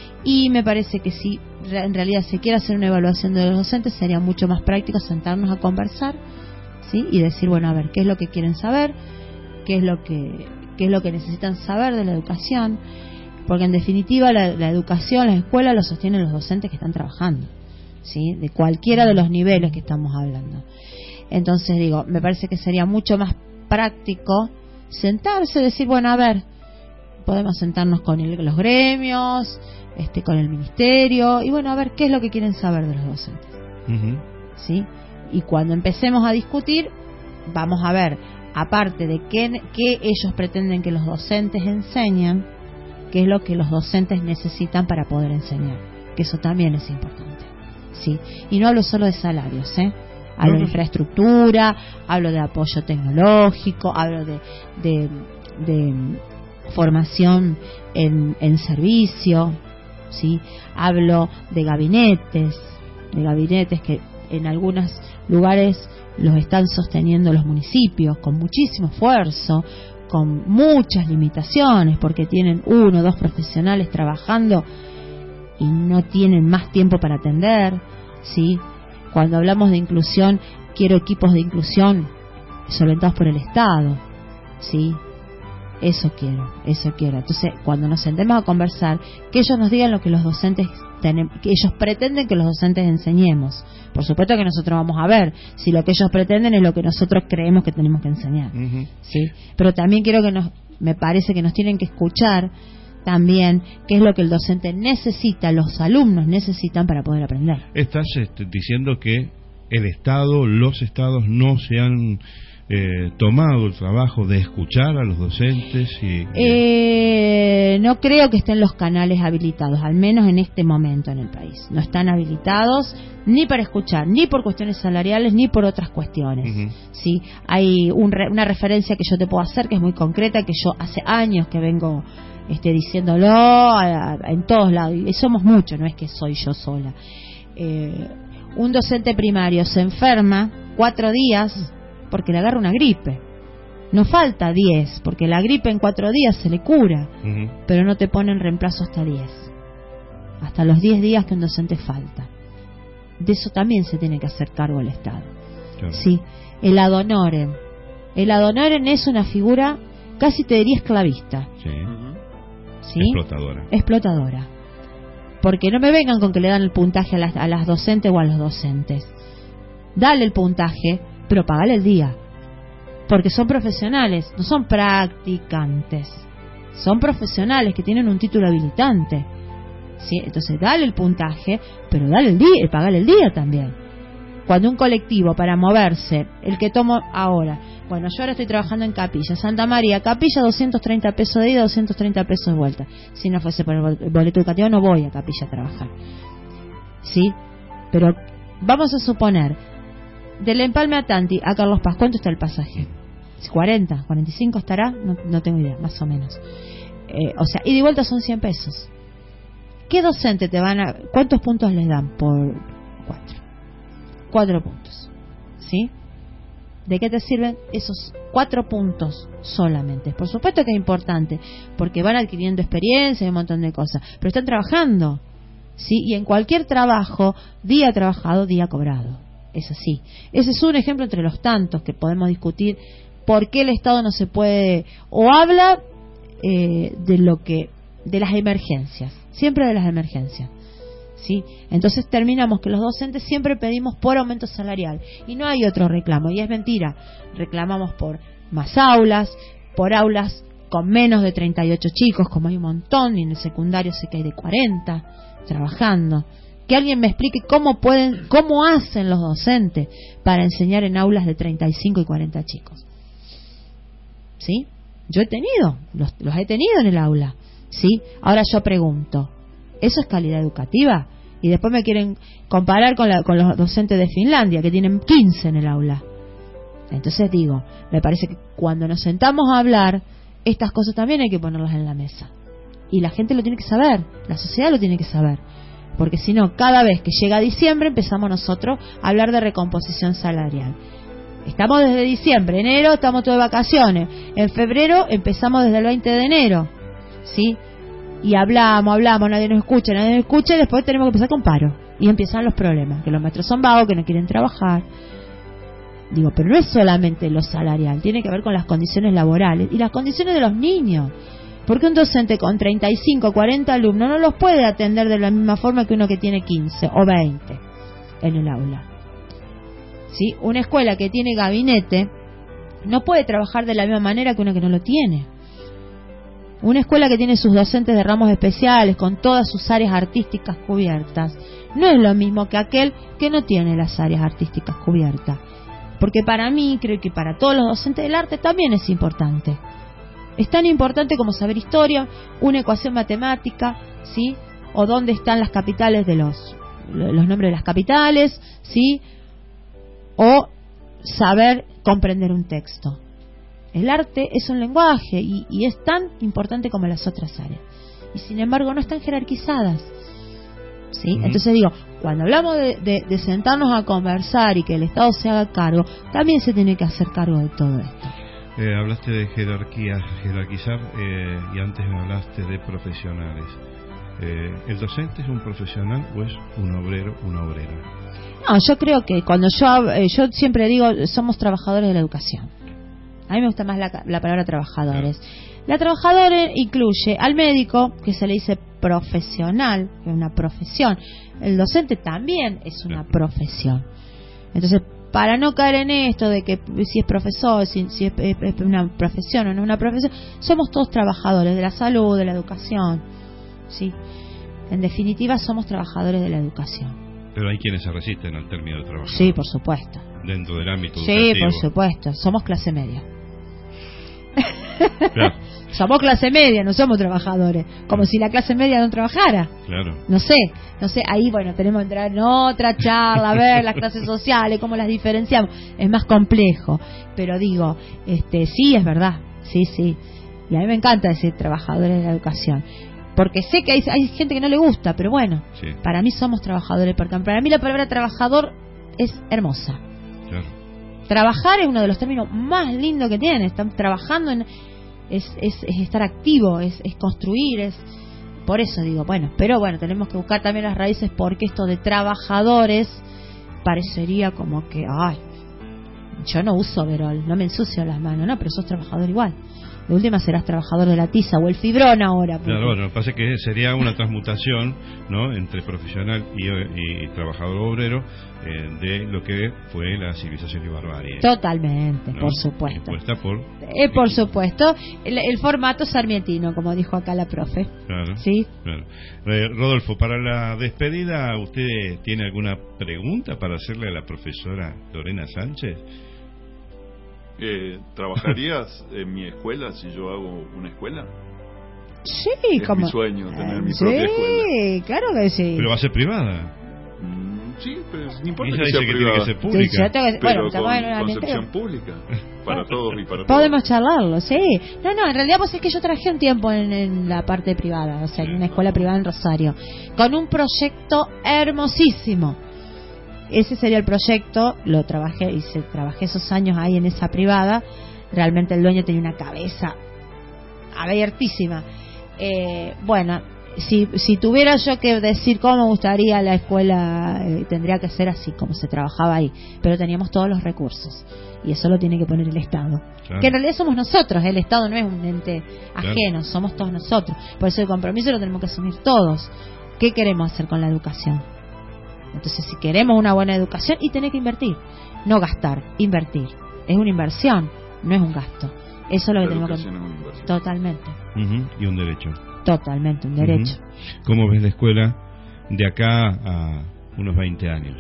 Y me parece que si en realidad se quiere hacer una evaluación de los docentes, sería mucho más práctico sentarnos a conversar, ¿sí? Y decir, bueno, a ver, ¿qué es lo que quieren saber? ¿Qué es lo que qué es lo que necesitan saber de la educación? Porque en definitiva la, la educación, la escuela lo sostienen los docentes que están trabajando, ¿sí? De cualquiera de los niveles que estamos hablando. Entonces digo, me parece que sería mucho más práctico sentarse y decir, bueno, a ver, podemos sentarnos con el, los gremios, este, con el ministerio, y bueno, a ver qué es lo que quieren saber de los docentes. Uh-huh. ¿Sí? Y cuando empecemos a discutir, vamos a ver, aparte de qué, qué ellos pretenden que los docentes enseñen, qué es lo que los docentes necesitan para poder enseñar, que eso también es importante, ¿sí? Y no hablo solo de salarios, ¿eh? Hablo de infraestructura, hablo de apoyo tecnológico, hablo de, de, de formación en, en servicio, ¿sí? Hablo de gabinetes, de gabinetes que en algunos lugares los están sosteniendo los municipios con muchísimo esfuerzo, con muchas limitaciones, porque tienen uno o dos profesionales trabajando y no tienen más tiempo para atender, ¿sí? Cuando hablamos de inclusión, quiero equipos de inclusión solventados por el Estado, ¿sí? Eso quiero, eso quiero. Entonces, cuando nos sentemos a conversar, que ellos nos digan lo que los docentes tenemos, que ellos pretenden que los docentes enseñemos. Por supuesto que nosotros vamos a ver si lo que ellos pretenden es lo que nosotros creemos que tenemos que enseñar, uh-huh. ¿sí? Pero también quiero que nos, me parece que nos tienen que escuchar también qué es lo que el docente necesita, los alumnos necesitan para poder aprender. Estás este, diciendo que el Estado, los Estados no se han eh, tomado el trabajo de escuchar a los docentes y, eh, no creo que estén los canales habilitados, al menos en este momento en el país. No están habilitados ni para escuchar, ni por cuestiones salariales, ni por otras cuestiones. Uh-huh. Sí, hay un re, una referencia que yo te puedo hacer que es muy concreta, que yo hace años que vengo Este, diciéndolo a, a, en todos lados, y somos muchos, no es que soy yo sola. Eh, un docente primario se enferma cuatro días porque le agarra una gripe. No falta diez, porque la gripe en cuatro días se le cura, uh-huh. pero no te ponen reemplazo hasta diez, hasta los diez días que un docente falta. De eso también se tiene que hacer cargo el Estado. Claro. Sí, el ad honorem. El ad honorem es una figura, casi te diría esclavista. Sí. ¿Sí? Explotadora. Explotadora. Porque no me vengan con que le dan el puntaje a las, a las docentes o a los docentes. Dale el puntaje, pero pagale el día. Porque son profesionales, no son practicantes. Son profesionales que tienen un título habilitante. ¿sí? Entonces dale el puntaje, pero dale el día, pagale el día también. Cuando un colectivo para moverse, el que tomo ahora, bueno, yo ahora estoy trabajando en Capilla, Santa María, Capilla doscientos treinta pesos de ida, doscientos treinta pesos de vuelta. Si no fuese por el boleto educativo no voy a Capilla a trabajar, ¿sí? Pero vamos a suponer, del Empalme a Tanti a Carlos Paz, ¿cuánto está el pasaje? ¿cuarenta? ¿cuarenta y cinco estará? No, no tengo idea, más o menos. Eh, o sea, ida y vuelta son cien pesos. ¿Qué docente te van a... ¿Cuántos puntos les dan por cuatro? Cuatro puntos, ¿sí? ¿De qué te sirven esos cuatro puntos solamente? Por supuesto que es importante, porque van adquiriendo experiencia y un montón de cosas, pero están trabajando, ¿sí? Y en cualquier trabajo, día trabajado, día cobrado. Es así. Ese es un ejemplo entre los tantos que podemos discutir por qué el Estado no se puede, o habla eh, de lo que, de las emergencias, siempre de las emergencias, ¿sí? Entonces terminamos que los docentes siempre pedimos por aumento salarial y no hay otro reclamo, y es mentira. Reclamamos por más aulas, por aulas con menos de treinta y ocho chicos, como hay un montón, y en el secundario sé que hay de cuarenta trabajando. Que alguien me explique cómo pueden, cómo hacen los docentes para enseñar en aulas de treinta y cinco y cuarenta chicos, ¿sí? Yo he tenido, los, los he tenido en el aula, ¿sí? Ahora yo pregunto, ¿eso es calidad educativa? Y después me quieren comparar con, la, con los docentes de Finlandia, que tienen quince en el aula. Entonces digo, me parece que cuando nos sentamos a hablar, estas cosas también hay que ponerlas en la mesa. Y la gente lo tiene que saber, la sociedad lo tiene que saber. Porque si no, cada vez que llega diciembre empezamos nosotros a hablar de recomposición salarial. Estamos desde diciembre, enero estamos todos de vacaciones, en febrero empezamos desde el veinte de enero, ¿sí? Y hablamos, hablamos, nadie nos escucha, nadie nos escucha, y después tenemos que empezar con paro. Y empiezan los problemas, que los maestros son vagos, que no quieren trabajar. Digo, pero no es solamente lo salarial, tiene que ver con las condiciones laborales y las condiciones de los niños. Porque un docente con treinta y cinco, cuarenta alumnos no los puede atender de la misma forma que uno que tiene quince o veinte en el aula, ¿sí? Una escuela que tiene gabinete no puede trabajar de la misma manera que una que no lo tiene. Una escuela que tiene sus docentes de ramos especiales con todas sus áreas artísticas cubiertas no es lo mismo que aquel que no tiene las áreas artísticas cubiertas. Porque para mí, creo que para todos los docentes del arte también es importante. Es tan importante como saber historia, una ecuación matemática, ¿sí? O dónde están las capitales de los los nombres de las capitales, ¿sí? O saber comprender un texto. El arte es un lenguaje y, y es tan importante como las otras áreas. Y sin embargo no están jerarquizadas, ¿sí? Uh-huh. Entonces digo, cuando hablamos de, de, de sentarnos a conversar y que el Estado se haga cargo, también se tiene que hacer cargo de todo esto. Eh, hablaste de jerarquía, jerarquizar, eh, y antes me hablaste de profesionales. Eh, ¿El docente es un profesional o es un obrero, una obrera? No, yo creo que cuando yo eh, yo siempre digo, somos trabajadores de la educación. A mí me gusta más la, la palabra trabajadores. Claro. La trabajadora incluye al médico, que se le dice profesional, que es una profesión. El docente también es una claro. profesión. Entonces, para no caer en esto de que si es profesor, si, si es, es, es una profesión o no es una profesión, somos todos trabajadores de la salud, de la educación, ¿sí? En definitiva, somos trabajadores de la educación. Pero hay quienes se resisten al término de trabajo. Sí, por supuesto. Dentro del ámbito educativo. Sí, por supuesto. Somos clase media. Claro. Somos clase media, no somos trabajadores. Como si la clase media no trabajara. Claro. No sé, no sé. Ahí, bueno, tenemos que entrar en otra charla, a ver las clases sociales, cómo las diferenciamos. Es más complejo. Pero digo, este, sí, es verdad. Sí, sí. Y a mí me encanta decir trabajadores de la educación. Porque sé que hay, hay gente que no le gusta, pero bueno, sí. Para mí somos trabajadores. Porque para mí la palabra trabajador es hermosa. Claro. Trabajar es uno de los términos más lindos que tienen. Están trabajando en... Es, es, es estar activo, es, es construir, es... Por eso digo, bueno, pero bueno, tenemos que buscar también las raíces, porque esto de trabajadores parecería como que, ay, yo no uso overol, no me ensucio las manos, no, pero sos trabajador igual. De última serás trabajador de la tiza o el fibrón ahora. Porque... Claro, bueno, lo que pasa es que sería una transmutación, ¿no?, entre profesional y, y, y trabajador obrero eh, de lo que fue la civilización y barbarie. Totalmente, ¿no? Por supuesto. Impuesta por... Eh, por supuesto, el, el formato sarmientino, como dijo acá la profe. Claro. ¿Sí? Claro. Eh, Rodolfo, para la despedida, ¿usted tiene alguna pregunta para hacerle a la profesora Lorena Sánchez? Eh, ¿Trabajarías en mi escuela si yo hago una escuela? Sí, es como... mi sueño tener eh, mi sí, propia escuela. Sí, claro que sí. Pero va a ser privada. Mm, sí, pero no importa Ella que sea dice que privada. tiene que ser pública. Sí, que... Pero bueno, con en concepción pública para todos y para Podemos todos. charlarlo, sí. No, no, en realidad pues es que yo trabajé un tiempo en, en la parte privada, o sea, en una escuela privada en Rosario, con un proyecto hermosísimo. Ese sería el proyecto, lo trabajé, hice, trabajé esos años ahí en esa privada. Realmente el dueño tenía una cabeza abiertísima. Eh, bueno, si, si tuviera yo que decir cómo me gustaría la escuela, eh, tendría que ser así como se trabajaba ahí, pero teníamos todos los recursos y eso lo tiene que poner el Estado, claro. Que en realidad somos nosotros, el Estado no es un ente ajeno, claro. Somos todos nosotros, por eso el compromiso lo tenemos que asumir todos. ¿Qué queremos hacer con la educación? Entonces, si queremos una buena educación, y tener que invertir, no gastar, invertir, es una inversión, no es un gasto. Eso es lo que tenemos que... Es una inversión. Totalmente. Uh-huh. Y un derecho. Totalmente, un derecho. Uh-huh. ¿Cómo ves la escuela de acá a unos veinte años?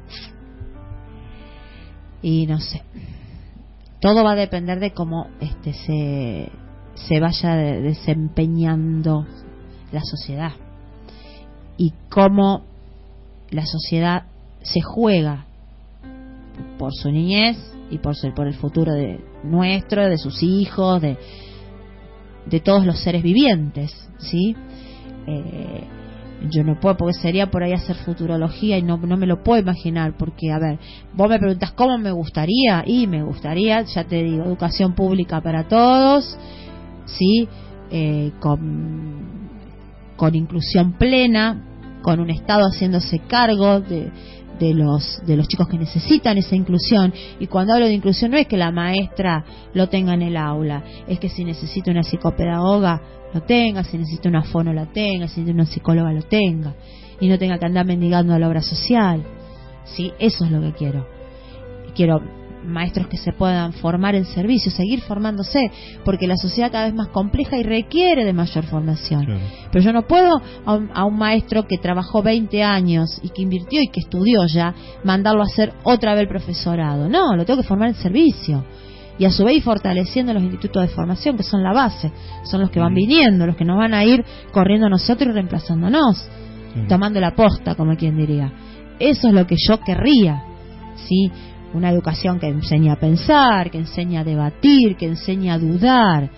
Y no sé. Todo va a depender de cómo este se, se vaya de, desempeñando la sociedad. Y cómo la sociedad se juega por su niñez y por, su, por el futuro de nuestro, de sus hijos, de, de todos los seres vivientes, ¿sí? Eh, yo no puedo, porque sería por ahí hacer futurología y no, no me lo puedo imaginar, porque, a ver, vos me preguntas cómo me gustaría, y me gustaría, ya te digo, educación pública para todos, ¿sí? Eh, con, con inclusión plena, con un Estado haciéndose cargo de, de los de los chicos que necesitan esa inclusión. Y cuando hablo de inclusión no es que la maestra lo tenga en el aula, es que si necesita una psicopedagoga lo tenga, si necesita una fono la tenga, si necesita una psicóloga lo tenga, y no tenga que andar mendigando a la obra social. Sí, eso es lo que quiero. Quiero maestros que se puedan formar en servicio, seguir formándose, porque la sociedad cada vez más compleja y requiere de mayor formación. Claro. Pero yo no puedo a un, a un maestro que trabajó veinte años y que invirtió y que estudió ya, mandarlo a hacer otra vez el profesorado. No, lo tengo que formar en servicio. Y a su vez fortaleciendo los institutos de formación, que son la base, son los que van viniendo, los que nos van a ir corriendo a nosotros y reemplazándonos, sí. Tomando la posta, como quien diría. Eso es lo que yo querría, ¿sí? Una educación que enseña a pensar, que enseña a debatir, que enseña a dudar,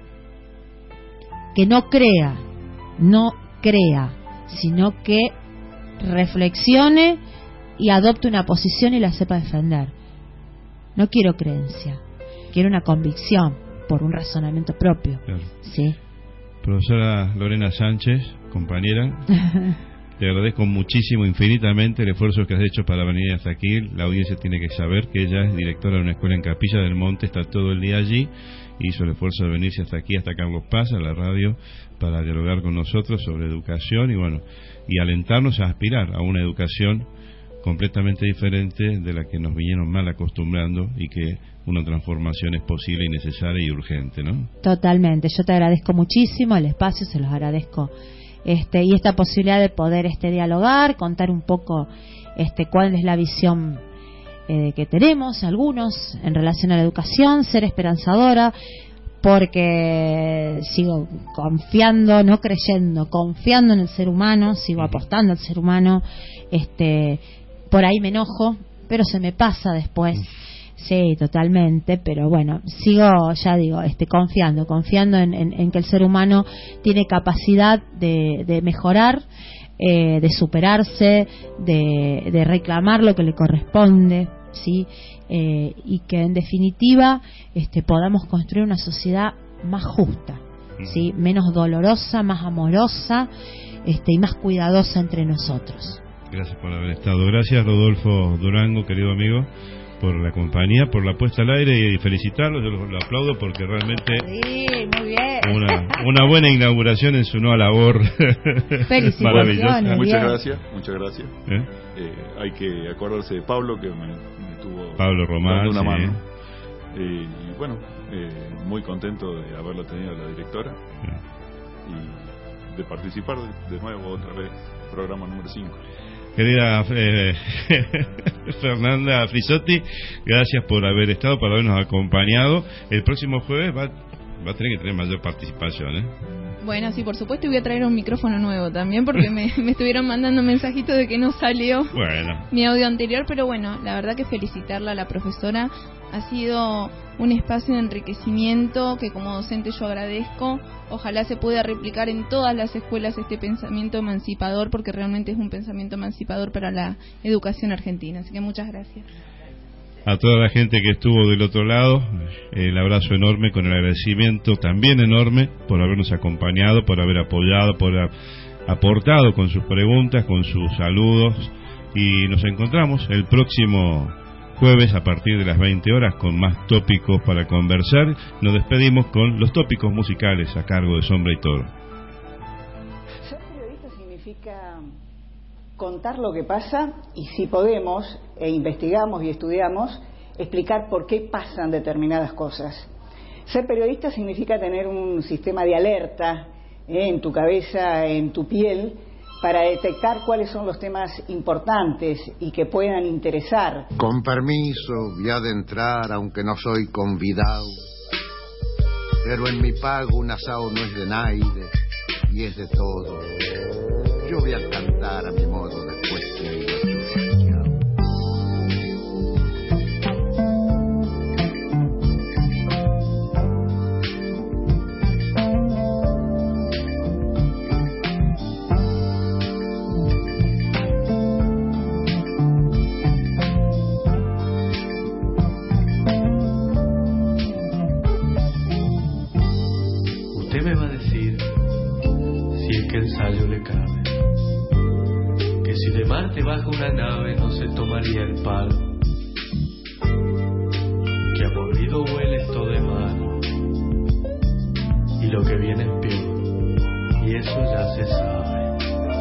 que no crea, no crea, sino que reflexione y adopte una posición y la sepa defender. No quiero creencia, quiero una convicción por un razonamiento propio. Claro. ¿Sí? Profesora Lorena Sánchez, compañera, te agradezco muchísimo, infinitamente, el esfuerzo que has hecho para venir hasta aquí. La audiencia tiene que saber que ella es directora de una escuela en Capilla del Monte, está todo el día allí, hizo el esfuerzo de venirse hasta aquí, hasta Carlos Paz, a la radio, para dialogar con nosotros sobre educación y bueno, y alentarnos a aspirar a una educación completamente diferente de la que nos vinieron mal acostumbrando, y que una transformación es posible y necesaria y urgente, ¿no? Totalmente, yo te agradezco muchísimo el espacio, se los agradezco. Este, y esta posibilidad de poder este dialogar, contar un poco este cuál es la visión eh, que tenemos algunos en relación a la educación, ser esperanzadora, porque sigo confiando, no creyendo, confiando en el ser humano, sigo apostando al ser humano. Este, por ahí me enojo, pero se me pasa después. Sí, totalmente, pero bueno, sigo, ya digo, este, confiando, confiando en, en, en que el ser humano tiene capacidad de, de mejorar, eh, de superarse, de, de reclamar lo que le corresponde, ¿sí? Eh, y que en definitiva este, podamos construir una sociedad más justa, ¿sí? Menos dolorosa, más amorosa, este, y más cuidadosa entre nosotros. Gracias por haber estado. Gracias, Rodolfo Durango, querido amigo. por la compañía, por la puesta al aire y felicitarlos, yo lo, lo aplaudo porque realmente sí, muy bien. Una, una buena inauguración en su nueva labor. Maravillosa. Muchas gracias, muchas gracias. ¿Eh? Eh, hay que acordarse de Pablo que me, me tuvo Pablo Román, dando una sí. mano. Eh, y bueno, eh, muy contento de haberlo tenido la directora sí. y de participar de, de nuevo otra vez, programa número cinco. Querida eh, Fernanda Frisotti, gracias por haber estado, por habernos acompañado. El próximo jueves va, va a tener que tener mayor participación, ¿eh? Bueno, sí, por supuesto, y voy a traer un micrófono nuevo también, porque me, me estuvieron mandando mensajitos de que no salió bueno. mi audio anterior, pero bueno, la verdad que felicitarla a la profesora. Ha sido un espacio de enriquecimiento que como docente yo agradezco. Ojalá se pueda replicar en todas las escuelas este pensamiento emancipador, porque realmente es un pensamiento emancipador para la educación argentina. Así que muchas gracias. A toda la gente que estuvo del otro lado, el abrazo enorme, con el agradecimiento también enorme por habernos acompañado, por haber apoyado, por haber aportado con sus preguntas, con sus saludos, y nos encontramos el próximo jueves a partir de las veinte horas con más tópicos para conversar. Nos despedimos con los tópicos musicales a cargo de Sombra y Toro. Ser periodista significa contar lo que pasa y, si podemos, e investigamos y estudiamos, explicar por qué pasan determinadas cosas. Ser periodista significa tener un sistema de alerta eh, en tu cabeza, en tu piel, para detectar cuáles son los temas importantes y que puedan interesar. Con permiso, voy a adentrar, aunque no soy convidado. Pero en mi pago un asado no es de nadie y es de todo. Yo voy a cantar a mi modo después que haya churrasqueado. Usted me va a decir, si es que el ensayo le cabe, que si de Marte baja una nave no se tomaría el palo, que aburrido huele esto de mano, y lo que viene es peor, y eso ya se sabe.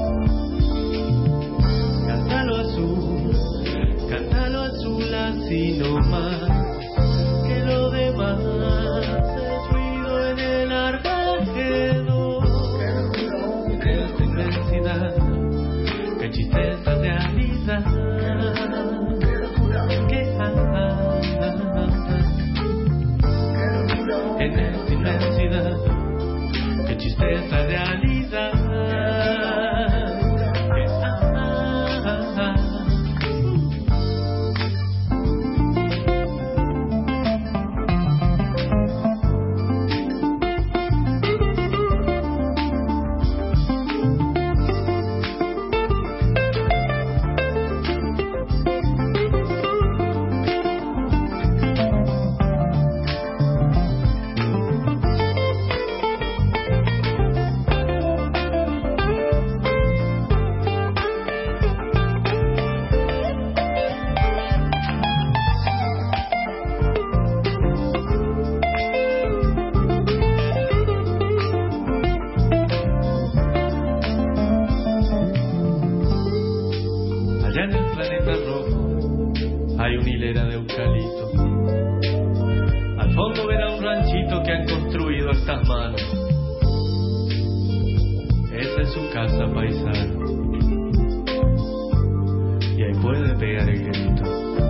Cántalo azul, cántalo azul así no más, que lo demás es ruido en el armagedón. Qué inmensidad, qué tristeza realidad, qué ah, en esta inmensidad, qué tristeza realidad, qué ah, allá en el planeta rojo hay una hilera de eucalipto. Al fondo verá un ranchito que han construido estas manos. Esa es su casa, paisano, y ahí puede pegar el grito.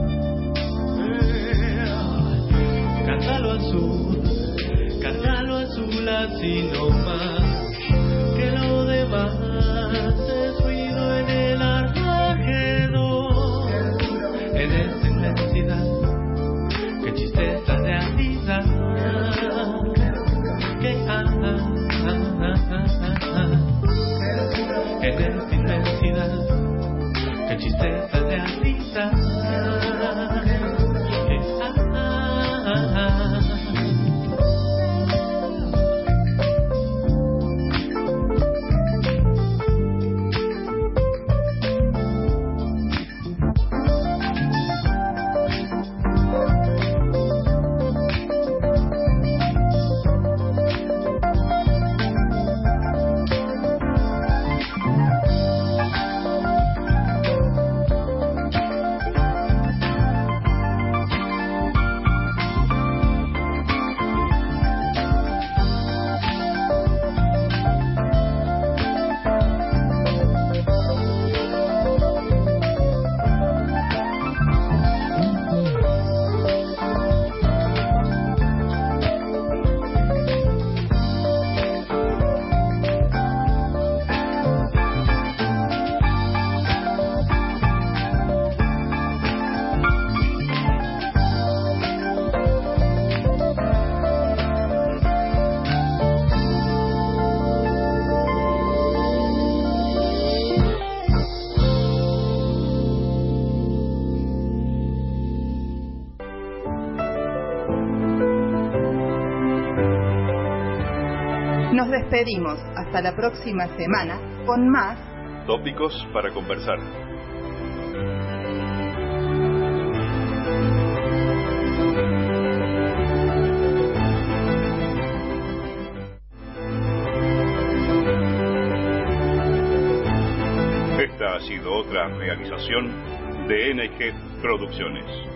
Cántalo azul, cántalo azul así no más, que lo demás es ruido en el armagedón. En esta inmensidad, que tristeza realidad, que ah, ah, ah, ah, ah. En esta inmensidad, que tristeza realidad, que ah, ah, ah. Nos despedimos hasta la próxima semana con más tópicos para conversar. Esta ha sido otra realización de N G Producciones.